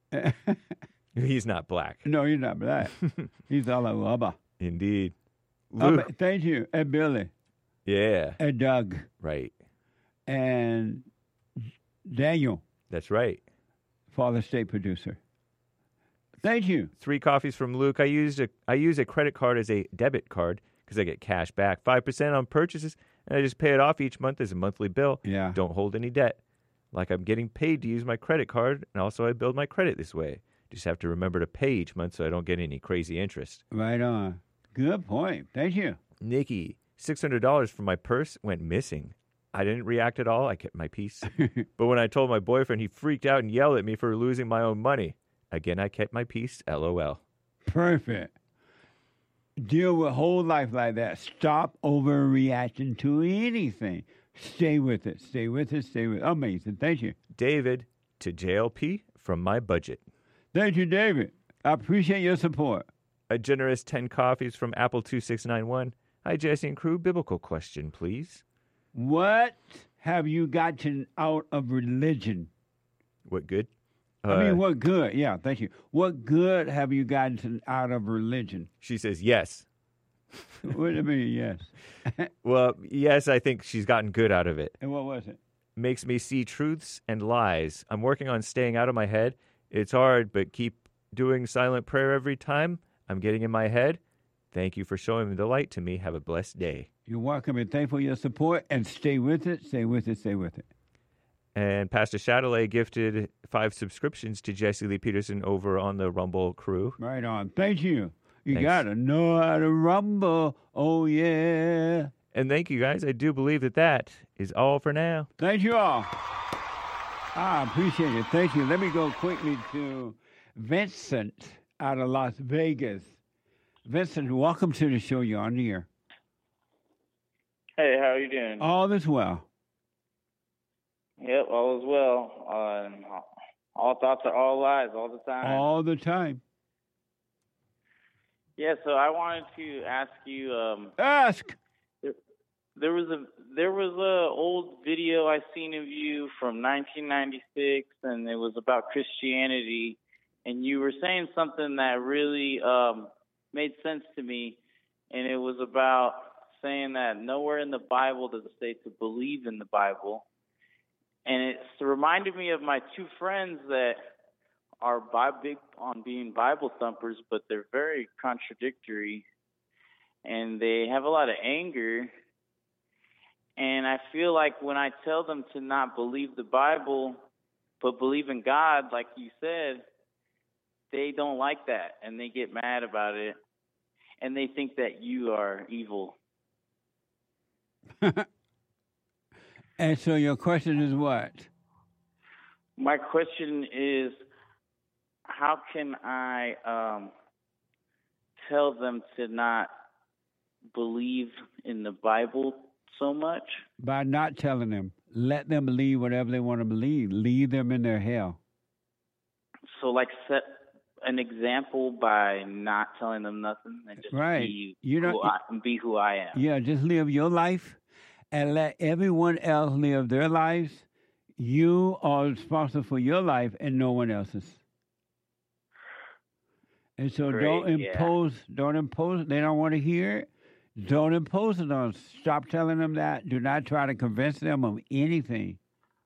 He's not black. No, he's not black. He's all over. Indeed. Um, Luke. thank you. And Billy. Yeah. And Doug. Right. And Daniel. That's right. Father State Producer. Thank you. Three coffees from Luke. I used a I use a credit card as a debit card because I get cash back. five percent on purchases, and I just pay it off each month as a monthly bill. Yeah. Don't hold any debt. Like I'm getting paid to use my credit card, and also I build my credit this way. Just have to remember to pay each month so I don't get any crazy interest. Right on. Good point. Thank you. Nikki, six hundred dollars from my purse went missing. I didn't react at all. I kept my peace. But when I told my boyfriend, he freaked out and yelled at me for losing my own money. Again, I kept my peace. LOL. Perfect. Deal with whole life like that. Stop overreacting to anything. Stay with it. Stay with it. Stay with it. Amazing. Thank you. David to J L P from my budget. Thank you, David. I appreciate your support. A generous ten coffees from Apple two six nine one. Hi, Jesse and crew. Biblical question, please. What have you gotten out of religion? What good? I Uh, mean, what good? Yeah, thank you. What good have you gotten out of religion? She says yes. What do you mean, yes? Well, yes, I think she's gotten good out of it. And what was it? Makes me see truths and lies. I'm working on staying out of my head. It's hard, but keep doing silent prayer every time I'm getting in my head. Thank you for showing the light to me. Have a blessed day. You're welcome, and thankful for your support, and stay with it, stay with it, stay with it. And Pastor Chatelet gifted five subscriptions to Jesse Lee Peterson over on the Rumble crew. Right on. Thank you. You Thanks. got to know how to rumble. Oh, yeah. And thank you, guys. I do believe that that is all for now. Thank you all. I appreciate it. Thank you. Let me go quickly to Vincent out of Las Vegas. Vincent, welcome to the show. You're on the air. Hey, how are you doing? All is well. Yep, all is well. Uh, and all thoughts are all lies all the time. All the time. Yeah, so I wanted to ask you. Um, ask. There, there was a there was a old video I seen of you from nineteen ninety-six, and it was about Christianity, and you were saying something that really um, made sense to me, and it was about saying that nowhere in the Bible does it say to believe in the Bible. And it reminded me of my two friends that are big on being Bible thumpers, but they're very contradictory, and they have a lot of anger. And I feel like when I tell them to not believe the Bible, but believe in God, like you said, they don't like that, and they get mad about it, and they think that you are evil. And so your question is what? My question is, how can I um, tell them to not believe in the Bible so much? By not telling them. Let them believe whatever they want to believe. Leave them in their hell. So, like, set an example by not telling them nothing and just right. be, you know, who I, be who I am. Yeah, just live your life and let everyone else live their lives. You are responsible for your life and no one else's. And so Great, don't impose, yeah. don't impose, they don't want to hear it. Don't impose it on them. Stop telling them that. Do not try to convince them of anything.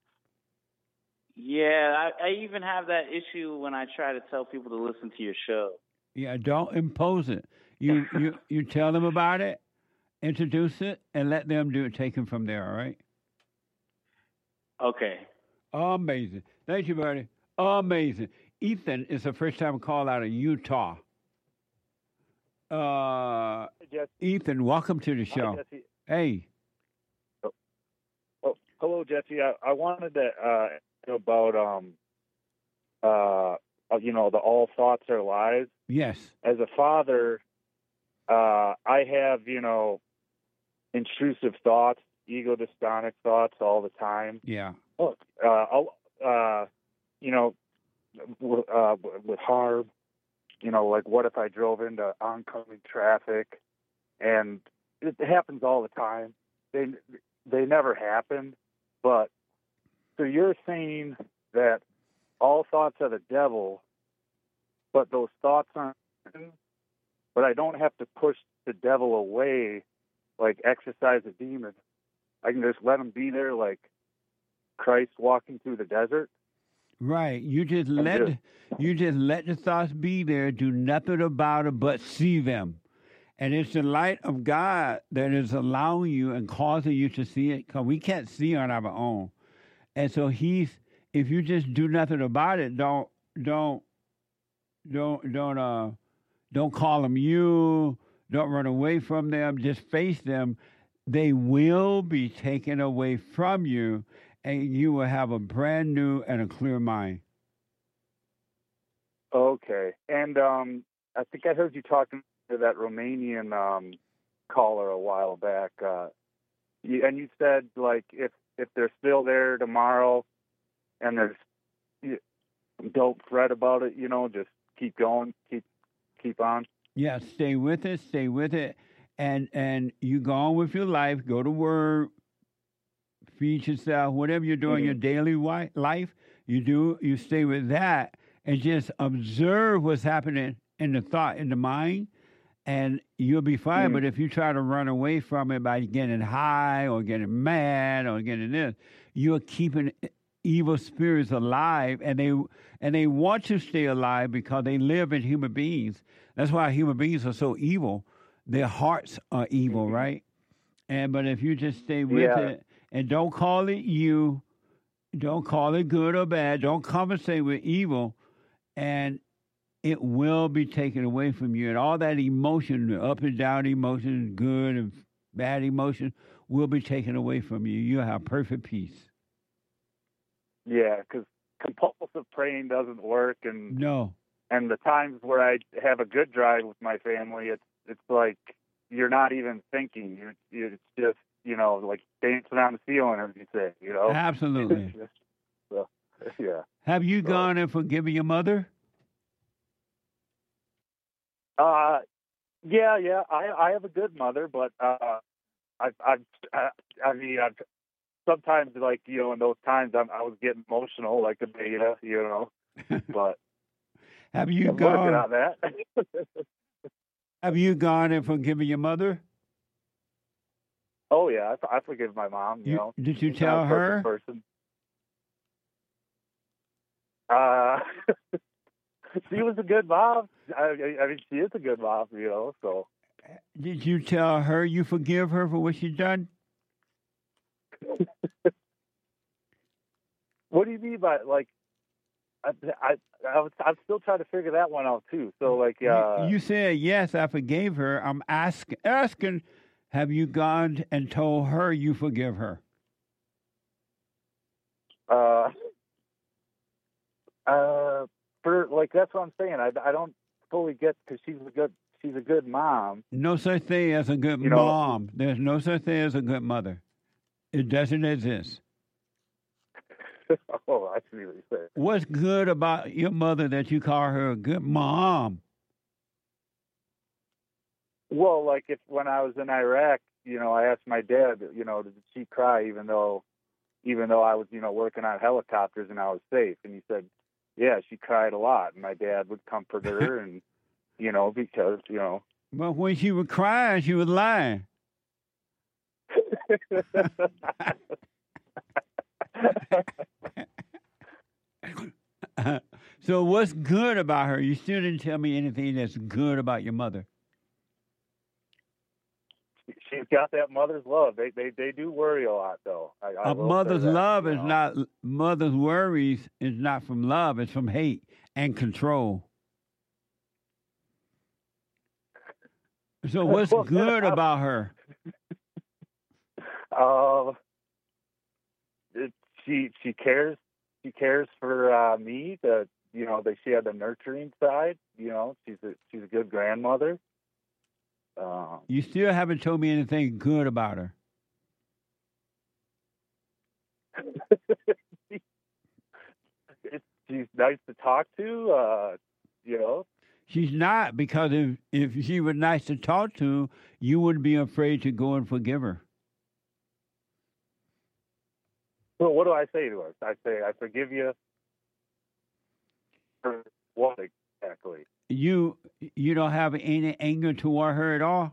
Yeah, I, I even have that issue when I try to tell people to listen to your show. Yeah, don't impose it. You you, you tell them about it, introduce it, and let them do it. Take them from there, all right? Okay. Amazing. Thank you, buddy. Amazing. Ethan is a first-time call out of Utah. Uh, hey, Ethan, welcome to the show. Hi, Jesse. Hey. Oh, oh, hello, Jesse. I, I wanted to uh, about um, uh, you know, the all thoughts are lies. Yes. As a father, uh, I have you know, intrusive thoughts, ego dystonic thoughts all the time. Yeah. Look, uh, I'll, uh, you know, uh, with Harb. You know, like what if I drove into oncoming traffic, and it happens all the time. They they never happen, but so you're saying that all thoughts are the devil, but those thoughts aren't. But I don't have to push the devil away, like exorcise a demon. I can just let him be there, like Christ walking through the desert. Right. You just let just, you just let the thoughts be there. Do nothing about it but see them. And it's the light of God that is allowing you and causing you to see it, because we can't see on our own. And so he's, if you just do nothing about it, don't don't don't don't uh don't call them you, don't run away from them, just face them. They will be taken away from you, and you will have a brand new and a clear mind. Okay. And um, I think I heard you talking to that Romanian um, caller a while back. Uh, you, and you said, like, if, if they're still there tomorrow and there's, you, don't fret about it, you know, just keep going, keep keep on. Yeah, stay with it, stay with it. And, and you go on with your life, go to work, feed yourself, whatever you're doing, mm-hmm. your daily wi- life, you do, you stay with that and just observe what's happening in the thought, in the mind, and you'll be fine. Mm-hmm. But if you try to run away from it by getting high or getting mad or getting this, you're keeping evil spirits alive, and they and they want to stay alive because they live in human beings. That's why human beings are so evil. their hearts are evil, right? And but if you just stay with Yeah. it and don't call it you, don't call it good or bad, don't compensate with evil, and it will be taken away from you. And all that emotion, the up and down emotion, good and bad emotion, will be taken away from you. You'll have perfect peace. Yeah, because compulsive praying doesn't work, and No. and the times where I have a good drive with my family, it's it's like you're not even thinking. You're, you're it's just you know like dancing on the ceiling, as you say. You know. Absolutely. so, yeah. Have you gone and forgiven your mother? Uh, yeah, yeah. I I have a good mother, but uh, I've I've I, I mean I've sometimes like you know in those times I'm, I was getting emotional like a beta, you know. But Have you I'm gone? working on that. Have you gone and forgiven your mother? Oh yeah, I, I forgive my mom. You, You- know, did you She's not tell a her? perfect Person. Uh, she was a good mom. I, I mean, she is a good mom. You know, so. Did you tell her you forgive her for what she done? What do you mean by like? I I, I was I'm still trying to figure that one out too. So like, uh, You said yes, I forgave her. I'm ask, asking, have you gone and told her you forgive her? uh, uh, for like that's what I'm saying. I, I don't fully get because she's a good she's a good mom. No such thing as a good You know- mom. There's no such thing as a good mother. It doesn't exist. Oh, I see what you're saying. What's good about your mother that you call her a good mom? Well, like if when I was in Iraq, you know, I asked my dad, you know, did she cry even though, even though I was, you know, working on helicopters and I was safe? And he said, yeah, she cried a lot. And my dad would comfort her, and you know, because you know. But when she was crying, she was lying. So what's good about her? You still didn't tell me anything that's good about your mother. She's got that mother's love. They they, they do worry a lot, though. I, I A will say mother's that, love you is know. not, mother's worries is not from love, it's from hate and control. So what's Well, good I- about her? Um, it, she she cares. She cares for uh, me. The you know that she had the nurturing side. You know, she's a she's a good grandmother. Um, You still haven't told me anything good about her. it, she's nice to talk to. Uh, you know, She's not, because if, if she was nice to talk to, you wouldn't be afraid to go and forgive her. so what do I say to her? I say I forgive you for what exactly? You you don't have any anger toward her at all?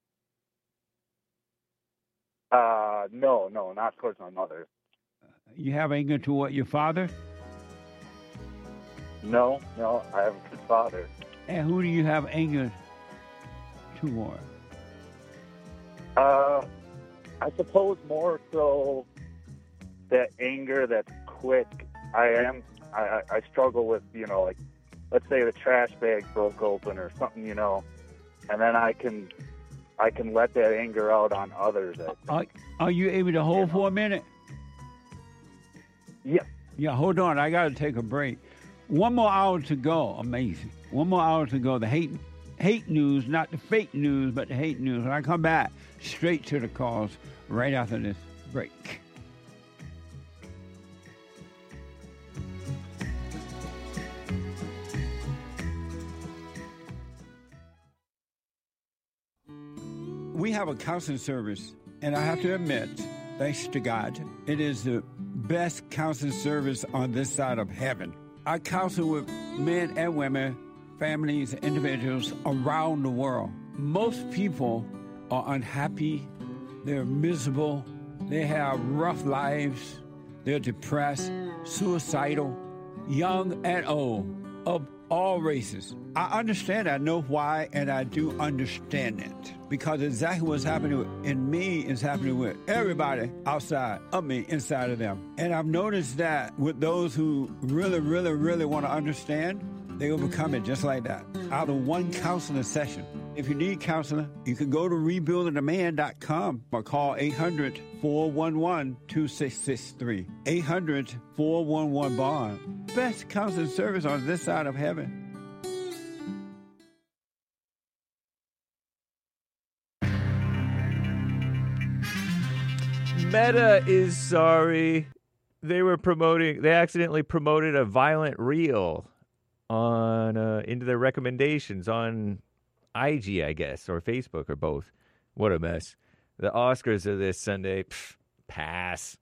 Uh, no, no, not towards my mother. You have anger toward your father? No, no, I have a good father. And who do you have anger toward? Uh, I suppose more so that anger that's quick. I am. I, I I struggle with, you know, like, let's say the trash bag broke open or something, you know, and then I can, I can let that anger out on others. Are, are you able to hold for a minute? Yeah. Yeah, hold on. I got to take a break. One more hour to go. Amazing. One more hour to go. The hate hate news, not the fake news, but the hate news. When I come back, straight to the calls right after this break. We have a counseling service, and I have to admit, thanks to God, it is the best counseling service on this side of heaven. I counsel with men and women, families, individuals around the world. Most people are unhappy, they're miserable, they have rough lives, they're depressed, suicidal, young and old, of all races. I understand, I know why, and I do understand it. because exactly what's happening in me is happening with everybody outside of me, inside of them. And I've noticed that with those who really, really, really want to understand, they overcome it just like that, out of one counseling session. If you need counseling, you can go to rebuilding the man dot com or call eight hundred, four one one, two six six three. eight hundred, four one one, bond. Best counseling service on this side of heaven. Meta is sorry. They were promoting, they accidentally promoted a violent reel on uh, into their recommendations on I G, I guess, or Facebook, or both. What a mess. The Oscars are this Sunday. Pff, pass.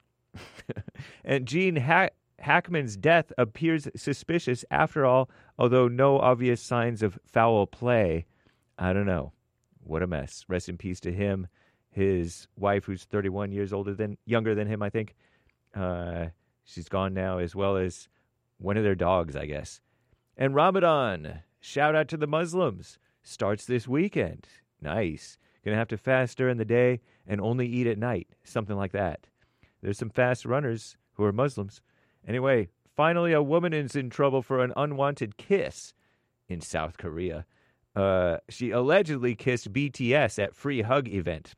And Gene ha- Hackman's death appears suspicious after all, although no obvious signs of foul play. I don't know. What a mess. Rest in peace to him. His wife, who's thirty-one years older than, younger than him, I think. Uh, she's gone now, as well as one of their dogs, I guess. And Ramadan, shout out to the Muslims, starts this weekend. Nice. Gonna have to fast during the day and only eat at night. Something like that. There's some fast runners who are Muslims. Anyway, finally a woman is in trouble for an unwanted kiss in South Korea. Uh, she allegedly kissed B T S at free hug event.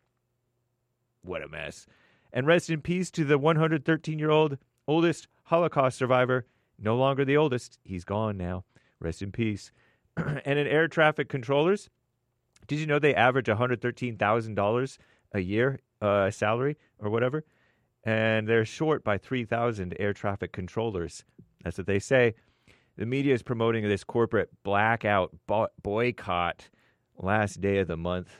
What a mess. And rest in peace to the one hundred thirteen-year-old oldest Holocaust survivor. No longer the oldest. He's gone now. Rest in peace. And in air traffic controllers, did you know they average one hundred thirteen thousand dollars a year uh, salary or whatever? And they're short by three thousand air traffic controllers. That's what they say. The media is promoting this corporate blackout bo- boycott last day of the month.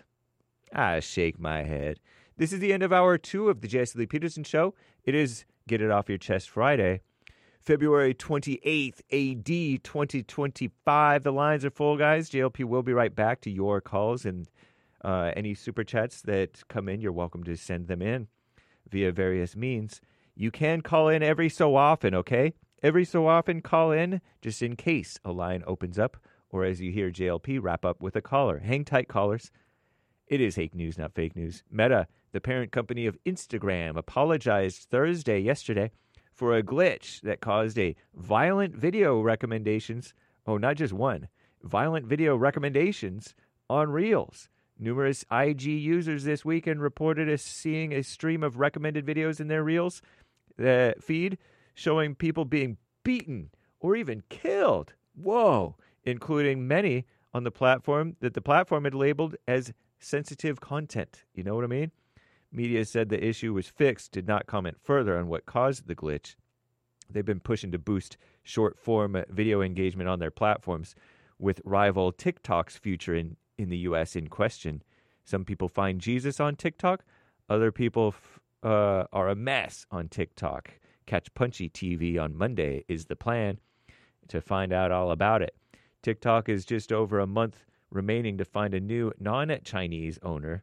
I shake my head. This is the end of hour two of the Jesse Lee Peterson Show. It is Get It Off Your Chest Friday, February twenty-eighth, A D twenty twenty-five. The lines are full, guys. J L P will be right back to your calls, and uh, any super chats that come in, you're welcome to send them in via various means. You can call in every so often, okay? Every so often, call in just in case a line opens up, or as you hear J L P wrap up with a caller. Hang tight, callers. It is fake news, not fake news. Meta, the parent company of Instagram, apologized Thursday, yesterday, for a glitch that caused a violent video recommendations, oh, not just one, violent video recommendations on Reels. Numerous I G users this weekend reported as seeing a stream of recommended videos in their Reels uh, feed showing people being beaten or even killed. Whoa! Including many on the platform that the platform had labeled as sensitive content. You know what I mean? Media said the issue was fixed, did not comment further on what caused the glitch. They've been pushing to boost short-form video engagement on their platforms, with rival TikTok's future in, in the U S in question. Some people find Jesus on TikTok. Other people f- uh, are a mess on TikTok. Catch Punchy T V on Monday is the plan to find out all about it. TikTok is just over a month remaining to find a new non-Chinese owner,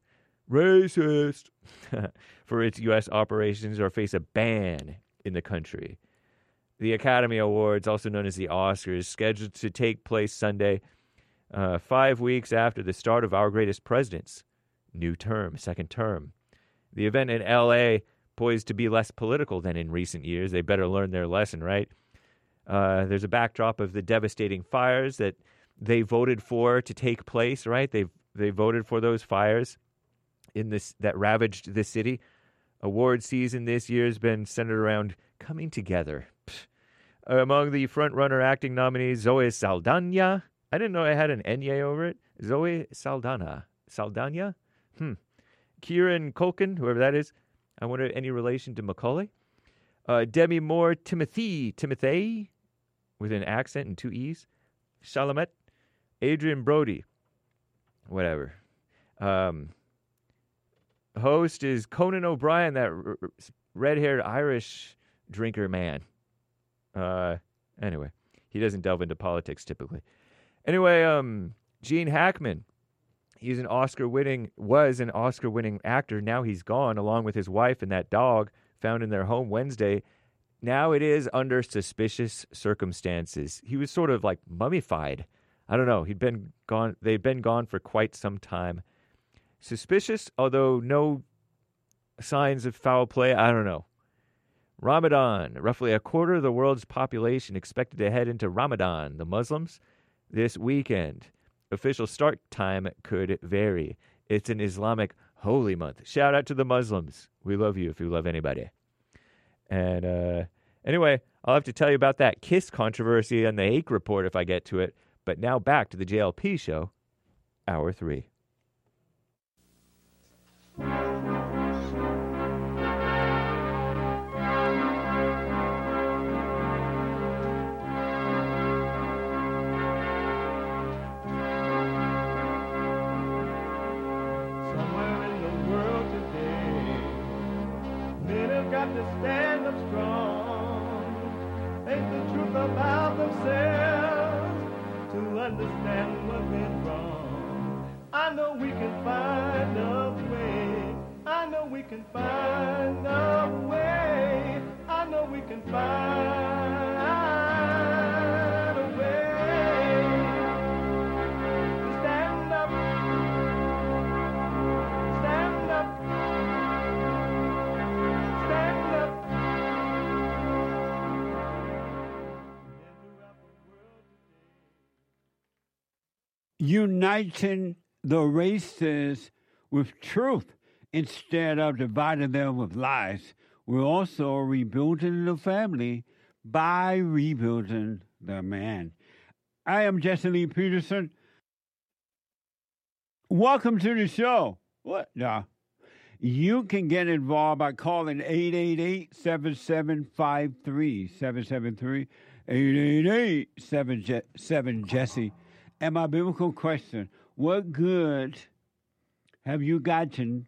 racist, for its U S operations or face a ban in the country. The Academy Awards, also known as the Oscars, scheduled to take place Sunday, uh, five weeks after the start of Our Greatest President's new term, second term. The event in L A poised to be less political than in recent years. They better learn their lesson, right? Uh, there's a backdrop of the devastating fires that they voted for to take place, right? They they voted for those fires in this that ravaged the city. Award season this year has been centered around coming together. Pfft. Among the front-runner acting nominees, Zoe Saldana. I didn't know I had an Enye over it. Zoe Saldana. Saldana? Hmm. Kieran Culkin, whoever that is. I wonder any relation to Macaulay. Uh, Demi Moore, Timothy, Timothy, with an accent and two E's. Chalamet, Adrian Brody, whatever. Um, host is Conan O'Brien, that r- r- red-haired Irish drinker man. Uh, anyway, he doesn't delve into politics typically. Anyway, um, Gene Hackman, he's an Oscar-winning, was an Oscar-winning actor. Now he's gone, along with his wife and that dog found in their home Wednesday. Now it is under suspicious circumstances. He was sort of like mummified. I don't know. He'd been gone. They'd been gone for quite some time. Suspicious, although no signs of foul play. I don't know. Ramadan. Roughly a quarter of the world's population expected to head into Ramadan, the Muslims, this weekend. Official start time could vary. It's an Islamic holy month. Shout out to the Muslims. We love you if you love anybody. And uh, anyway, I'll have to tell you about that KISS controversy on the Hake Report if I get to it. But now back to the J L P show, hour three. To stand up strong, face the truth about themselves, to understand what went wrong. I know we can find a way. I know we can find a way. I know we can find a way to stand up, stand up. Uniting the races with truth instead of dividing them with lies. We're also rebuilding the family by rebuilding the man. I am Jesse Lee Peterson. Welcome to the show. What? No. You can get involved by calling eight eight eight, seven seven five three, seven seven three, eight eight eight, seven seven Jesse. And my biblical question, what good have you gotten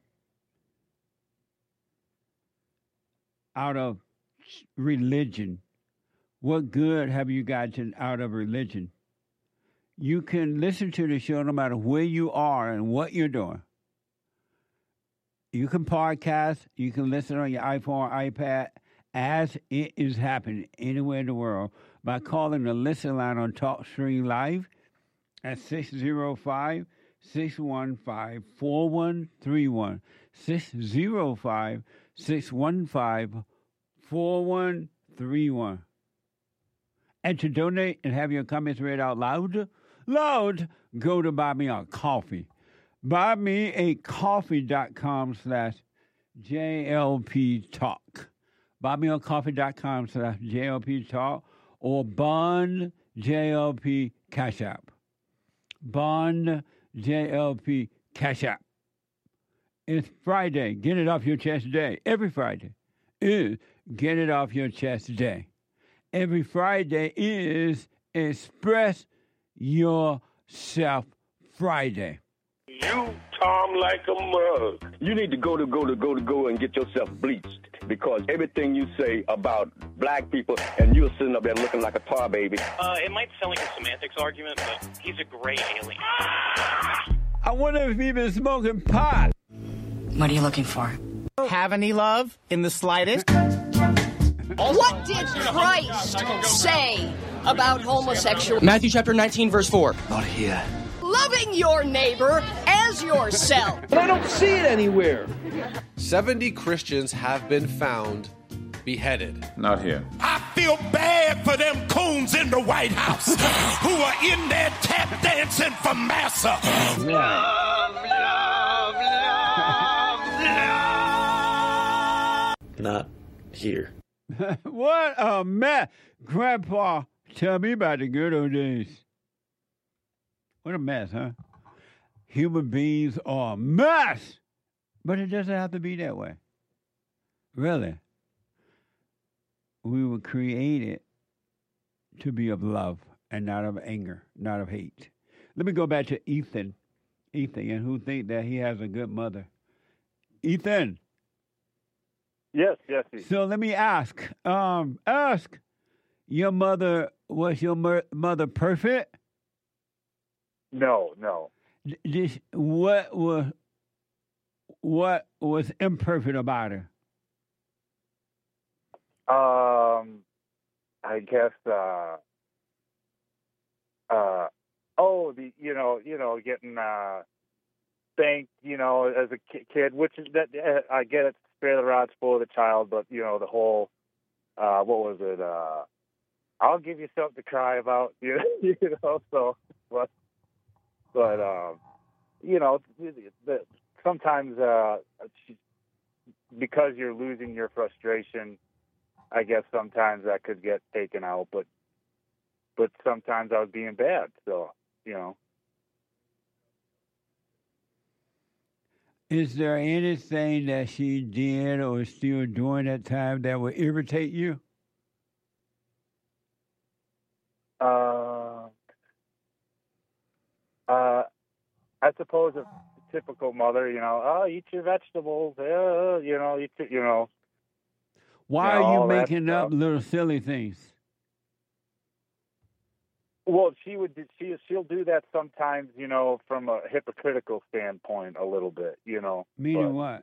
out of religion? What good have you gotten out of religion? You can listen to the show no matter where you are and what you're doing. You can podcast, you can listen on your iPhone or iPad as it is happening anywhere in the world by calling the listen line on TalkStream Live at six oh five, six one five, four one three one. six oh five, six one five, four one three one. And to donate and have your comments read out loud, loud, go to Buy Me a Coffee. buymeacoffee.com slash JLP Talk. buymeacoffee.com slash JLP Talk or Bond J L P Cash App. Bond J L P Cash App. It's Friday. Get it off your chest day. Every Friday is Get It Off Your Chest Day. Every Friday is Express Yourself Friday. You, Tom, like a mug. You need to go to go to go to go and get yourself bleached because everything you say about black people and you're sitting up there looking like a tar baby. Uh, it might sound like a semantics argument, but he's a great alien. I wonder if he's been smoking pot. What are you looking for? Have any love in the slightest? What did Christ say about homosexuality? Matthew chapter nineteen, verse four. Not here. Loving your neighbor as yourself. But I don't see it anywhere. seventy Christians have been found beheaded. Not here. I feel bad for them coons in the White House who are in there tap dancing for massa. Love, love, love, love. Not here. What a mess. Grandpa, tell me about the good old days. What a mess, huh? Human beings are a mess. But it doesn't have to be that way. Really. We were created to be of love and not of anger, not of hate. Let me go back to Ethan. Ethan, and who think that he has a good mother. Ethan. Yes, yes. So let me ask. Um, ask, your mother, was your mer- mother perfect? No, no. D- This, what was what was imperfect about her? Um, I guess. Uh, uh, oh, the you know, you know, getting uh, spanked, you know, as a ki- kid, which is that uh, I get it, spare the rod, spoil the child, but you know, the whole, uh, what was it? Uh, I'll give you something to cry about, you know, you know. So, but, but, um, you know, the, the, sometimes uh, because you're losing your frustration, I guess sometimes that could get taken out, but, but sometimes I was being bad, so you know. Is there anything that she did or is still doing at time that would irritate you? Uh, uh, I suppose a typical mother, you know, oh, eat your vegetables, uh, you know, eat, your- you know. Why you know, are you all that making up little silly things? Well, she would. do- She she'll do that sometimes, you know, from a hypocritical standpoint, a little bit, you know. Meaning what?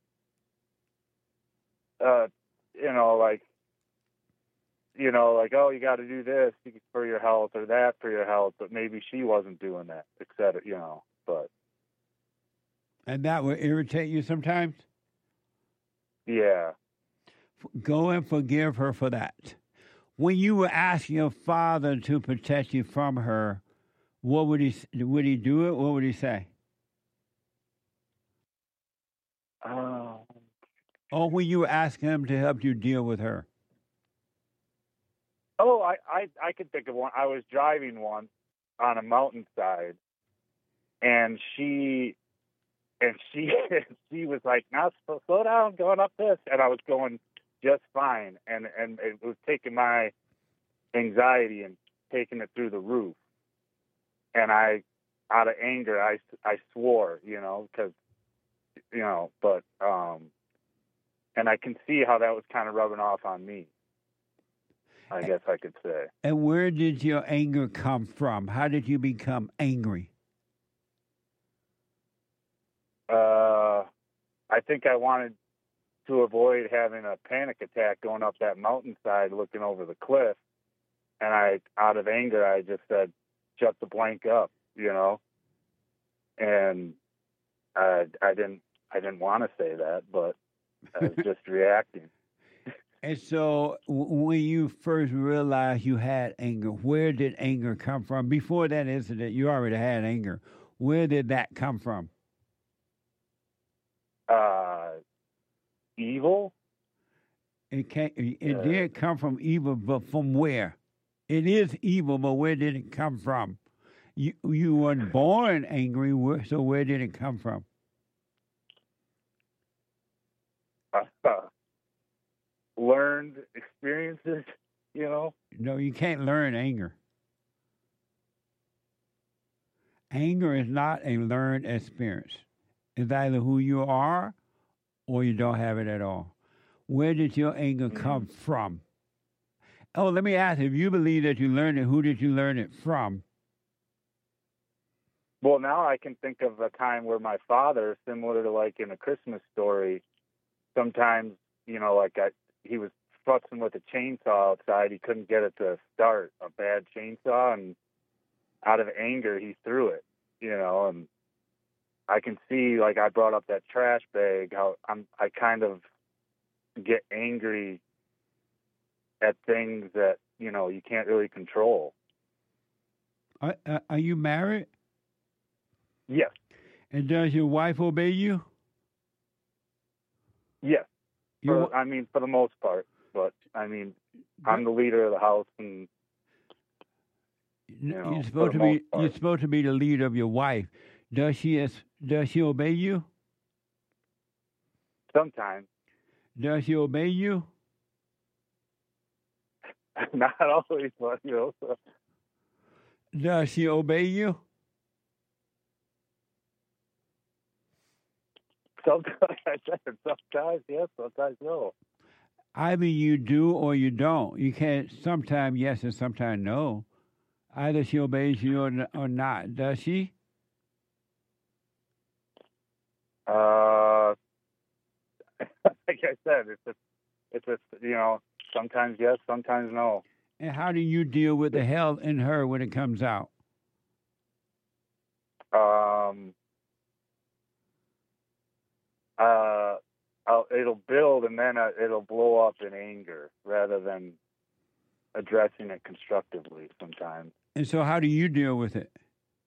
Uh, you know, like, you know, like, oh, you got to do this for your health or that for your health, but maybe she wasn't doing that, et cetera, you know. But And that would irritate you sometimes? yeah, Go and forgive her for that. When you were asking your father to protect you from her, what would he would he do it? What would he say? uh, Or when you were asking him to help you deal with her? oh, I, I I could think of one. I was driving once on a mountainside, and she and she she was like, "Now slow, slow down, going up this," and I was going just fine, and and it was taking my anxiety and taking it through the roof, and I, out of anger, I I swore, you know, because you know, but um, and I can see how that was kind of rubbing off on me. I guess I could say. And where did your anger come from? How did you become angry? Uh, I think I wanted to avoid having a panic attack going up that mountainside, looking over the cliff. And I, out of anger, I just said, "Shut the blank up," you know. And I, I didn't, I didn't want to say that, but I was just reacting. And so, w- when you first realized you had anger, where did anger come from? Before that incident, you already had anger. Where did that come from? Uh, evil. It came, it Uh, did come from evil, but from where? It is evil, but where did it come from? You you weren't born angry, where- so where did it come from? Uh, learned experiences, you know. No, you can't learn anger. Anger is not a learned experience. It's either who you are or you don't have it at all. Where did your anger come from? Oh, let me ask, if you believe that you learned it, who did you learn it from? Well, now I can think of a time where my father, similar to like in A Christmas Story, sometimes, you know, like I, he was futzing with a chainsaw outside. He couldn't get it to start, a bad chainsaw, and out of anger, he threw it, you know, and I can see, like I brought up that trash bag, how I'm, I kind of get angry at things that, you know, you can't really control. Are, are- are you married? Yes. And does your wife obey you? Yes. Your For, I mean, for the most part, but I mean, I'm the leader of the house, and you know, You're for supposed the to be. most part. You're supposed to be the leader of your wife. Does she? as- Does she obey you? Sometimes. Does she obey you? Not always, but you know. So. Does she obey you? Sometimes, sometimes yes, sometimes no. Either you do or you don't. You can't. Sometimes yes and sometimes no. Either she obeys you or, n- or not. Does she? Uh, like I said, it's a, it's a, you know, sometimes yes, sometimes no. And how do you deal with the hell in her when it comes out? Um, it'll build and then uh, it'll blow up in anger rather than addressing it constructively sometimes. And so how do you deal with it?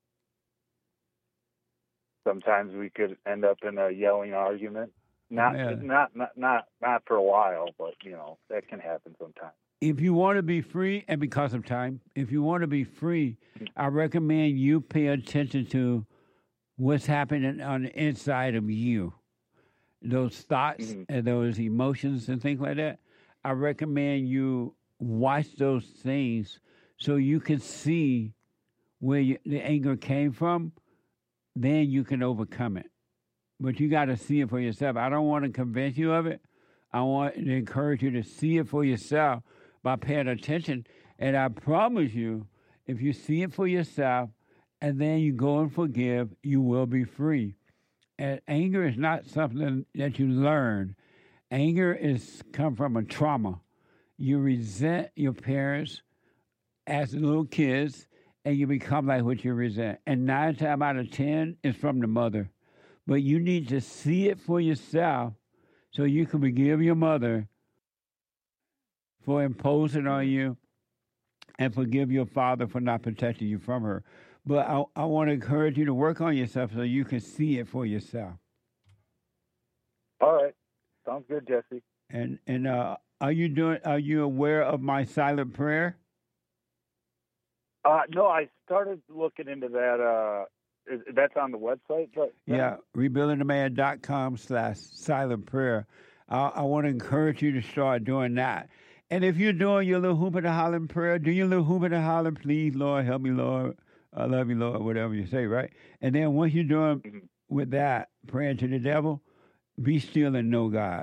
Sometimes we could end up in a yelling argument. Not, Yeah. not, not, not, not for a while, but you know that can happen sometimes. If you want to be free, and because of time, if you want to be free, I recommend you pay attention to what's happening on the inside of you. Those thoughts Mm-hmm. and those emotions and things like that. I recommend you watch those things so you can see where you, the anger came from. Then you can overcome it. But you got to see it for yourself. I don't want to convince you of it. I want to encourage you to see it for yourself by paying attention. And I promise you, if you see it for yourself and then you go and forgive, you will be free. And anger is not something that you learn. Anger is come from a trauma. You resent your parents as little kids, and you become like what you resent. And nine times out of ten, it's from the mother. But you need to see it for yourself so you can forgive your mother for imposing on you and forgive your father for not protecting you from her. But I, I want to encourage you to work on yourself so you can see it for yourself. All right, sounds good, Jesse. And and uh, are you doing? Are you aware of my silent prayer? Uh, no, I started looking into that. Uh, is, that's on the website, but Yeah, rebuilding the man dot com slash silent prayer. I, I want to encourage you to start doing that. And if you're doing your little hoop and a hollering prayer, do your little hoop and a hollering, please, Lord, help me, Lord. I love you, Lord, whatever you say, right? And then once you're doing mm-hmm. with that, praying to the devil, be still and know God.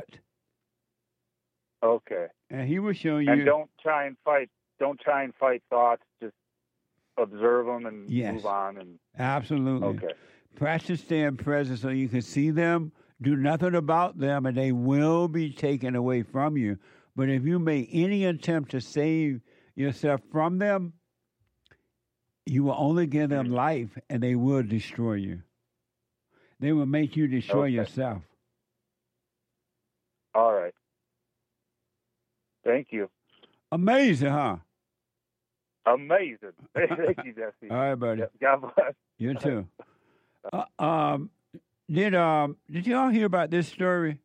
Okay. And he will show you. And don't try and fight. Don't try and fight thoughts. Just observe them and Yes. move on. And Absolutely. Okay. Practice staying present so you can see them, do nothing about them, and they will be taken away from you. But if you make any attempt to save yourself from them, you will only give them life, and they will destroy you. They will make you destroy Okay. yourself. All right. Thank you. Amazing, huh? Amazing. Thank you, Jesse. All right, buddy. God bless. You too. uh, um, did um did y'all hear about this story?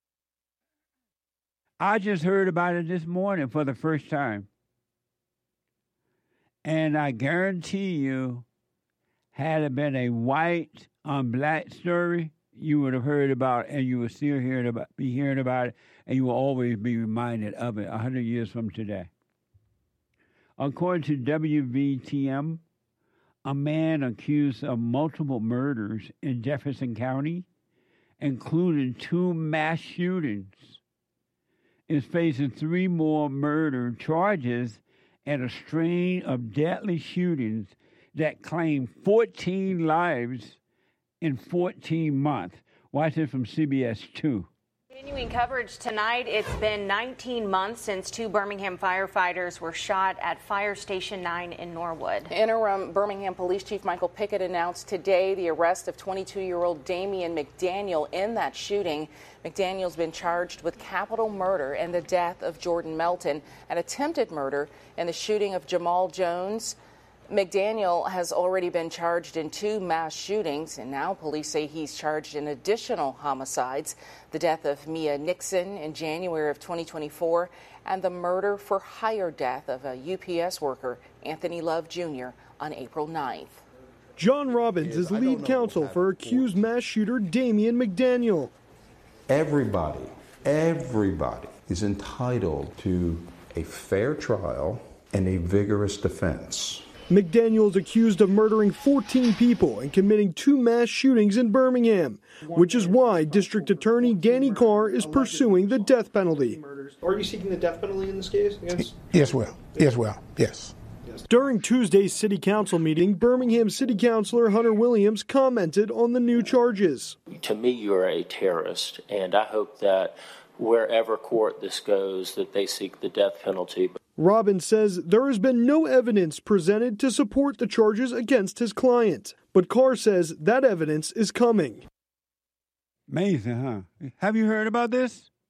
I just heard about it this morning for the first time. And I guarantee you, had it been a white on black story, you would have heard about it, and you would still hearing about, be hearing about it, and you will always be reminded of it a hundred years from today. According to W V T M, a man accused of multiple murders in Jefferson County, including two mass shootings, is facing three more murder charges and a string of deadly shootings that claimed fourteen lives in fourteen months. Watch this from C B S two. Continuing coverage tonight, it's been nineteen months since two Birmingham firefighters were shot at Fire Station nine in Norwood. Interim Birmingham Police Chief Michael Pickett announced today the arrest of twenty-two-year-old Damian McDaniel in that shooting. McDaniel's been charged with capital murder and the death of Jordan Melton, and attempted murder in the shooting of Jamal Jones. McDaniel has already been charged in two mass shootings, and now police say he's charged in additional homicides. The death of Mia Nixon in January of twenty twenty-four, and the murder for hire death of a U P S worker, Anthony Love Junior, on April ninth. John Robbins is lead counsel for accused mass shooter Damian McDaniel. Everybody, everybody is entitled to a fair trial and a vigorous defense. McDaniel is accused of murdering fourteen people and committing two mass shootings in Birmingham, which is why District Attorney Danny Carr is pursuing the death penalty. Are you seeking the death penalty in this case? Yes, yes well. Yes, well. Yes. During Tuesday's City Council meeting, Birmingham City Councilor Hunter Williams commented on the new charges. To me, you're a terrorist, and I hope that wherever court this goes, that they seek the death penalty. Robbins says there has been no evidence presented to support the charges against his client, but Carr says that evidence is coming. Amazing, huh? Have you heard about this?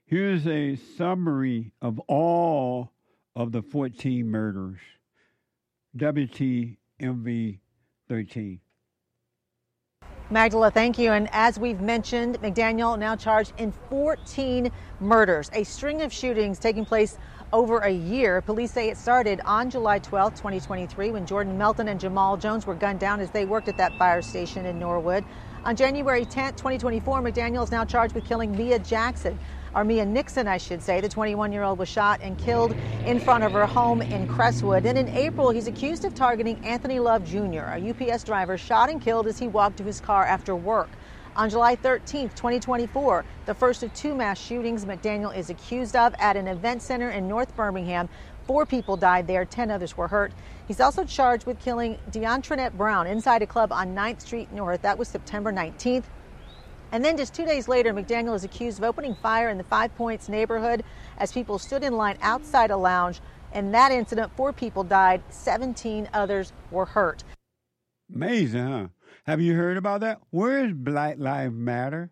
Here's a summary of all of the fourteen murders. W T M V thirteen. Magdala, thank you. And as we've mentioned, McDaniel now charged in fourteen murders, a string of shootings taking place over a year. Police say it started on July twelfth, twenty twenty-three, when Jordan Melton and Jamal Jones were gunned down as they worked at that fire station in Norwood. On January tenth, twenty twenty-four, McDaniel is now charged with killing Mia Jackson, or Mia Nixon, I should say. The twenty-one-year-old was shot and killed in front of her home in Crestwood. And in April, he's accused of targeting Anthony Love Junior, a U P S driver shot and killed as he walked to his car after work. On July thirteenth, twenty twenty-four, the first of two mass shootings McDaniel is accused of at an event center in North Birmingham. Four people died there, ten others were hurt. He's also charged with killing DeAntrinette Brown inside a club on ninth Street North. That was September nineteenth. And then just two days later, McDaniel is accused of opening fire in the Five Points neighborhood as people stood in line outside a lounge. In that incident, four people died, seventeen others were hurt. Amazing, huh? Have you heard about that? Where is Black Lives Matter?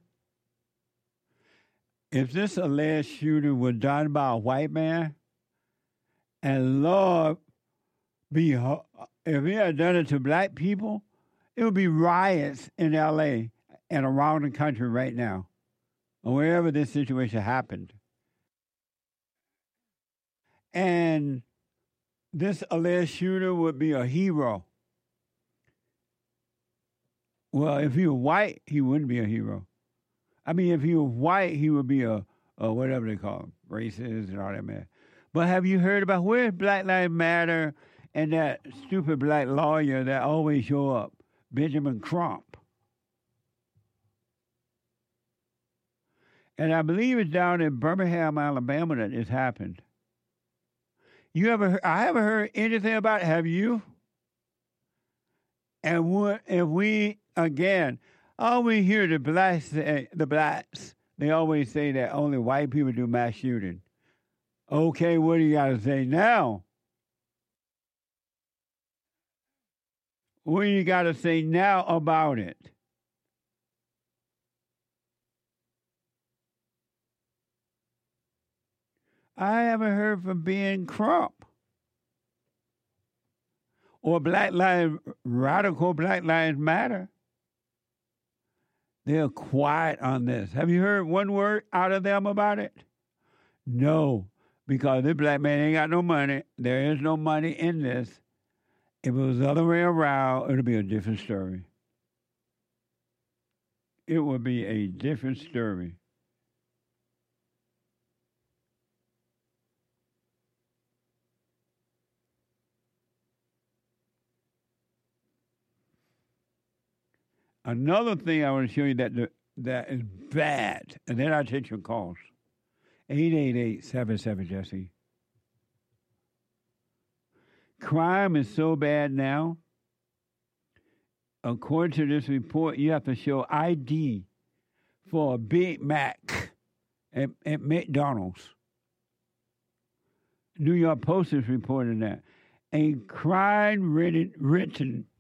If this alleged shooter was done by a white man, and Lord, be if he had done it to black people, it would be riots in L A and around the country right now, or wherever this situation happened. And this alleged shooter would be a hero. Well, if he was white, he wouldn't be a hero. I mean, if he was white, he would be a, a whatever they call him, racist and all that, man. But have you heard about where's Black Lives Matter and that stupid black lawyer that always show up, Benjamin Crump? And I believe it's down in Birmingham, Alabama that this happened. You ever heard, I haven't heard anything about it, have you? And what, if we, again, all we hear the blacks, say, the blacks, they always say that only white people do mass shooting. Okay, what do you got to say now? What do you got to say now about it? I haven't heard from Ben Crump or Black Lives, radical Black Lives Matter. They're quiet on this. Have you heard one word out of them about it? No, because this black man ain't got no money. There is no money in this. If it was the other way around, it would be a different story. It would be a different story. Another thing I want to show you that that is bad, and then I'll take your calls. eight eight eight, seven seven, Jesse. Crime is so bad now. According to this report, you have to show I D for a Big Mac at, at McDonald's. New York Post is reporting that. A crime-ridden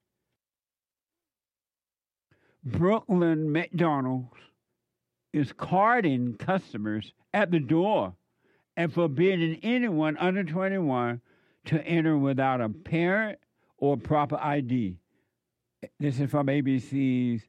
Brooklyn McDonald's is carding customers at the door and forbidding anyone under twenty-one to enter without a parent or proper I D. This is from A B C's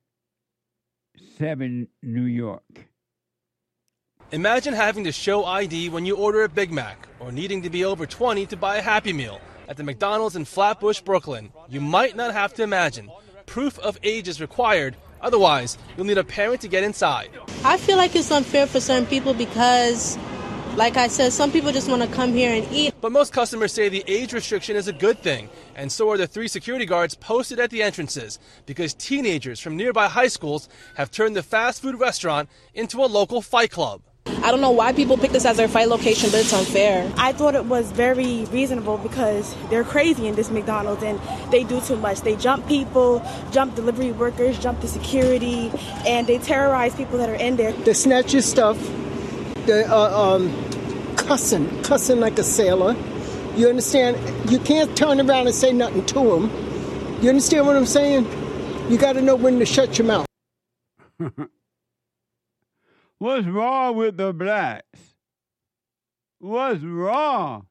seven New York. Imagine having to show I D when you order a Big Mac or needing to be over twenty to buy a Happy Meal. At the McDonald's in Flatbush, Brooklyn, you might not have to imagine. Proof of age is required. Otherwise, you'll need a parent to get inside. I feel like it's unfair for certain people because, like I said, some people just want to come here and eat. But most customers say the age restriction is a good thing, and so are the three security guards posted at the entrances, because teenagers from nearby high schools have turned the fast food restaurant into a local fight club. I don't know why people pick this as their fight location, but it's unfair. I thought it was very reasonable because they're crazy in this McDonald's and they do too much. They jump people, jump delivery workers, jump the security, and they terrorize people that are in there. They snatch your stuff. They uh, um, cussing, cussing like a sailor. You understand? You can't turn around and say nothing to them. You understand what I'm saying? You got to know when to shut your mouth. What's wrong with the blacks? What's wrong?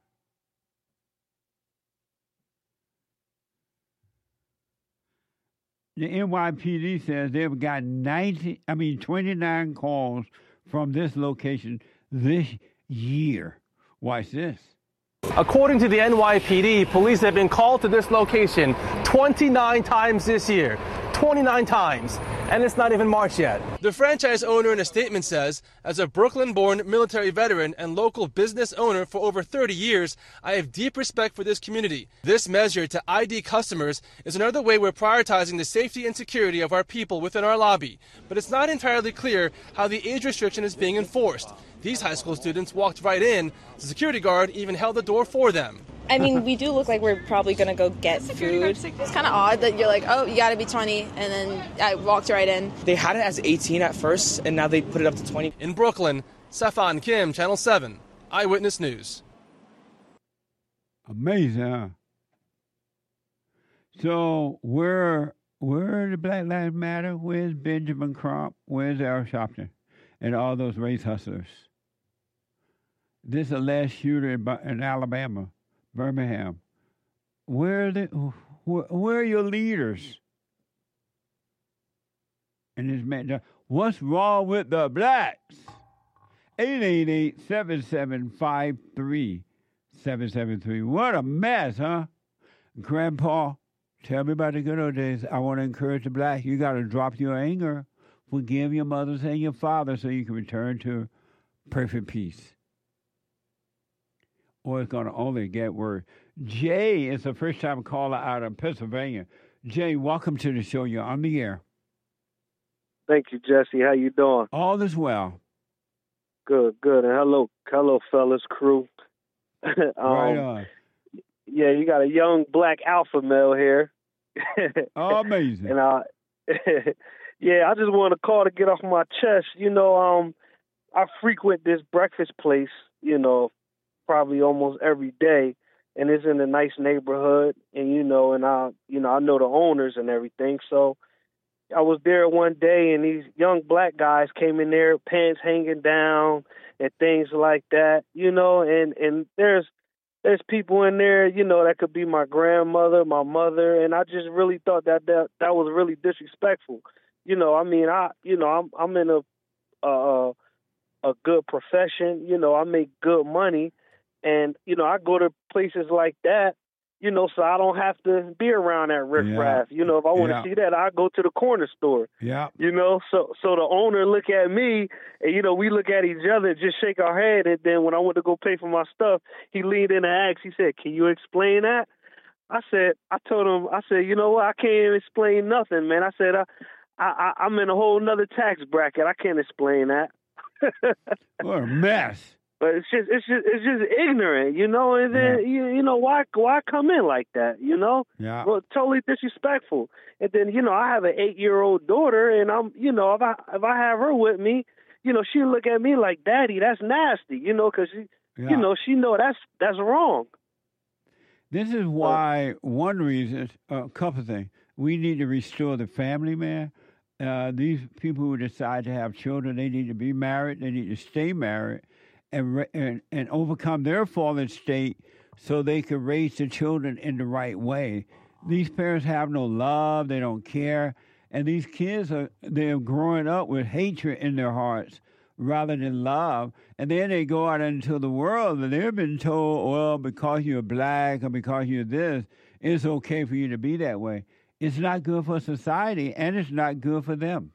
The N Y P D says they've got ninety, I mean twenty-nine calls from this location this year. Watch this. According to the N Y P D, police have been called to this location twenty-nine times this year. twenty-nine times. And it's not even March yet. The franchise owner in a statement says, as a Brooklyn-born military veteran and local business owner for over thirty years, I have deep respect for this community. This measure to I D customers is another way we're prioritizing the safety and security of our people within our lobby. But it's not entirely clear how the age restriction is being enforced. These high school students walked right in. The security guard even held the door for them. I mean, we do look like we're probably going to go get food. It's kind of odd that you're like, oh, you got to be twenty, and then I walked right in. They had it as eighteen at first, and now they put it up to twenty. In Brooklyn, Safan Kim, Channel seven, Eyewitness News. Amazing, huh? So where, where the Black Lives Matter? Where's Benjamin Crump? Where's Al Sharpton? And all those race hustlers? This alleged shooter in, in Alabama. Birmingham, where are, the, where, where are your leaders? And this man, what's wrong with the blacks? eight eight eight, seven seven five, three seven seven three. What a mess, huh? Grandpa, tell me about the good old days. I want to encourage the blacks. You got to drop your anger. Forgive your mothers and your fathers so you can return to perfect peace. Or it's going to only get worse. Jay is the first-time caller out of Pennsylvania. Jay, welcome to the show. You're on the air. Thank you, Jesse. How you doing? All is well. Good, good. And hello, hello, fellas, crew. um, right on. Yeah, you got a young black alpha male here. Oh, amazing. And uh, yeah, I just want to call to get off my chest. You know, um, I frequent this breakfast place, you know, probably almost every day, and it's in a nice neighborhood, and you know, and I, you know, I know the owners and everything. So I was there one day, and these young black guys came in there, pants hanging down and things like that, you know, and and there's there's people in there, you know, that could be my grandmother, my mother, and I just really thought that that, that was really disrespectful. You know, I mean, I, you know, I'm I'm in a a, a good profession, you know, I make good money. And, you know, I go to places like that, you know, so I don't have to be around that riffraff. Yeah. You know, if I want to yeah. see that, I go to the corner store. Yeah. You know, so so the owner look at me, and, you know, we look at each other and just shake our head. And then when I went to go pay for my stuff, he leaned in and asked, he said, can you explain that? I said, I told him, I said, you know what, I can't even explain nothing, man. I said, I, I, I'm in a whole nother tax bracket. I can't explain that. What a mess. But it's just, it's just, it's just ignorant, you know. And then, yeah. you, you know, why, why come in like that, you know? Yeah. Well, totally disrespectful. And then, you know, I have an eight-year-old daughter, and I'm, you know, if I, if I have her with me, you know, she look at me like, "Daddy, that's nasty," you know, because she, yeah. you know, she know that's that's wrong. This is why one reason, a couple of things, we need to restore the family, man. Uh, these people who decide to have children, they need to be married. They need to stay married. And, and and overcome their fallen state so they can raise the children in the right way. These parents have no love, they don't care, and these kids are they're growing up with hatred in their hearts rather than love. And then they go out into the world and they've been told, well, because you're black or because you're this, it's okay for you to be that way. It's not good for society, and it's not good for them.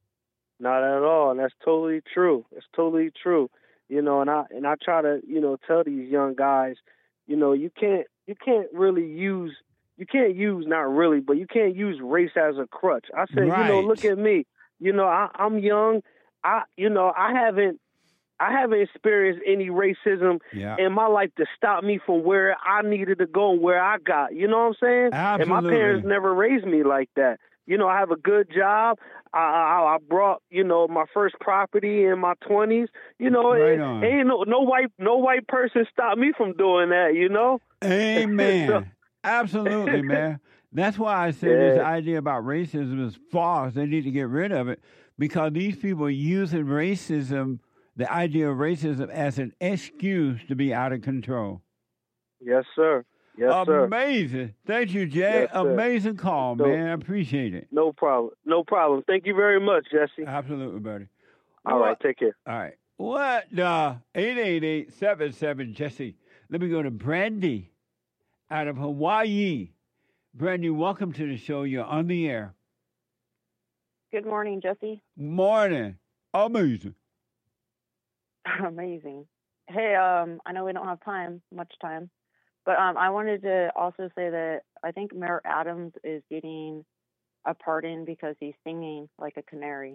Not at all, and that's totally true. It's totally true. You know, and I and I try to, you know, tell these young guys, you know, you can't you can't really use you can't use not really, but you can't use race as a crutch. I said, right. You know, look at me. You know, I, I'm young. I you know, I haven't I haven't experienced any racism yeah. in my life to stop me from where I needed to go and where I got. You know what I'm saying? Absolutely. And my parents never raised me like that. You know, I have a good job. I, I, I brought, you know, my first property in my twenties. You know, right it, on. ain't no no white no white person stopped me from doing that. You know. Amen. so. Absolutely, man. That's why I say Yeah. this idea about racism is false. They need to get rid of it because these people are using racism, the idea of racism, as an excuse to be out of control. Yes, sir. Yes, sir. Amazing. Thank you, Jay. Yes, sir. Amazing call, So- man. I appreciate it. No problem. No problem. Thank you very much, Jesse. Absolutely, buddy. All right, take care. All right. What the? eight eight eight, seven seven, Jesse. Let me go to Brandy out of Hawaii. Brandy, welcome to the show. You're on the air. Good morning, Jesse. Morning. Amazing. Amazing. Hey, um, I know we don't have time, much time, but um, I wanted to also say that I think Mayor Adams is getting a pardon because he's singing like a canary.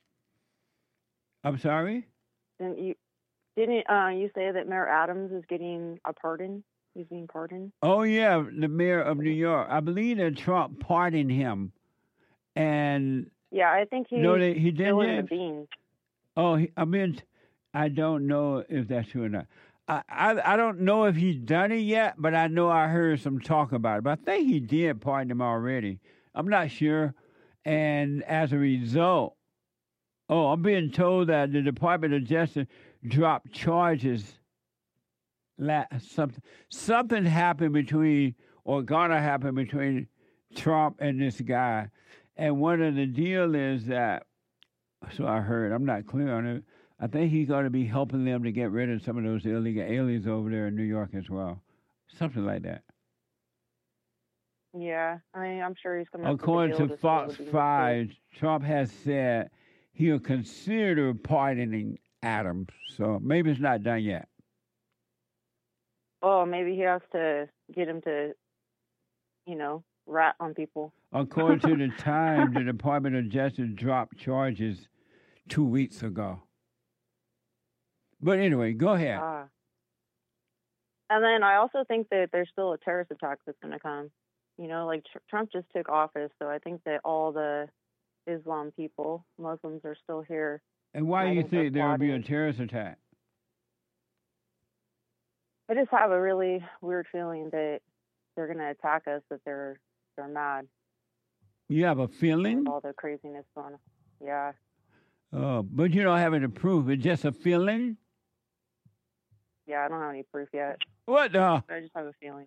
I'm sorry? Didn't you? Didn't uh, you say that Mayor Adams is getting a pardon? He's being pardoned. Oh, yeah, the mayor of New York. I believe that Trump pardoned him. And Yeah, I think he's No, they- he did, spilling the James? beans. Oh, he, I mean, I don't know if that's true or not. I, I I don't know if he's done it yet, but I know I heard some talk about it. But I think he did pardon him already. I'm not sure. And as a result, oh, I'm being told that the Department of Justice dropped charges. La- something something happened between, or gonna happen between Trump and this guy. And one of the deal is that, so I heard, I'm not clear on it, I think he's going to be helping them to get rid of some of those illegal aliens over there in New York as well. Something like that. Yeah, I mean, I'm sure he's coming up with a According deal to spill Fox the beans, too. five, Trump has said he'll consider pardoning Adams. So maybe it's not done yet. Oh, maybe he has to get him to, you know, rat on people. According to the Times, the Department of Justice dropped charges two weeks ago. But anyway, go ahead. Ah. And then I also think that there's still a terrorist attack that's going to come. You know, like tr- Trump just took office, so I think that all the Islam people, Muslims, are still here. And why do I you think they're think there will be a plotting. terrorist attack? I just have a really weird feeling that they're going to attack us, that they're they're mad You have a feeling? with all the craziness going on. Yeah. Oh, but you don't have any proof. It's just a feeling? Yeah, I don't have any proof yet. What the? I just have a feeling.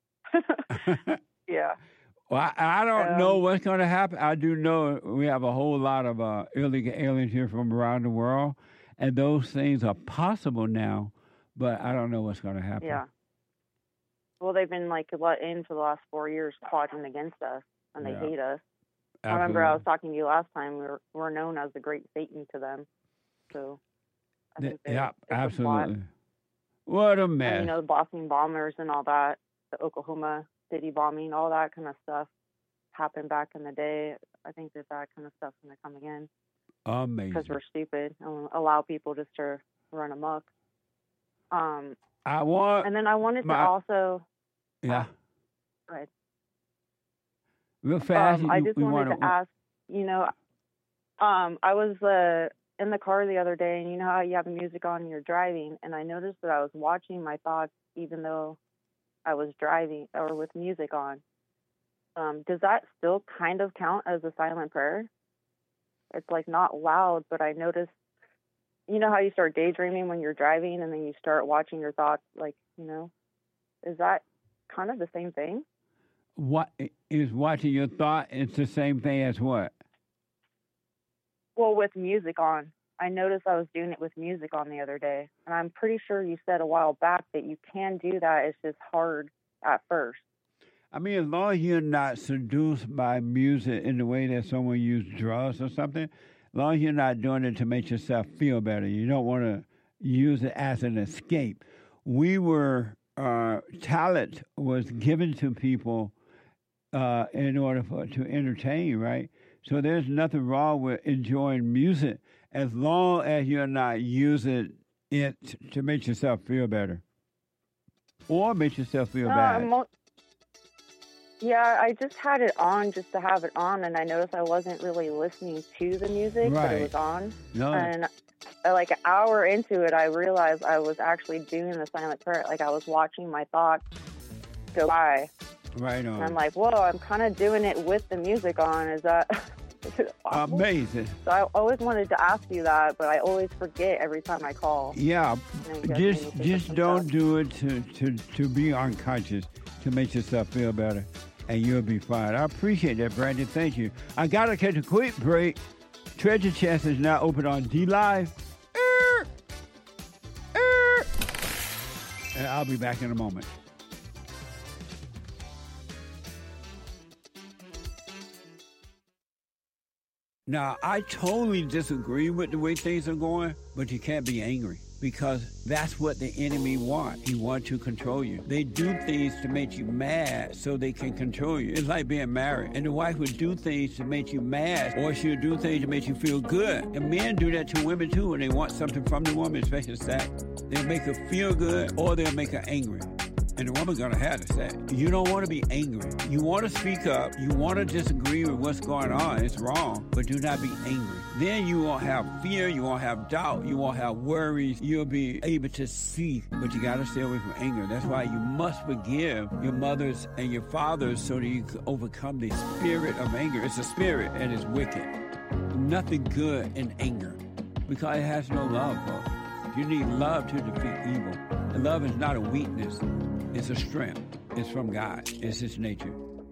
Yeah. Well, I, I don't Um, know what's going to happen. I do know we have a whole lot of uh, illegal aliens here from around the world, and those things are possible now, but I don't know what's going to happen. Yeah. Well, they've been like let in for the last four years plotting against us, and they Yeah. hate us. I remember I Absolutely. was talking to you last time. We were, we're known as the Great Satan to them. So I Th- think they, yeah, it's a plot. absolutely. What a And, mess. you know, the Boston bombers and all that, the Oklahoma City bombing, all that kind of stuff happened back in the day. I think that that kind of stuff's going to come again because Amazing. we're stupid and allow people just to run amok. Um, I want. and then I wanted my- to also. Yeah. Go ahead. Real fast. Um, I you- just we wanted wanna- to ask, you know, um, I was uh, in the car the other day, and you know how you have music on and you're driving, and I noticed that I was watching my thoughts even though I was driving or with music on. Um, does that still kind of count as a silent prayer? It's like not loud, but I noticed, you know how you start daydreaming when you're driving and then you start watching your thoughts, like, you know, is that kind of the same thing? What is watching your thought? It's the same thing as what? Well, with music on. I noticed I was doing it with music on the other day. And I'm pretty sure you said a while back that you can do that. It's just hard at first. I mean, as long as you're not seduced by music in the way that someone used drugs or something, as long as you're not doing it to make yourself feel better, you don't want to use it as an escape. We were, uh, talent was given to people uh, in order for to entertain, right? So there's nothing wrong with enjoying music as long as you're not using it to make yourself feel better or make yourself feel No, bad. I'm mo- yeah, I just had it on just to have it on, and I noticed I wasn't really listening to the music, but Right. it was on. No. And uh, like an hour into it, I realized I was actually doing the silent prayer. Like I was watching my thoughts go by, Right on. And I'm like, whoa, I'm kind of doing it with the music on. Is that is it awful? Amazing. So I always wanted to ask you that, but I always forget every time I call. Yeah, And you guys just make me just think don't of do it to, to, to be unconscious, to make yourself feel better, and you'll be fine. I appreciate that, Brandon. Thank you. I got to catch a quick break. Treasure Chest is now open on D Live. Er, er. And I'll be back in a moment. Now, I totally disagree with the way things are going, but you can't be angry because that's what the enemy wants. He wants to control you. They do things to make you mad so they can control you. It's like being married. And the wife would do things to make you mad, or she'll do things to make you feel good. And men do that to women too when they want something from the woman, especially sex. They'll make her feel good or they'll make her angry. And the woman's gonna have to say, you don't want to be angry. You want to speak up. You want to disagree with what's going on. It's wrong, but do not be angry. Then you won't have fear. You won't have doubt. You won't have worries. You'll be able to see, but you got to stay away from anger. That's why you must forgive your mothers and your fathers so that you can overcome the spirit of anger. It's a spirit and it's wicked. Nothing good in anger because it has no love, folks. You need love to defeat evil. And love is not a weakness. It's a strength. It's from God. It's His nature.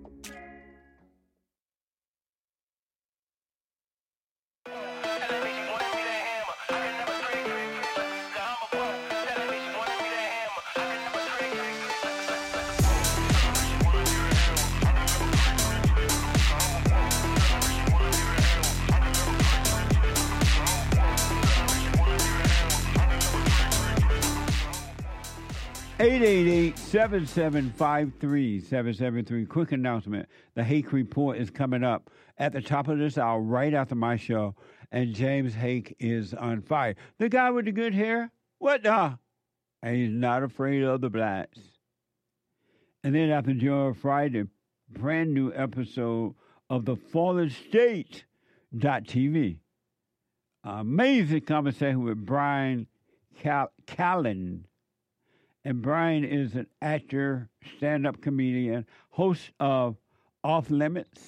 eight eight eight, seven seven five, three seven seven three. Quick announcement. The Hake Report is coming up at the top of this hour, right after my show, and James Hake is on fire. The guy with the good hair? What the? And he's not afraid of the blacks. And then after Joe Friday, brand new episode of The Fallen State dot T V. Amazing conversation with Brian Cal- Callen. And Brian is an actor, stand-up comedian, host of Off Limits,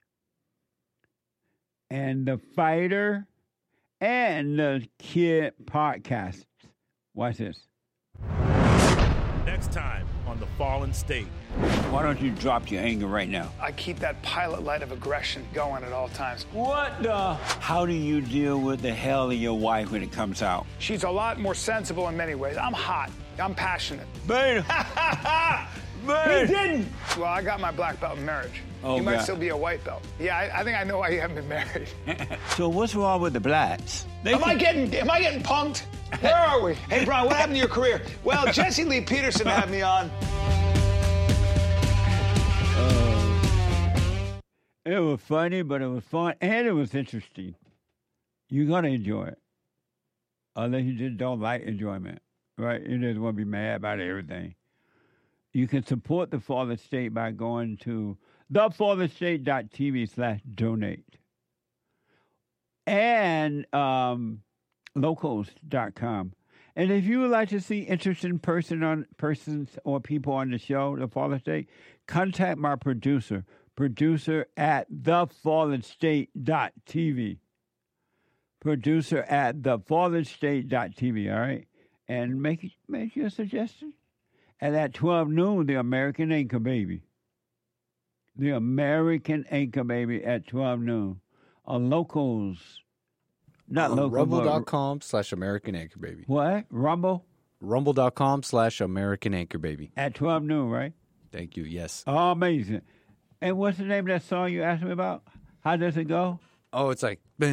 and The Fighter, and the Kid Podcast. Watch this. Next time on The Fallen State. Why don't you drop your anger right now? I keep that pilot light of aggression going at all times. What the? How do you deal with the hell of your wife when it comes out? She's a lot more sensible in many ways. I'm hot. I'm passionate. Man. Man. He didn't. Well, I got my black belt in marriage. Oh, you might God. still be a white belt. Yeah, I, I think I know why you haven't been married. So what's wrong with the blacks? They am can- I getting am I getting punked? Where are we? Hey, Brian, what happened to your career? Well, Jesse Lee Peterson had me on. Uh, it was funny, but it was fun, and it was interesting. You're going to enjoy it. Unless you just don't like enjoyment, right? You just want to be mad about everything. You can support The Fallen State by going to the fallen state dot t v slash donate. And um, locals dot com. And if you would like to see interesting person on persons or people on the show, The Fallen State, contact my producer, producer at the fallen state dot t v. Producer at the fallen state dot t v, all right? And make make your suggestion. And at twelve noon, the American Anchor Baby. The American Anchor Baby at twelve noon. On locals. Not On local. rumble but- dot com slash American Anchor Baby. What? Rumble? rumble dot com slash American Anchor Baby. At twelve noon, right? Thank you, yes. Oh, amazing. And what's the name of that song you asked me about? How does it go? Oh, it's like... I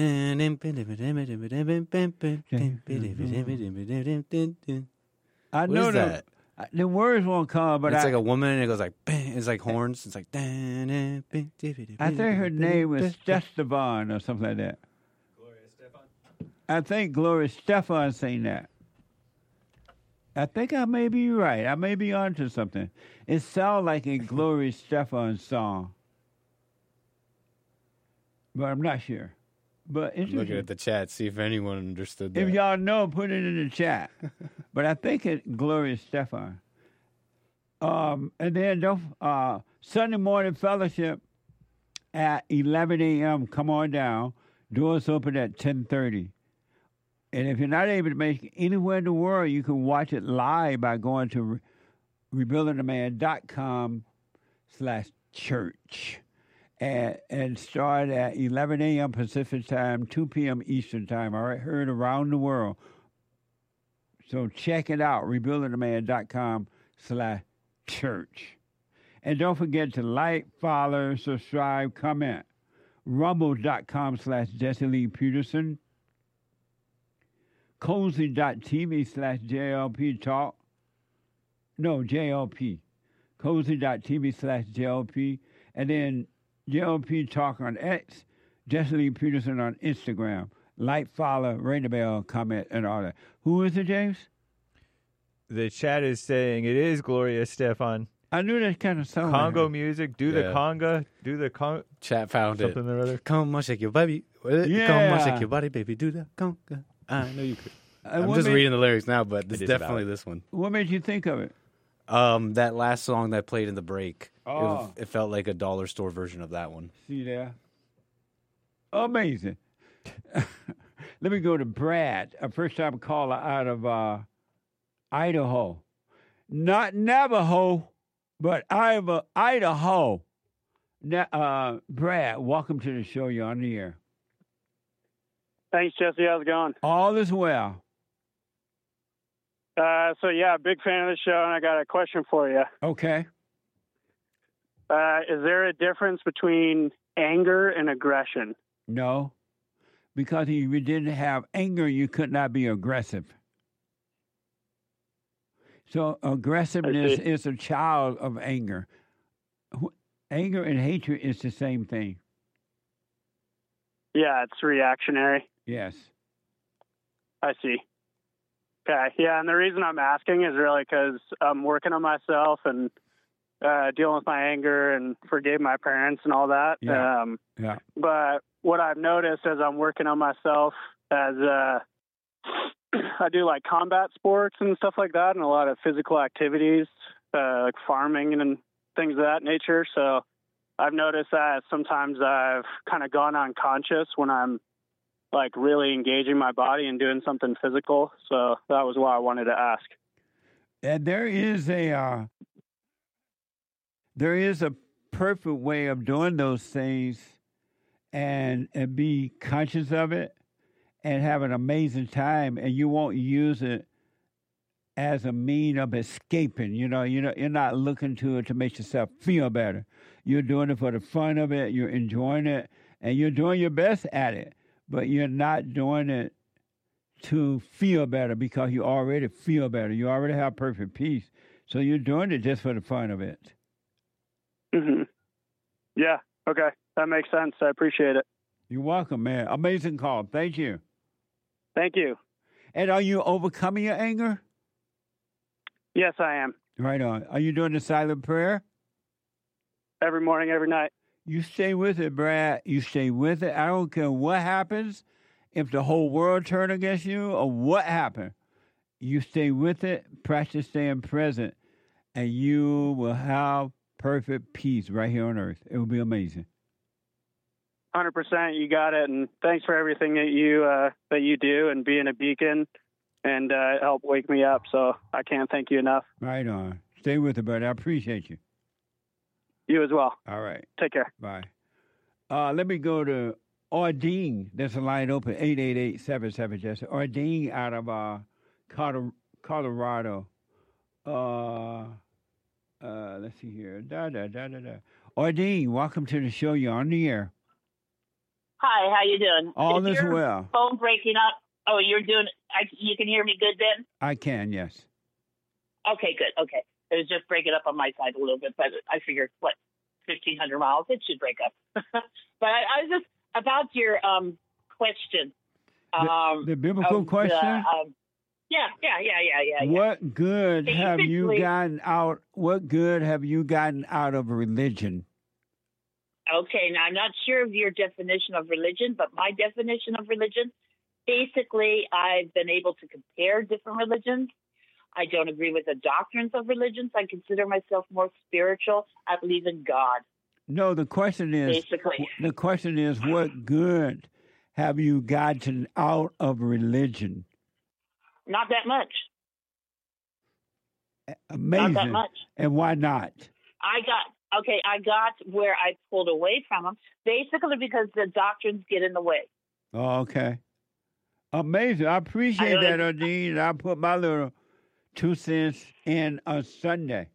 What know is the, that? the words won't come, but it's I, like a woman, and it goes like... It's like horns. It's like... I think her name was Stefan or something like that. Gloria Stefan? I think Gloria Stefan saying that. I think I may be right. I may be onto something. It sounds like a Gloria Stefan song. But I'm not sure. But I'm looking interesting. at the chat, see if anyone understood that. If y'all know, put it in the chat. But I think it's Gloria Stefan. Um, and then don't, uh, Sunday morning fellowship at eleven a.m. Come on down. Doors open at ten thirty. And if you're not able to make it anywhere in the world, you can watch it live by going to re- rebuilding the man dot com slash church. And, and start at eleven a.m. Pacific time, two p.m. Eastern time. All right, heard around the world. So check it out, rebuilding the man dot com slash church. And don't forget to like, follow, subscribe, comment. rumble dot com slash Jesse Lee Peterson. Cozy dot t v slash J L P talk. No, J L P. Cozy dot t v slash J L P. And then J L P talk on X. Jesse Lee Peterson on Instagram. Like, follow, ring the bell, comment, and all that. Who is it, James? The chat is saying it is Gloria Stefan. I knew that kind of sound. Congo like music, do Yeah. the conga, do the con. Chat found something it. or other. Come on, shake your baby. Yeah. Come on, shake your body, baby. Do the conga. I know you could. Uh, I'm what just made- reading the lyrics now, but it's is definitely about it. this one. What made you think of it? Um, that last song that played in the break. Oh. It, it felt like a dollar store version of that one. See there? Amazing. Let me go to Brad, a first-time caller out of uh, Idaho. Not Navajo, but Iva, Idaho. Na- uh, Brad, welcome to the show. You're on the air. Thanks, Jesse. How's it going? All is well. Uh, so, yeah, big fan of the show, and I got a question for you. Okay. Uh, is there a difference between anger and aggression? No, because if you didn't have anger, you could not be aggressive. So aggressiveness is a child of anger. Wh- Anger and hatred is the same thing. Yeah, it's reactionary. Yes. I see. Okay, yeah, and the reason I'm asking is really because I'm working on myself and uh, dealing with my anger and forgave my parents and all that. Yeah. Um, Yeah. But what I've noticed as I'm working on myself, as uh, I do like combat sports and stuff like that, and a lot of physical activities, uh, like farming and things of that nature. So I've noticed that sometimes I've kind of gone unconscious when I'm like really engaging my body and doing something physical. So that was why I wanted to ask. And there is a uh, there is a perfect way of doing those things, and and be conscious of it, and have an amazing time, and you won't use it as a mean of escaping. You know, you know, you're not looking to it to make yourself feel better. You're doing it for the fun of it. You're enjoying it, and you're doing your best at it. But you're not doing it to feel better because you already feel better. You already have perfect peace. So you're doing it just for the fun of it. Mm-hmm. Yeah. Okay. That makes sense. I appreciate it. You're welcome, man. Amazing call. Thank you. Thank you. And are you overcoming your anger? Yes, I am. Right on. Are you doing the silent prayer? Every morning, every night. You stay with it, Brad. You stay with it. I don't care what happens, if the whole world turn against you or what happened. You stay with it, practice staying present, and you will have perfect peace right here on earth. It will be amazing. one hundred percent. You got it. And thanks for everything that you uh, that you do and being a beacon and uh, help wake me up. So I can't thank you enough. Right on. Stay with it, brother. I appreciate you. You as well. All right. Take care. Bye. Uh, let me go to Ordine. There's a line open, eight eight eight, seven seven, Jesse. Ordine out of uh, Colorado. Uh, uh, let's see here. Da, da, da, da, da. Ordine, welcome to the show. You're on the air. Hi, how you doing? All is is your well. Phone breaking up. Oh, you're doing. I, you can hear me good then. I can, yes. Okay, good. Okay, it was just breaking up on my side a little bit, but I figured what fifteen hundred miles it should break up. but I, I was just about your um question. Um, The, the biblical of the, question? um, yeah, yeah, yeah, yeah, yeah. yeah. What good have you Basically- gotten out? What good have you gotten out of religion? Okay, now I'm not sure of your definition of religion, but my definition of religion, basically, I've been able to compare different religions. I don't agree with the doctrines of religions. I consider myself more spiritual. I believe in God. No, the question is, Basically. the question is, what good have you gotten out of religion? Not that much. Amazing. Not that much. And why not? I got, okay, I got where I pulled away from them, basically because the doctrines get in the way. Oh, okay. Amazing. I appreciate I that, really- Odine. I put my little two cents in on Sunday.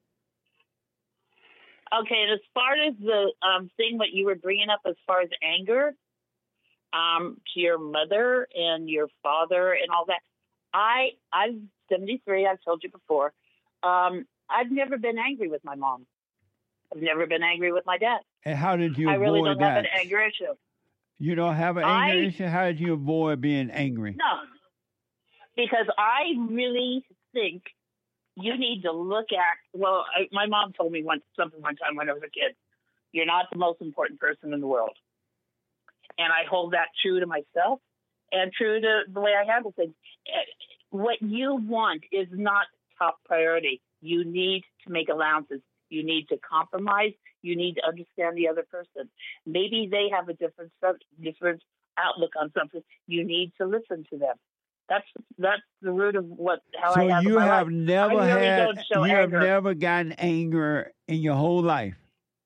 Okay, and as far as the um, thing that you were bringing up as far as anger um, to your mother and your father and all that, I, I'm seventy-three, I've told you before. Um, I've never been angry with my mom. I've never been angry with my dad. And how did you I avoid really don't that? have an anger issue. You don't have an I- anger issue? How did you avoid being angry? No, because I really think you need to look at, well, I, my mom told me once, something one time when I was a kid, you're not the most important person in the world. And I hold that true to myself and true to the way I handle things. What you want is not top priority. You need to make allowances. You need to compromise. You need to understand the other person. Maybe they have a different sub- different outlook on something. You need to listen to them. That's that's the root of what how So I have you my have life. never I really had, don't show you anger. have never gotten anger in your whole life.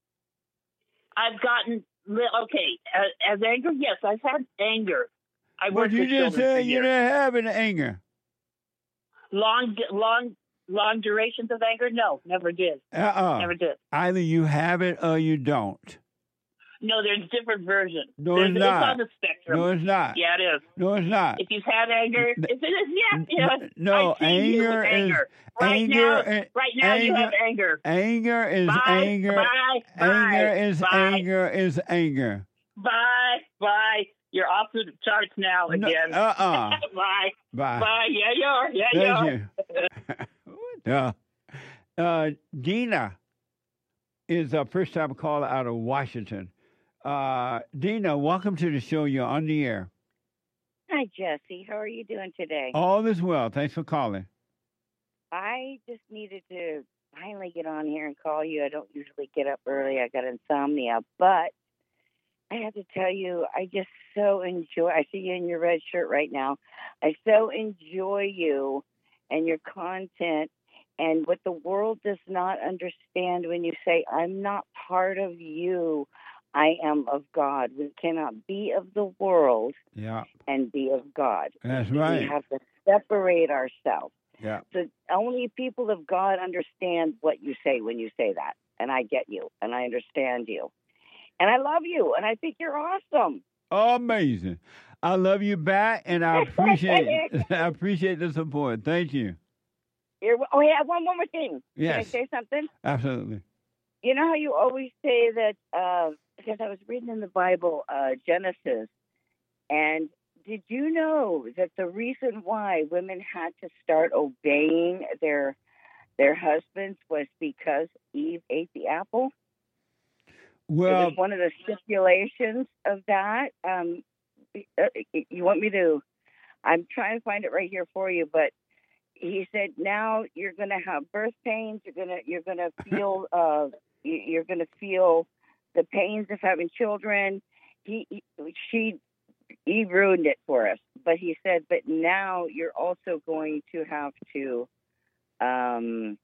I've gotten li- okay as, as anger. Yes, I've had anger. I But worked you with just children for said you years. didn't have any anger. Long, long, long durations of anger. No, never did. Uh-uh. Never did. Either you have it or you don't. No, there's different versions. No, there's, it's not. on the spectrum. No, it's not. Yeah, it is. No, it's not. If you've had anger, if it is, yes, yes. No, I see you with anger is anger. Right anger. now, is- right now you anger- have anger. Anger is Bye, anger. bye, bye, anger is bye. anger is anger. Bye, bye. You're off the charts now No, again. uh-uh. Bye. Bye. Bye. Yeah, you are. Yeah, you Thank are. you. Uh, uh, Dina is a first-time caller out of Washington. Uh, Dina, welcome to the show. You're on the air. Hi, Jesse. How are you doing today? All is well. Thanks for calling. I just needed to finally get on here and call you. I don't usually get up early. I got insomnia, but I have to tell you, I just so enjoy. I see you in your red shirt right now. I so enjoy you and your content and what the world does not understand when you say, I'm not part of you. I am of God. We cannot be of the world Yeah, and be of God. that's right. We have to separate ourselves. Yeah. So only people of God understand what you say when you say that. And I get you, and I understand you. And I love you, and I think you're awesome. Amazing. I love you back, and I appreciate I appreciate the support. Thank you. You're, oh, yeah, one more thing. Yes. Can I say something? Absolutely. You know how you always say that, uh, because I was reading in the Bible, uh, Genesis, and did you know that the reason why women had to start obeying their their husbands was because Eve ate the apple? Well, it was one of the stipulations of that. Um, you want me to? I'm trying to find it right here for you, but he said now you're going to have birth pains. You're gonna you're gonna feel uh, you're going to feel the pains of having children. He, he she he ruined it for us, but he said, but now you're also going to have to. Um,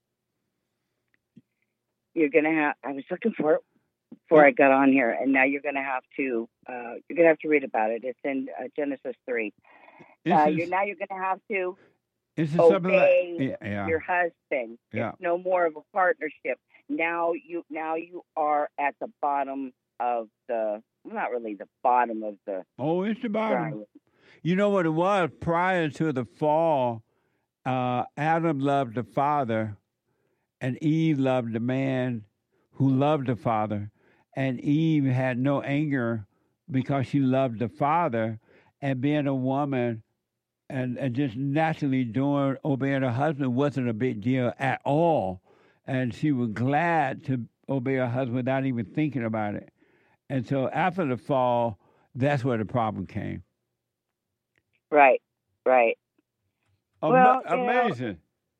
you're going to have. I was looking for it before I got on here, and now you're going to have to. Uh, you're going to have to read about it. It's in uh, Genesis three. Uh, This is- you're now you're going to have to This is something like obey yeah, yeah. your husband. Yeah. It's no more of a partnership. Now you now you are at the bottom of the. Well, not really the bottom of the. Oh, it's the bottom. grind. You know what it was prior to the fall? Uh, Adam loved the father, and Eve loved the man who loved the father. And Eve had no anger because she loved the father, and being a woman and, and just naturally doing obeying her husband wasn't a big deal at all. And she was glad to obey her husband without even thinking about it. And so after the fall, that's where the problem came. Right, right. Ama- Well, you know- amazing.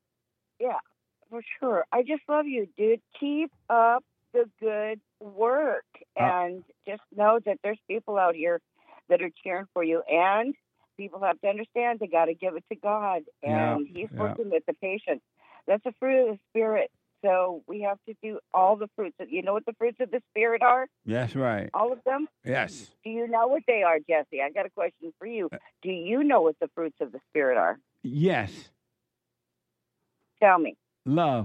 Yeah, for sure. I just love you, dude. Keep up the good work, Uh, and just know that there's people out here that are cheering for you, and people have to understand they got to give it to God, Yeah, and He's yeah. working with the patient. That's a fruit of the Spirit. So we have to do all the fruits. You know what the fruits of the Spirit are? That's right. All of them? Yes. Do you know what they are, Jesse? I got a question for you. Do you know what the fruits of the Spirit are? Yes. Tell me. Love.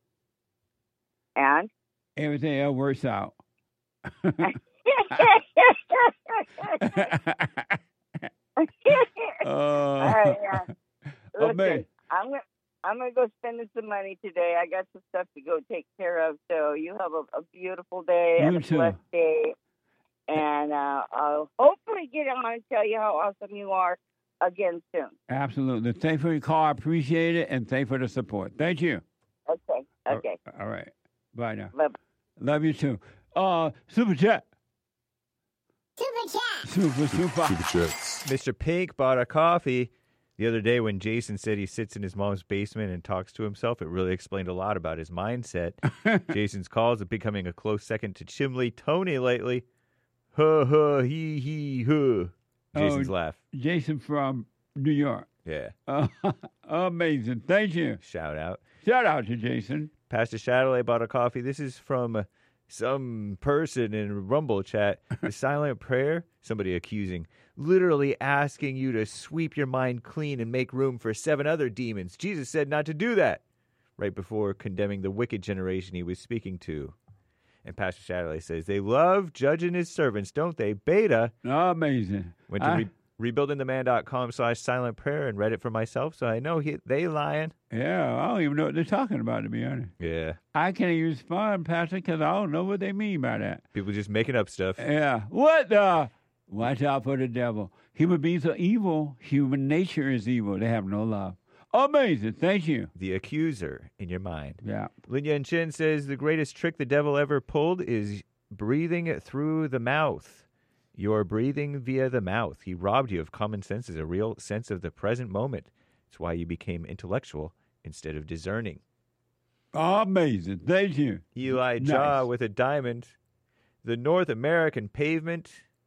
And? Everything else works out. Uh, All right, yeah. Oh, Listen, man. I'm gonna I'm gonna go spending some money today. I got some stuff to go take care of. So you have a, a beautiful day You and a too. blessed day. And uh, I'll hopefully get on and tell you how awesome you are again soon. Absolutely. Thanks for your call. I appreciate it. And thanks for the support. Thank you. Okay. Okay. All right. Bye now. Love. Love you too. Uh, Super Chat. Super chat. Super, super. Super chats. Mister Pink bought a coffee the other day when Jason said he sits in his mom's basement and talks to himself. It really explained a lot about his mindset. Jason's calls are becoming a close second to Chimley Tony lately. Ha ha he he huh. Jason's Oh, laugh. Jason from New York. Yeah. Uh, amazing. Thank you. Shout out. Shout out to Jason. Pastor Shadowley bought a coffee. This is from uh, some person in Rumble chat. The silent prayer, somebody accusing, literally asking you to sweep your mind clean and make room for seven other demons. Jesus said not to do that, right before condemning the wicked generation he was speaking to. And Pastor Shadowley says, they love judging his servants, don't they? Beta. Amazing. Went to I- re- rebuildingtheman.com slash silent prayer and read it for myself, so I know he, they lying. Yeah, I don't even know what they're talking about, to be honest. Yeah. I can't even respond, Pastor, because I don't know what they mean by that. People just making up stuff. Yeah. What the? Watch out for the devil. Human beings are evil. Human nature is evil. They have no love. Amazing. Thank you. The accuser in your mind. Yeah. Lin Yan Chin says the greatest trick the devil ever pulled is breathing through the mouth. You're breathing via the mouth. He robbed you of common sense as a real sense of the present moment. It's why you became intellectual instead of discerning. Amazing. Thank you. Eli Nice. Jaw with a diamond. The North American pavement,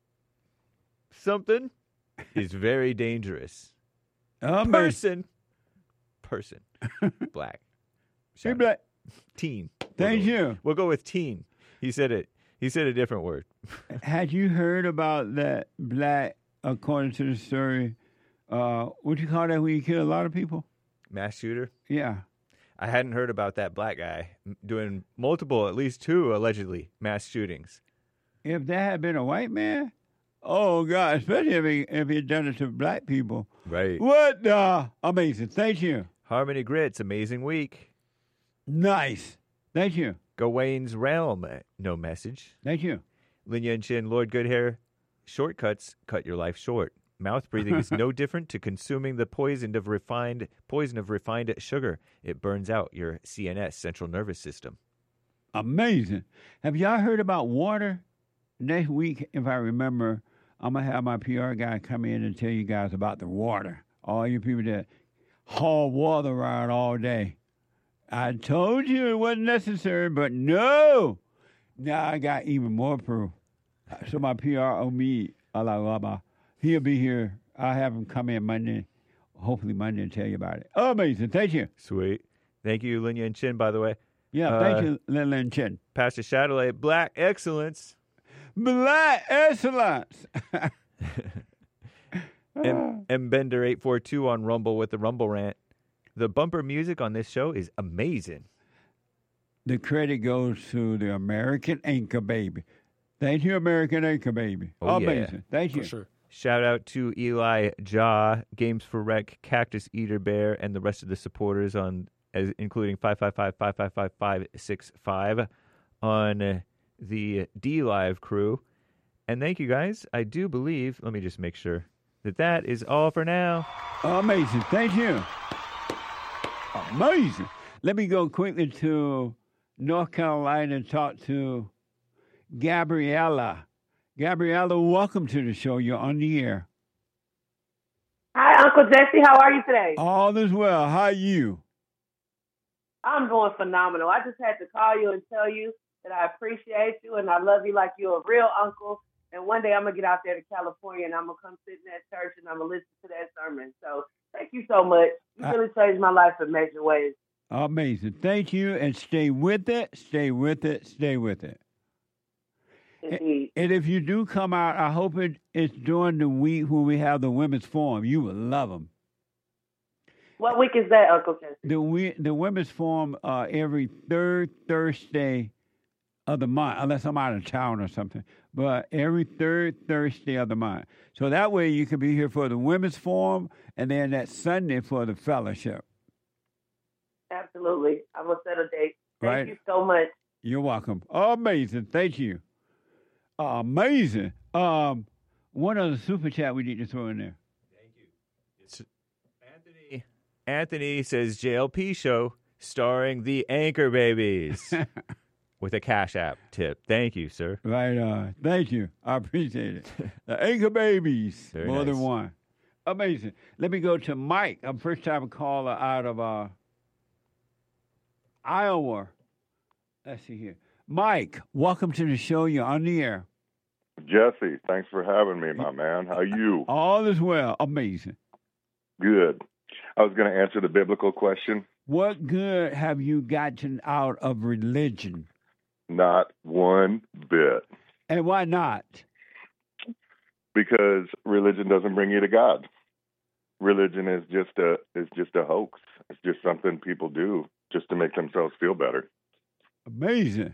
something, is very dangerous. Amazing. Person. Person. Black. Hey, Black. Teen. Thank We'll go- you. We'll go with teen. He said it. He said a different word. Had you heard about that black, according to the story, uh, what you call that when you kill a lot of people? Mass shooter. Yeah. I hadn't heard about that black guy m- doing multiple, at least two, allegedly, mass shootings. If that had been a white man, oh, God, especially if he, if he had done it to black people. Right. What the? Amazing. Thank you. Harmony Grits, amazing week. Nice. Thank you. Gawaine's Realm, uh, no message. Thank you. Lin Yan Chin, Lord Goodhair, shortcuts cut your life short. Mouth breathing is no different to consuming the poison of refined poison of refined sugar. It burns out your C N S, central nervous system. Amazing. Have y'all heard about water? Next week, if I remember, I'm going to have my P R guy come in and tell you guys about the water. All you people that haul water around all day. I told you it wasn't necessary, but no. Now I got even more proof. So my P R, Omi Alalaba, he'll be here. I'll have him come in Monday, hopefully Monday, and tell you about it. Amazing. Thank you. Sweet. Thank you, Lin Yan Chin, by the way. Yeah, Uh, thank you, Lin Lin Chin. Pastor Shadowley, Black Excellence. Black Excellence. M, M Bender eight four two on Rumble with the Rumble Rant. The bumper music on this show is amazing. The credit goes to the American Anchor Baby. Thank you, American Anchor Baby. Oh, yeah. Amazing. Thank you. For sure. Shout out to Eli Jaw, Games for Rec, Cactus Eater Bear, and the rest of the supporters on, as including five five five, five five five, five six five on uh, the D Live crew. And thank you guys. I do believe, let me just make sure that that is all for now. Amazing. Thank you. Amazing. Let me go quickly to North Carolina and talk to Gabriella. Gabriella, welcome to the show. You're on the air. Hi, Uncle Jesse. How are you today? All is well. How are you? I'm doing phenomenal. I just had to call you and tell you that I appreciate you and I love you like you're a real uncle. And one day I'm going to get out there to California and I'm going to come sit in that church and I'm going to listen to that sermon. So thank you so much. You really changed my life in major ways. Amazing. Thank you, and stay with it, stay with it, stay with it. Indeed. And if you do come out, I hope it, it's during the week when we have the women's forum. You will love them. What week is that, Uncle Jesse? The we, the women's forum uh, every third Thursday of the month, unless I'm out of town or something. But every third Thursday of the month. So that way you can be here for the women's forum and then that Sunday for the fellowship. Absolutely. I will set a date. Thank Right. you so much. You're welcome. Amazing. Thank you. Amazing. Um, one other super chat we need to throw in there. Anthony says J L P show starring the Anchor Babies with a Cash App tip. Thank you, sir. Right on. Thank you. I appreciate it. The Anchor Babies. Very More nice. than one. Amazing. Let me go to Mike. I'm first time caller out of uh, Iowa. Let's see here. Mike, welcome to the show. You're on the air. Jesse, thanks for having me, my man. How you? All is well. Amazing. Good. I was going to answer the biblical question. What good have you gotten out of religion? Not one bit. And why not? Because religion doesn't bring you to God. Religion is just a is just a hoax. It's just something people do just to make themselves feel better. Amazing.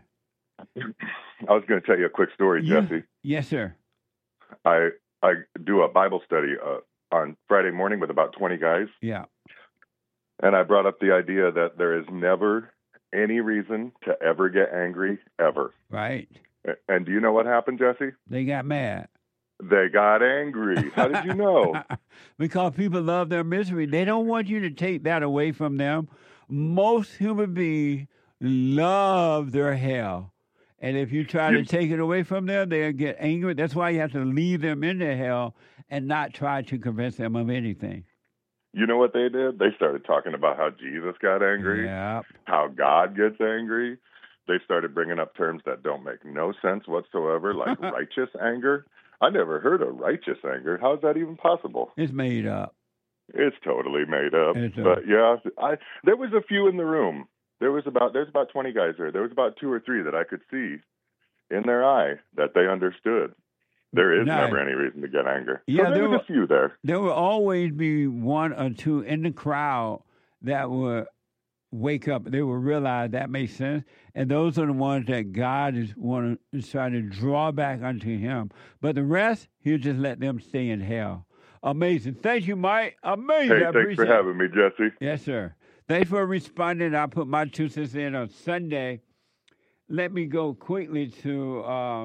I was going to tell you a quick story, Yeah. Jesse. Yes, sir. I I do a Bible study uh, on Friday morning with about twenty guys. Yeah. And I brought up the idea that there is never any reason to ever get angry, ever. Right. A- And do you know what happened, Jesse? They got mad. They got angry. How did you know? Because people love their misery. They don't want you to take that away from them. Most human beings love their hell. And if you try to take it away from them, they'll get angry. That's why you have to leave them in their hell and not try to convince them of anything. You know what they did? They started talking about how Jesus got angry, Yep. how God gets angry. They started bringing up terms that don't make no sense whatsoever, like righteous anger. I never heard of righteous anger. How is that even possible? It's made up. It's totally made up. It's, uh, but yeah, I there was a few in the room. There was about there's about twenty guys there. There was about two or three that I could see in their eye that they understood. There is Nice. never any reason to get angry. So Yeah, there there was a few there. There will always be one or two in the crowd that will wake up. They will realize that makes sense. And those are the ones that God is, want to, is trying to draw back unto him. But the rest, he'll just let them stay in hell. Amazing. Thank you, Mike. Amazing. Hey, I thanks for appreciate having me, Jesse. Yes, sir. Thanks for responding. I put my two cents in on Sunday. Let me go quickly to uh,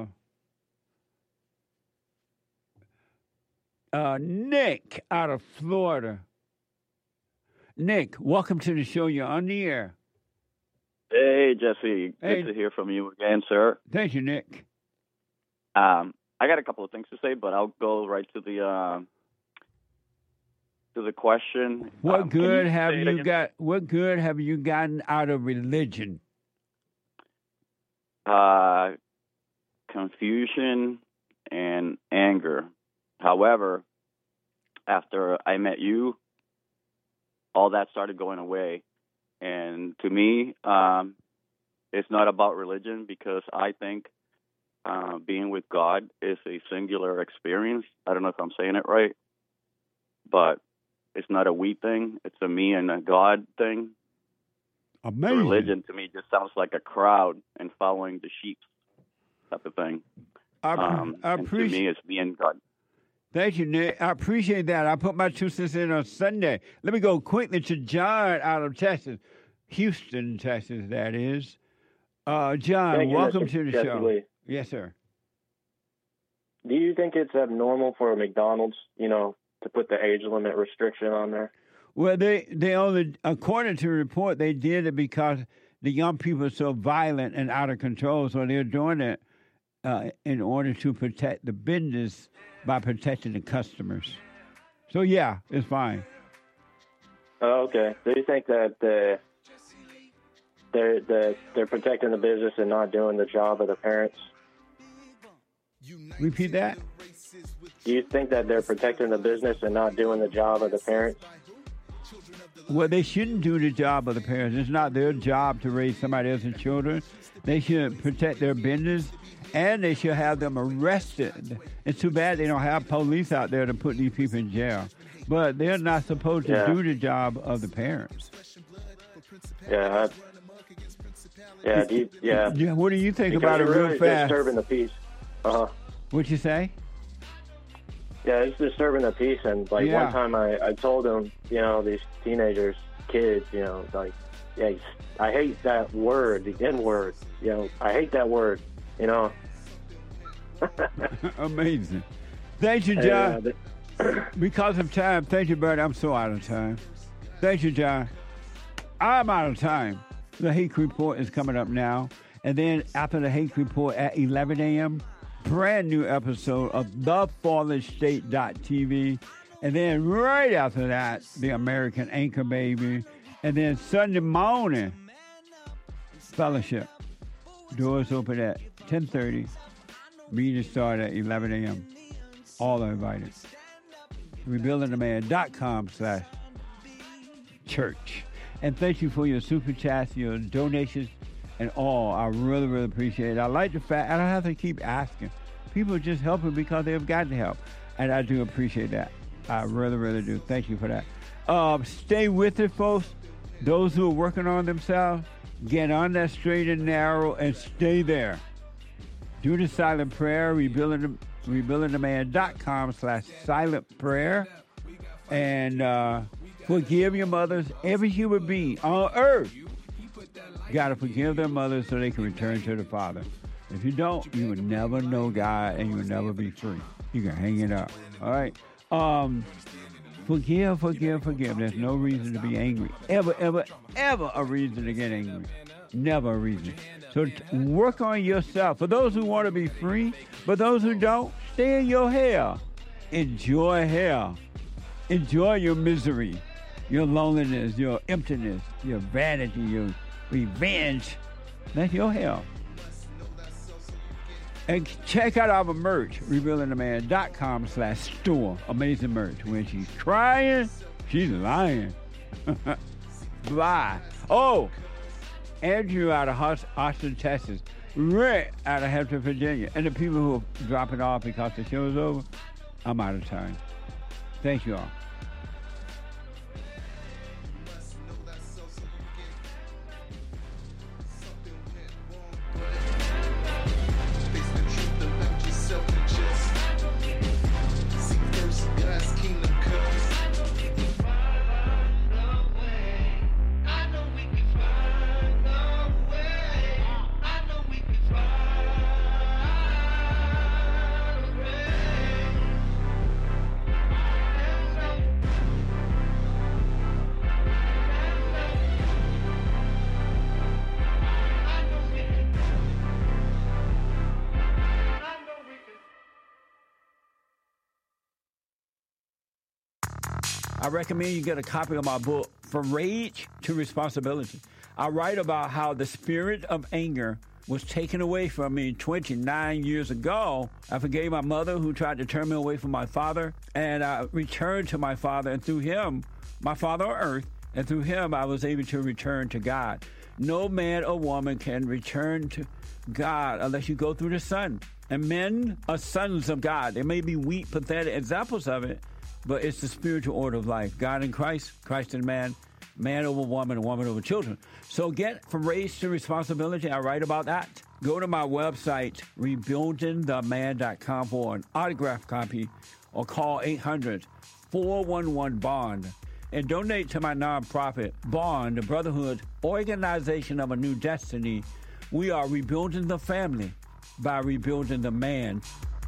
uh, Nick out of Florida. Nick, welcome to the show. You're on the air. Hey, Jesse. Good Hey. to hear from you again, sir. Thank you, Nick. Um, I got a couple of things to say, but I'll go right to the uh, to the question. What Um, can good you have say it you again? got? What good have you gotten out of religion? Uh, confusion and anger. However, after I met you, all that started going away. And to me, um, it's not about religion because I think uh, being with God is a singular experience. I don't know if I'm saying it right, but it's not a we thing. It's a me and a God thing. Amazing. Religion to me just sounds like a crowd and following the sheep type of thing. I, pre- um, I and to appreciate. me, it's me and God. Thank you, Nick. I appreciate that. I put my two cents in on Sunday. Let me go quickly to John out of Texas, Houston, Texas. That is. Uh, John, Thank you, welcome Mister to the Jesse show. Lee. Yes, sir. Do you think it's abnormal for McDonald's, you know, to put the age limit restriction on there? Well, they, they only, according to the report, they did it because the young people are so violent and out of control. So they're doing it uh, in order to protect the business by protecting the customers. So, yeah, it's fine. Oh, okay. Do you think that uh, they're they're, they're protecting the business and not doing the job of the parents? Repeat that. Do you think that they're protecting the business and not doing the job of the parents? Well, they shouldn't do the job of the parents. It's not their job to raise somebody else's children. They should protect their business, and they should have them arrested. It's too bad they don't have police out there to put these people in jail. But they're not supposed to Yeah. do the job of the parents. Yeah. I, yeah. Do you, yeah. Yeah, what do you think Because about it you're real really fast? disturbing the peace. Uh huh. What'd you say? Yeah, it's disturbing the peace. And like Yeah. one time, I I told them, you know, these teenagers, kids, you know, like, yeah, I hate that word, the N word. You know, I hate that word. You know. Amazing. Thank you, John. Because of time, thank you, Bernie. I'm so out of time. Thank you, John. I'm out of time. The Hake Report is coming up now. And then after the Hake Report at eleven a.m., brand new episode of the fallen state dot t v. And then right after that, the American Anchor Baby. And then Sunday morning, Fellowship. Doors open at ten thirty. Meetings start at eleven a.m. All are invited. rebuilding the man dot com slash church. And thank you for your super chats, your donations, and all. I really, really appreciate it. I like the fact I don't have to keep asking. People are just helping because they've got to help. And I do appreciate that. I really, really do. Thank you for that. Um, stay with it, folks. Those who are working on themselves, get on that straight and narrow and stay there. Do the silent prayer, rebuilding the, rebuilding the man dot com slash silent prayer. And uh, forgive your mothers. Every human being on earth got to forgive their mothers so they can return to the Father. If you don't, you will never know God and you will never be free. You can hang it up. All right? Um, forgive, forgive, forgive. There's no reason to be angry. Ever, ever, ever a reason to get angry. Never a reason. So t- work on yourself. For those who want to be free, but those who don't, stay in your hell. Enjoy hell. Enjoy your misery, your loneliness, your emptiness, your vanity, your revenge. That's your hell. And check out our merch, rebuilding the man dot com slash store. Amazing merch. When she's crying, she's lying. Bye. Oh, Andrew out of Austin, Texas. Rick out of Hampton, Virginia. And the people who are dropping off because the show's over, I'm out of time. Thank you all. I recommend you get a copy of my book, From Rage to Responsibility. I write about how the spirit of anger was taken away from me twenty-nine years ago. I forgave my mother who tried to turn me away from my father, and I returned to my father, and through him, my father on earth, and through him, I was able to return to God. No man or woman can return to God unless you go through the Son. And men are sons of God. There may be weak, pathetic examples of it, but it's the spiritual order of life. God in Christ, Christ in man, man over woman, and woman over children. So get From Rage to Responsibility. I write about that. Go to my website, rebuilding the man dot com for an autographed copy, or call eight hundred, four one one, BOND. And donate to my nonprofit, BOND, the Brotherhood Organization of a New Destiny. We are rebuilding the family by rebuilding the man.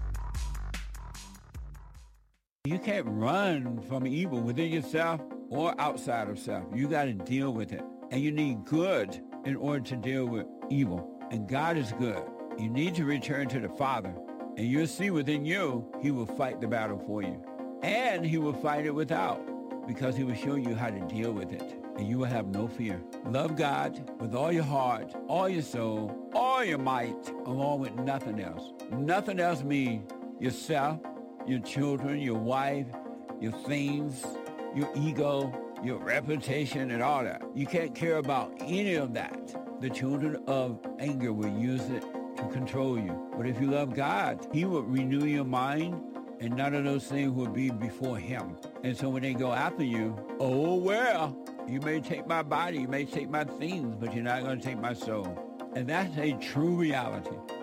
You can't run from evil within yourself or outside of self. You got to deal with it. And you need good in order to deal with evil. And God is good. You need to return to the Father. And you'll see within you, he will fight the battle for you. And he will fight it without, because he will show you how to deal with it. and you will have no fear. Love God with all your heart, all your soul, all your might, along with nothing else. Nothing else means yourself, your children, your wife, your things, your ego, your reputation, and all that. You can't care about any of that. The children of anger will use it to control you. But if you love God, he will renew your mind, and none of those things will be before him. And so when they go after you, oh, well, you may take my body, you may take my things, but you're not going to take my soul. And that's a true reality.